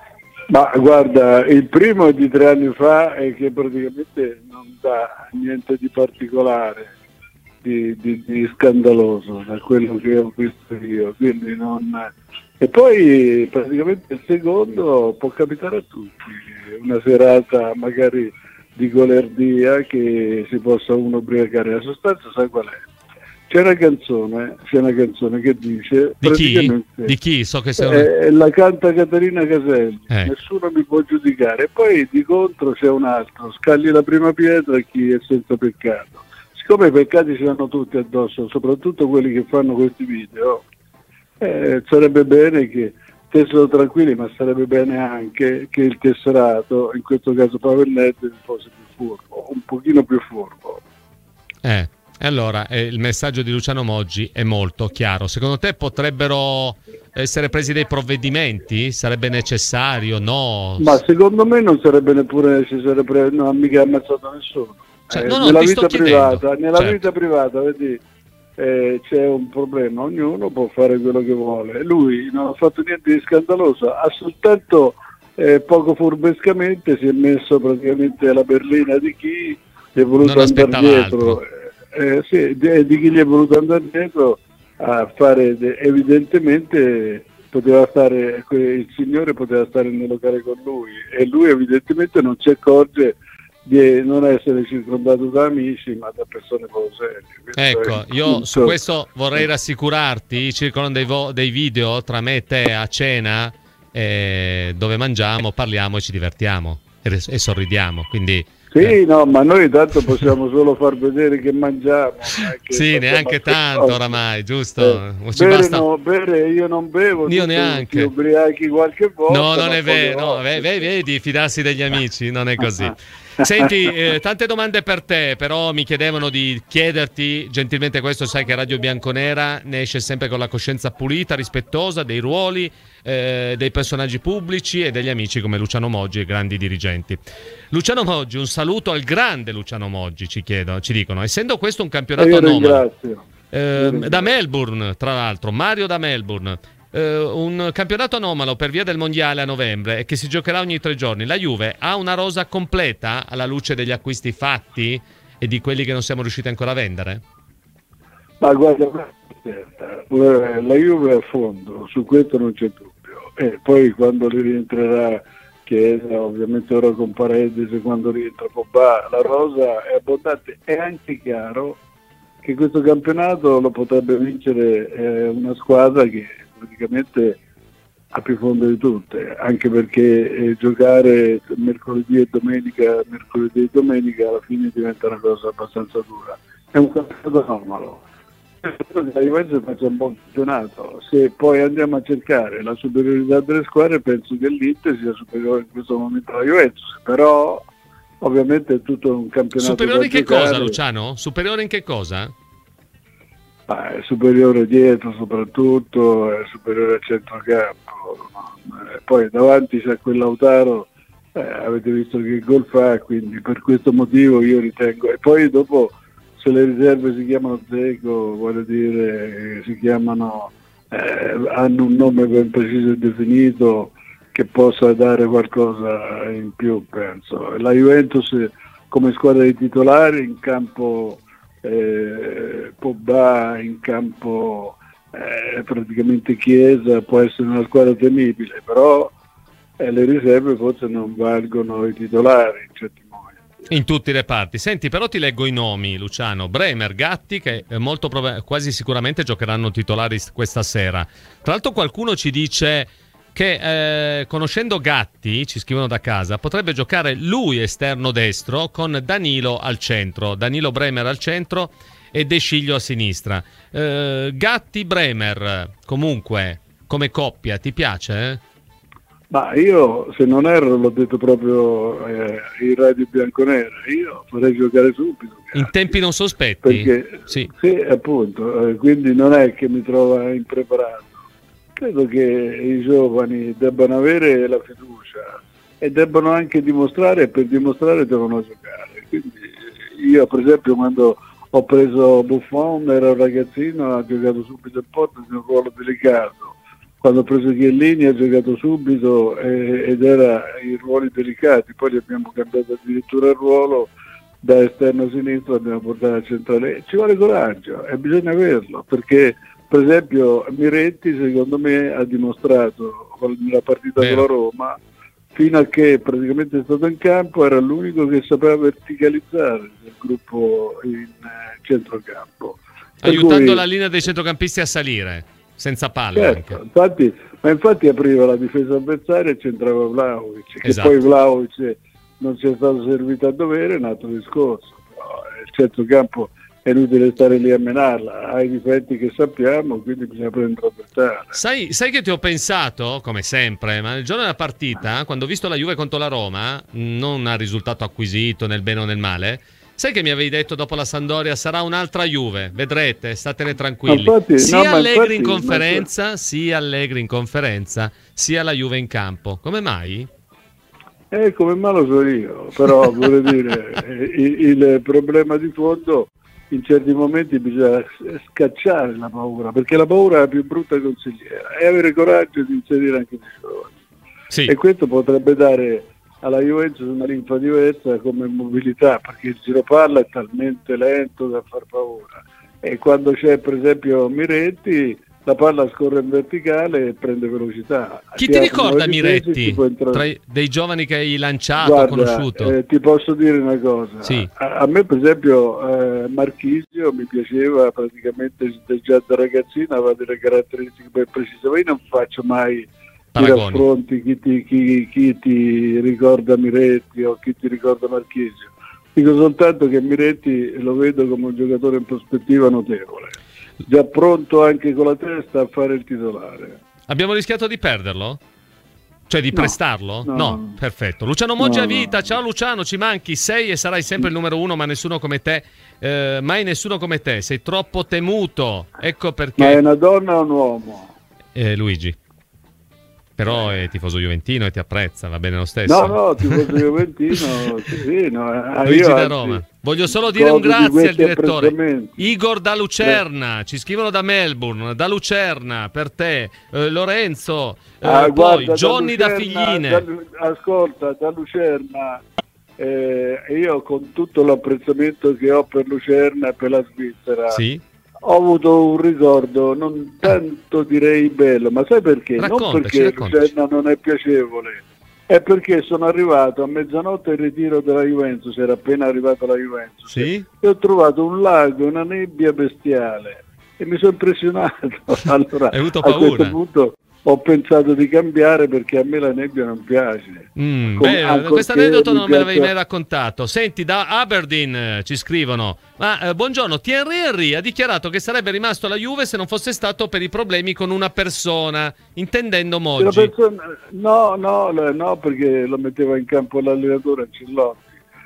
Speaker 19: Ma guarda, il primo è di tre anni fa e che praticamente non dà niente di particolare, di, di, di scandaloso da quello che ho visto io, quindi non... E poi praticamente il secondo può capitare a tutti, una serata magari di golerdia che si possa uno ubriacare. La sostanza sai qual è? C'è una canzone, c'è una canzone che dice...
Speaker 3: Di chi? Di chi? So che sei una...
Speaker 19: eh, la canta Caterina Caselli,
Speaker 3: eh.
Speaker 19: nessuno mi può giudicare. Poi di contro c'è un altro, scagli la prima pietra a chi è senza peccato. Siccome i peccati ce l'hanno tutti addosso, soprattutto quelli che fanno questi video, eh, sarebbe bene che stessero tranquilli, ma sarebbe bene anche che il tesserato, in questo caso Pavellette, fosse più furbo, un pochino più furbo.
Speaker 3: Eh. Allora, eh, il messaggio di Luciano Moggi è molto chiaro. Secondo te potrebbero essere presi dei provvedimenti? Sarebbe necessario? No?
Speaker 19: Ma secondo me non sarebbe neppure necessario, pre- non ha mica ammazzato nessuno.
Speaker 3: Cioè,
Speaker 19: eh,
Speaker 3: no, no,
Speaker 19: nella
Speaker 3: ti
Speaker 19: vita
Speaker 3: sto
Speaker 19: privata,
Speaker 3: chiedendo.
Speaker 19: nella
Speaker 3: Certo.
Speaker 19: vita privata, vedi, eh, c'è un problema, ognuno può fare quello che vuole. Lui non ha fatto niente di scandaloso, ha soltanto eh, poco furbescamente si è messo praticamente alla berlina di chi gli è voluto
Speaker 3: Non
Speaker 19: andare
Speaker 3: aspettava
Speaker 19: dietro.
Speaker 3: altro.
Speaker 19: Eh, sì, di, di chi gli è voluto andare dietro a fare, de- evidentemente poteva stare, il signore poteva stare nel locale con lui e lui evidentemente non si accorge di non essere circondato da amici ma da persone poco serie.
Speaker 3: Ecco, io su questo vorrei rassicurarti, circolano dei, vo- dei video tra me e te a cena eh, dove mangiamo, parliamo e ci divertiamo e, e sorridiamo, quindi...
Speaker 19: Sì,
Speaker 3: eh.
Speaker 19: no, ma noi tanto possiamo solo far vedere che mangiamo. Che
Speaker 3: sì, neanche tanto
Speaker 19: cose.
Speaker 3: oramai, giusto?
Speaker 19: Eh,
Speaker 3: Ci
Speaker 19: bere,
Speaker 3: basta...
Speaker 19: no, bere io non bevo,
Speaker 3: io
Speaker 19: tu
Speaker 3: neanche.
Speaker 19: Ti ubriachi qualche volta.
Speaker 3: No, non
Speaker 19: ma
Speaker 3: è vero, no,
Speaker 19: volte.
Speaker 3: v- v- vedi, fidarsi degli amici, non è così. Senti, eh, tante domande per te, però mi chiedevano di chiederti gentilmente questo, sai che Radio Bianconera ne esce sempre con la coscienza pulita, rispettosa dei ruoli, eh, dei personaggi pubblici e degli amici come Luciano Moggi e grandi dirigenti. Luciano Moggi, un saluto al grande Luciano Moggi, ci chiedono, ci dicono, essendo questo un campionato
Speaker 19: io
Speaker 3: anomalo,
Speaker 19: ringrazio.
Speaker 3: eh, da Melbourne, tra l'altro, Mario da Melbourne, Uh, un campionato anomalo per via del mondiale a novembre e che si giocherà ogni tre giorni. La Juve ha una rosa completa alla luce degli acquisti fatti e di quelli che non siamo riusciti ancora a vendere?
Speaker 19: Ma guarda, la Juve è a fondo, su questo non c'è dubbio. E poi quando rientrerà Chiesa, ovviamente ora con Paredes, quando rientra Pogba, la rosa è abbondante. È anche chiaro che questo campionato lo potrebbe vincere eh, una squadra che praticamente a più fondo di tutte, anche perché eh, giocare mercoledì e domenica, mercoledì e domenica alla fine diventa una cosa abbastanza dura. È un campionato anomalo. La Juventus faccia un buon campionato. Se poi andiamo a cercare la superiorità delle squadre, penso che l'Inter sia superiore in questo momento alla Juventus, però ovviamente è tutto un campionato.
Speaker 3: Superiore in che
Speaker 19: giocare.
Speaker 3: cosa, Luciano? Superiore in che cosa?
Speaker 19: Ah, è superiore dietro soprattutto, è superiore al centrocampo, no? eh, poi davanti c'è quel Lautaro, eh, avete visto che gol fa, quindi per questo motivo io ritengo, e poi dopo se le riserve si chiamano Dzeko, voglio dire, eh, si chiamano, eh, hanno un nome ben preciso e definito che possa dare qualcosa in più, penso. La Juventus come squadra di titolari in campo Eh, Pogba, in campo eh, praticamente Chiesa, può essere una squadra temibile, però eh, le riserve forse non valgono i titolari in certi momenti.
Speaker 3: In tutti i reparti. Senti, però ti leggo i nomi, Luciano. Bremer, Gatti, che molto prob- quasi sicuramente giocheranno titolari questa sera. Tra l'altro qualcuno ci dice che eh, conoscendo Gatti, ci scrivono da casa, potrebbe giocare lui esterno destro con Danilo al centro, Danilo Bremer al centro e De Sciglio a sinistra. eh, Gatti Bremer comunque come coppia ti piace? Eh?
Speaker 19: Ma io, se non erro, l'ho detto proprio eh, in Radio Bianconera, io vorrei giocare subito.
Speaker 3: In tempi non sospetti?
Speaker 19: Perché,
Speaker 3: sì.
Speaker 19: sì, appunto, eh, quindi non è che mi trova impreparato. Credo che i giovani debbano avere la fiducia e debbano anche dimostrare, e per dimostrare devono giocare. Quindi io per esempio quando ho preso Buffon era un ragazzino, ha giocato subito in porta in un ruolo delicato, quando ho preso Chiellini ha giocato subito eh, ed era in ruoli delicati, poi gli abbiamo cambiato addirittura il ruolo, da esterno sinistro abbiamo portato a centrale. Ci vuole coraggio e bisogna averlo, perché per esempio Miretti secondo me ha dimostrato nella partita con la Roma, fino a che praticamente è stato in campo, era l'unico che sapeva verticalizzare il gruppo in eh, centrocampo.
Speaker 3: Aiutando
Speaker 19: cui,
Speaker 3: la linea dei centrocampisti a salire, senza palle
Speaker 19: certo,
Speaker 3: anche.
Speaker 19: Infatti, ma infatti apriva la difesa avversaria e c'entrava Vlahovic, che
Speaker 3: Esatto.
Speaker 19: poi Vlahovic non sia stato servito a dovere, è un altro discorso. Però il centrocampo è inutile stare lì a menarla, ha i difetti che sappiamo, quindi bisogna prendere avvertare.
Speaker 3: Sai, sai che ti ho pensato, come sempre, ma il giorno della partita, quando ho visto la Juve contro la Roma, non ha risultato acquisito nel bene o nel male, sai che mi avevi detto dopo la Sampdoria sarà un'altra Juve, vedrete, statene tranquilli.
Speaker 19: Infatti,
Speaker 3: sia
Speaker 19: no,
Speaker 3: Allegri
Speaker 19: infatti,
Speaker 3: in conferenza, sia Allegri in conferenza, sia la Juve in campo. Come mai?
Speaker 19: Eh, come mai lo so io, però vorrei dire, il, il problema di fondo in certi momenti bisogna scacciare la paura, perché la paura è la più brutta consigliera, e avere coraggio di inserire anche i giovani.
Speaker 3: Sì.
Speaker 19: E questo potrebbe dare alla Juventus una linfa diversa come mobilità, perché il giro palla è talmente lento da far paura, e quando c'è per esempio Miretti la palla scorre in verticale e prende velocità.
Speaker 3: Chi ti ricorda Miretti, tra i, dei giovani che hai lanciato,
Speaker 19: Guarda,
Speaker 3: conosciuto?
Speaker 19: Eh, ti posso dire una cosa,
Speaker 3: sì.
Speaker 19: a, a me per esempio eh, Marchisio mi piaceva praticamente già da ragazzino, aveva delle caratteristiche ben precise, ma io non faccio mai i raffronti chi ti, chi, chi ti ricorda Miretti o chi ti ricorda Marchisio, dico soltanto che Miretti lo vedo come un giocatore in prospettiva notevole, già pronto anche con la testa a fare il titolare.
Speaker 3: Abbiamo rischiato di perderlo? Cioè di
Speaker 19: No,
Speaker 3: prestarlo? No,
Speaker 19: no.
Speaker 3: Perfetto. Luciano Moggi
Speaker 19: No,
Speaker 3: a vita,
Speaker 19: no.
Speaker 3: ciao Luciano, ci manchi, sei e sarai sempre il numero uno, ma nessuno come te, eh, mai nessuno come te, sei troppo temuto, ecco perché...
Speaker 19: Ma è una donna o un uomo?
Speaker 3: Eh, Luigi. Però è tifoso juventino e ti apprezza, va bene lo stesso.
Speaker 19: No, no, tifoso juventino, sì, sì, no, eh,
Speaker 3: Luigi
Speaker 19: io
Speaker 3: da
Speaker 19: anzi,
Speaker 3: Roma. Voglio solo dire un
Speaker 19: godo di
Speaker 3: grazie al
Speaker 19: questi
Speaker 3: direttore.
Speaker 19: apprezzamenti.
Speaker 3: Igor da Lucerna, ci scrivono da Melbourne, da Lucerna per te, eh, Lorenzo, eh,
Speaker 19: Ah,
Speaker 3: poi
Speaker 19: guarda,
Speaker 3: Johnny da,
Speaker 19: Lucerna,
Speaker 3: Figline.
Speaker 19: da- ascolta, da Lucerna, eh, io con tutto l'apprezzamento che ho per Lucerna e per la Svizzera,
Speaker 3: Sì?
Speaker 19: ho avuto un ricordo non tanto direi bello, ma sai perché? Non
Speaker 3: Raccontaci,
Speaker 19: perché
Speaker 3: raccontaci.
Speaker 19: Lucerna non è piacevole, è perché sono arrivato a mezzanotte in ritiro della Juventus, era appena arrivato la Juventus,
Speaker 3: Sì?
Speaker 19: e ho trovato un lago, una nebbia bestiale e mi sono impressionato. Allora,
Speaker 3: Hai avuto
Speaker 19: a
Speaker 3: paura?
Speaker 19: questo punto ho pensato di cambiare perché a me la nebbia non piace.
Speaker 3: Mm,
Speaker 19: Com-
Speaker 3: beh,
Speaker 19: ancorché
Speaker 3: questo aneddoto
Speaker 19: mi
Speaker 3: non me l'avevi
Speaker 19: piaccia-
Speaker 3: mai raccontato. Senti, da Aberdeen eh, ci scrivono: ma eh, buongiorno, Thierry Henry ha dichiarato che sarebbe rimasto alla Juve se non fosse stato per i problemi con una persona, intendendo
Speaker 19: Se la
Speaker 3: Moggi.
Speaker 19: persona- no, no, no, no, perché lo metteva in campo l'allenatore Ancelotti,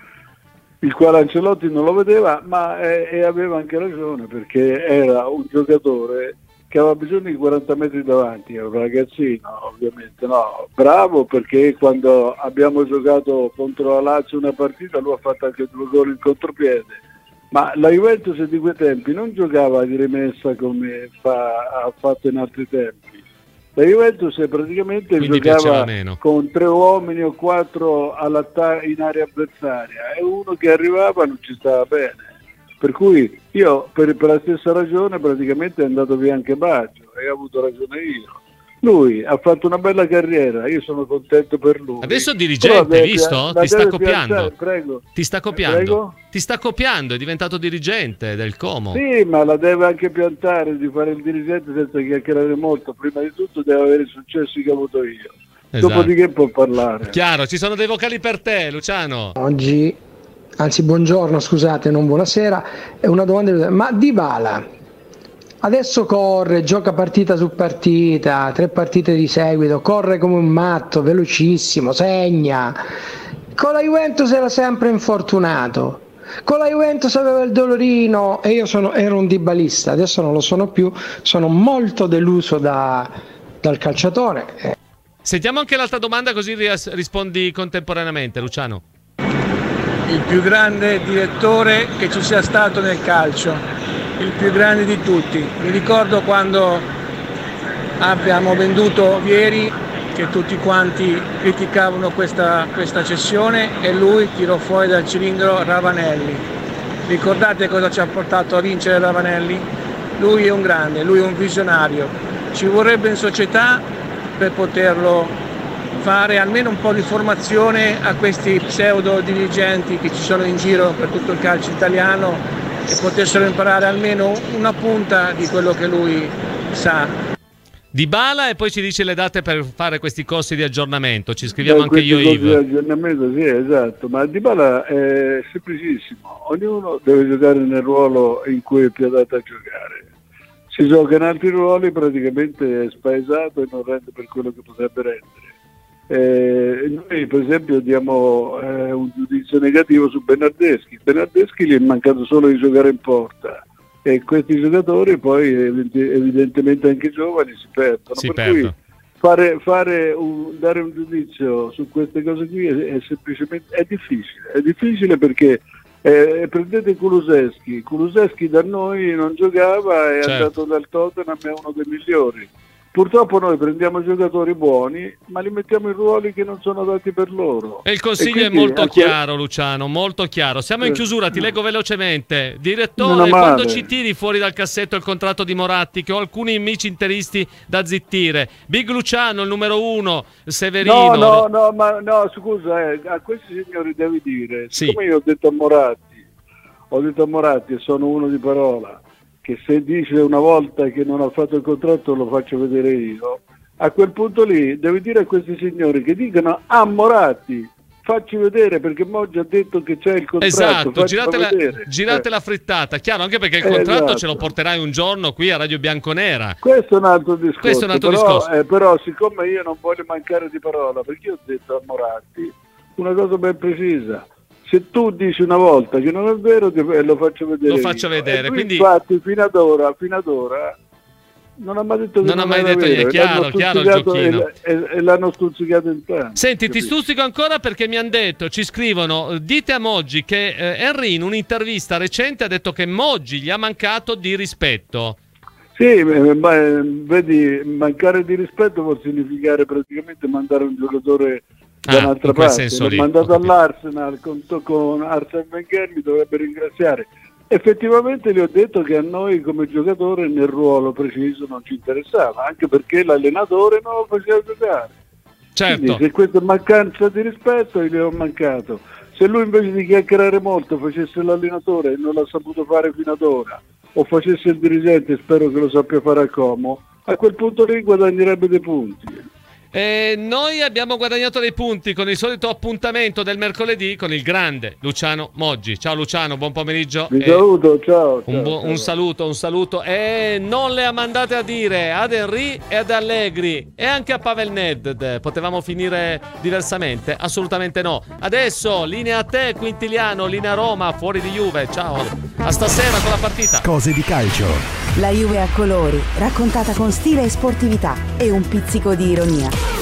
Speaker 19: il quale Ancelotti non lo vedeva, ma eh, e aveva anche ragione, perché era un giocatore che aveva bisogno di quaranta metri davanti, era un ragazzino ovviamente, no, bravo, perché quando abbiamo giocato contro la Lazio una partita lui ha fatto anche due gol in contropiede, ma la Juventus di quei tempi non giocava di rimessa come fa, ha fatto in altri tempi. La Juventus praticamente
Speaker 3: Quindi piaceva
Speaker 19: giocava
Speaker 3: meno.
Speaker 19: con tre uomini o quattro all'atta- in area avversaria e uno che arrivava non ci stava bene. Per cui io per, per la stessa ragione praticamente è andato via anche Baggio e ho avuto ragione io. Lui ha fatto una bella carriera, io sono contento per lui.
Speaker 3: Adesso è
Speaker 19: Però
Speaker 3: dirigente,
Speaker 19: deve
Speaker 3: hai visto?
Speaker 19: pia- la
Speaker 3: Ti sta
Speaker 19: deve
Speaker 3: copiando.
Speaker 19: piacere, prego.
Speaker 3: Ti sta copiando.
Speaker 19: Prego?
Speaker 3: Ti sta copiando, è diventato dirigente del Como.
Speaker 19: Sì, ma la deve anche piantare di fare il dirigente senza chiacchierare molto. Prima di tutto deve avere i successi che ho avuto io.
Speaker 3: Esatto.
Speaker 19: Dopodiché può parlare.
Speaker 3: Chiaro, ci sono dei vocali per te, Luciano.
Speaker 20: Oggi, anzi buongiorno, scusate, non buonasera, è una domanda, ma Dybala adesso corre, gioca partita su partita, tre partite di seguito, corre come un matto, velocissimo, segna. Con la Juventus era sempre infortunato, con la Juventus aveva il dolorino e io sono, ero un dybalista, adesso non lo sono più, sono molto deluso da, dal calciatore.
Speaker 3: Sentiamo anche l'altra domanda così ris- rispondi contemporaneamente, Luciano.
Speaker 10: il più grande direttore che ci sia stato nel calcio, il più grande di tutti. Mi ricordo quando abbiamo venduto Vieri, che tutti quanti criticavano questa, questa cessione, e lui tirò fuori dal cilindro Ravanelli. Ricordate cosa ci ha portato a vincere Ravanelli? Lui è un grande, lui è un visionario. Ci vorrebbe in società per poterlo fare almeno un po' di formazione a questi pseudo dirigenti che ci sono in giro per tutto il calcio italiano e potessero imparare almeno una punta di quello che lui sa.
Speaker 3: Dybala, e poi ci dice le date per fare questi corsi di aggiornamento. Ci scriviamo
Speaker 19: eh,
Speaker 3: anche io,
Speaker 19: Yves. Di aggiornamento, sì, esatto, ma Dybala è semplicissimo. Ognuno deve giocare nel ruolo in cui è più adatto a giocare. Si gioca in altri ruoli, praticamente è spaesato e non rende per quello che potrebbe rendere. Eh, noi per esempio diamo eh, un giudizio negativo su Bernardeschi. Bernardeschi gli è mancato solo di giocare in porta. E questi giocatori poi evidentemente anche giovani si perdono,
Speaker 3: si
Speaker 19: per
Speaker 3: perdono.
Speaker 19: cui fare, fare un, dare un giudizio su queste cose qui è, è semplicemente è difficile, è difficile perché eh, prendete Kulusevski, Kulusevski da noi non giocava, è
Speaker 3: certo.
Speaker 19: andato dal Tottenham, è uno dei migliori. Purtroppo noi prendiamo giocatori buoni, ma li mettiamo in ruoli che non sono dati per loro.
Speaker 3: E il consiglio
Speaker 19: e
Speaker 3: è molto
Speaker 19: anche...
Speaker 3: chiaro, Luciano, molto chiaro. Siamo in chiusura, ti leggo velocemente. Direttore,
Speaker 19: male.
Speaker 3: quando ci tiri fuori dal cassetto il contratto di Moratti, che ho alcuni amici interisti da zittire. Big Luciano, il numero uno, Severino.
Speaker 19: No, no, no, ma no, scusa, eh, a questi signori devi dire,
Speaker 3: sì.
Speaker 19: Siccome io ho detto a Moratti, ho detto a Moratti e sono uno di parola, che se dice una volta che non ha fatto il contratto lo faccio vedere io, a quel punto lì devi dire a questi signori che dicano a Moratti facci vedere, perché Moggi ha detto che c'è il contratto.
Speaker 3: Esatto, girate, la, girate
Speaker 19: eh.
Speaker 3: la frittata, chiaro, anche perché il
Speaker 19: Eh,
Speaker 3: contratto
Speaker 19: esatto.
Speaker 3: ce lo porterai un giorno qui a Radio Bianconera.
Speaker 19: Questo è un altro discorso,
Speaker 3: Questo è un altro
Speaker 19: però,
Speaker 3: discorso.
Speaker 19: Eh, però siccome io non voglio mancare di parola, perché io ho detto a Moratti una cosa ben precisa: se tu dici una volta che non è vero, ti- eh, lo faccio vedere.
Speaker 3: Lo faccio
Speaker 19: io.
Speaker 3: vedere,
Speaker 19: E lui,
Speaker 3: quindi-
Speaker 19: infatti fino ad ora, fino ad ora non ha mai detto che
Speaker 3: Non ha mai
Speaker 19: era
Speaker 3: detto
Speaker 19: vero,
Speaker 3: niente,
Speaker 19: e l'hanno
Speaker 3: chiaro, chiaro il
Speaker 19: stuzzicato
Speaker 3: giochino.
Speaker 19: E, e- e l'hanno stuzzicato in tanto.
Speaker 3: Senti, ti
Speaker 19: capito?
Speaker 3: stuzzico ancora perché mi hanno detto, ci scrivono, dite a Moggi che eh, Henry in un'intervista recente ha detto che Moggi gli ha mancato di rispetto.
Speaker 19: Sì, eh, ma eh, vedi, mancare di rispetto vuol significare praticamente mandare un giocatore da
Speaker 3: Ah,
Speaker 19: un'altra
Speaker 3: in quel
Speaker 19: parte.
Speaker 3: senso
Speaker 19: L'ho
Speaker 3: lì,
Speaker 19: mandato
Speaker 3: ho capito.
Speaker 19: all'Arsenal con, con Arsene Wenger, mi dovrebbe ringraziare. Effettivamente gli ho detto che a noi come giocatore nel ruolo preciso non ci interessava, anche perché l'allenatore non lo faceva giocare.
Speaker 3: Certo.
Speaker 19: Quindi se questa è mancanza di rispetto gli ho mancato. Se lui invece di chiacchierare molto facesse l'allenatore e non l'ha saputo fare fino ad ora, o facesse il dirigente, spero che lo sappia fare a Como, a quel punto lì guadagnerebbe dei punti.
Speaker 3: E noi abbiamo guadagnato dei punti con il solito appuntamento del mercoledì con il grande Luciano Moggi. Ciao Luciano, buon pomeriggio.
Speaker 19: Vi
Speaker 3: e
Speaker 19: saluto, ciao.
Speaker 3: Un,
Speaker 19: ciao,
Speaker 3: buon-
Speaker 19: ciao.
Speaker 3: un saluto, un saluto. E non le ha mandate a dire ad Henry e ad Allegri e anche a Pavel Nedved. Potevamo finire diversamente? Assolutamente no. Adesso linea a te, Quintiliano, linea Roma, fuori di Juve. Ciao. A stasera con la partita.
Speaker 5: Cose di calcio.
Speaker 2: La Juve a colori, raccontata con stile e sportività e un pizzico di ironia.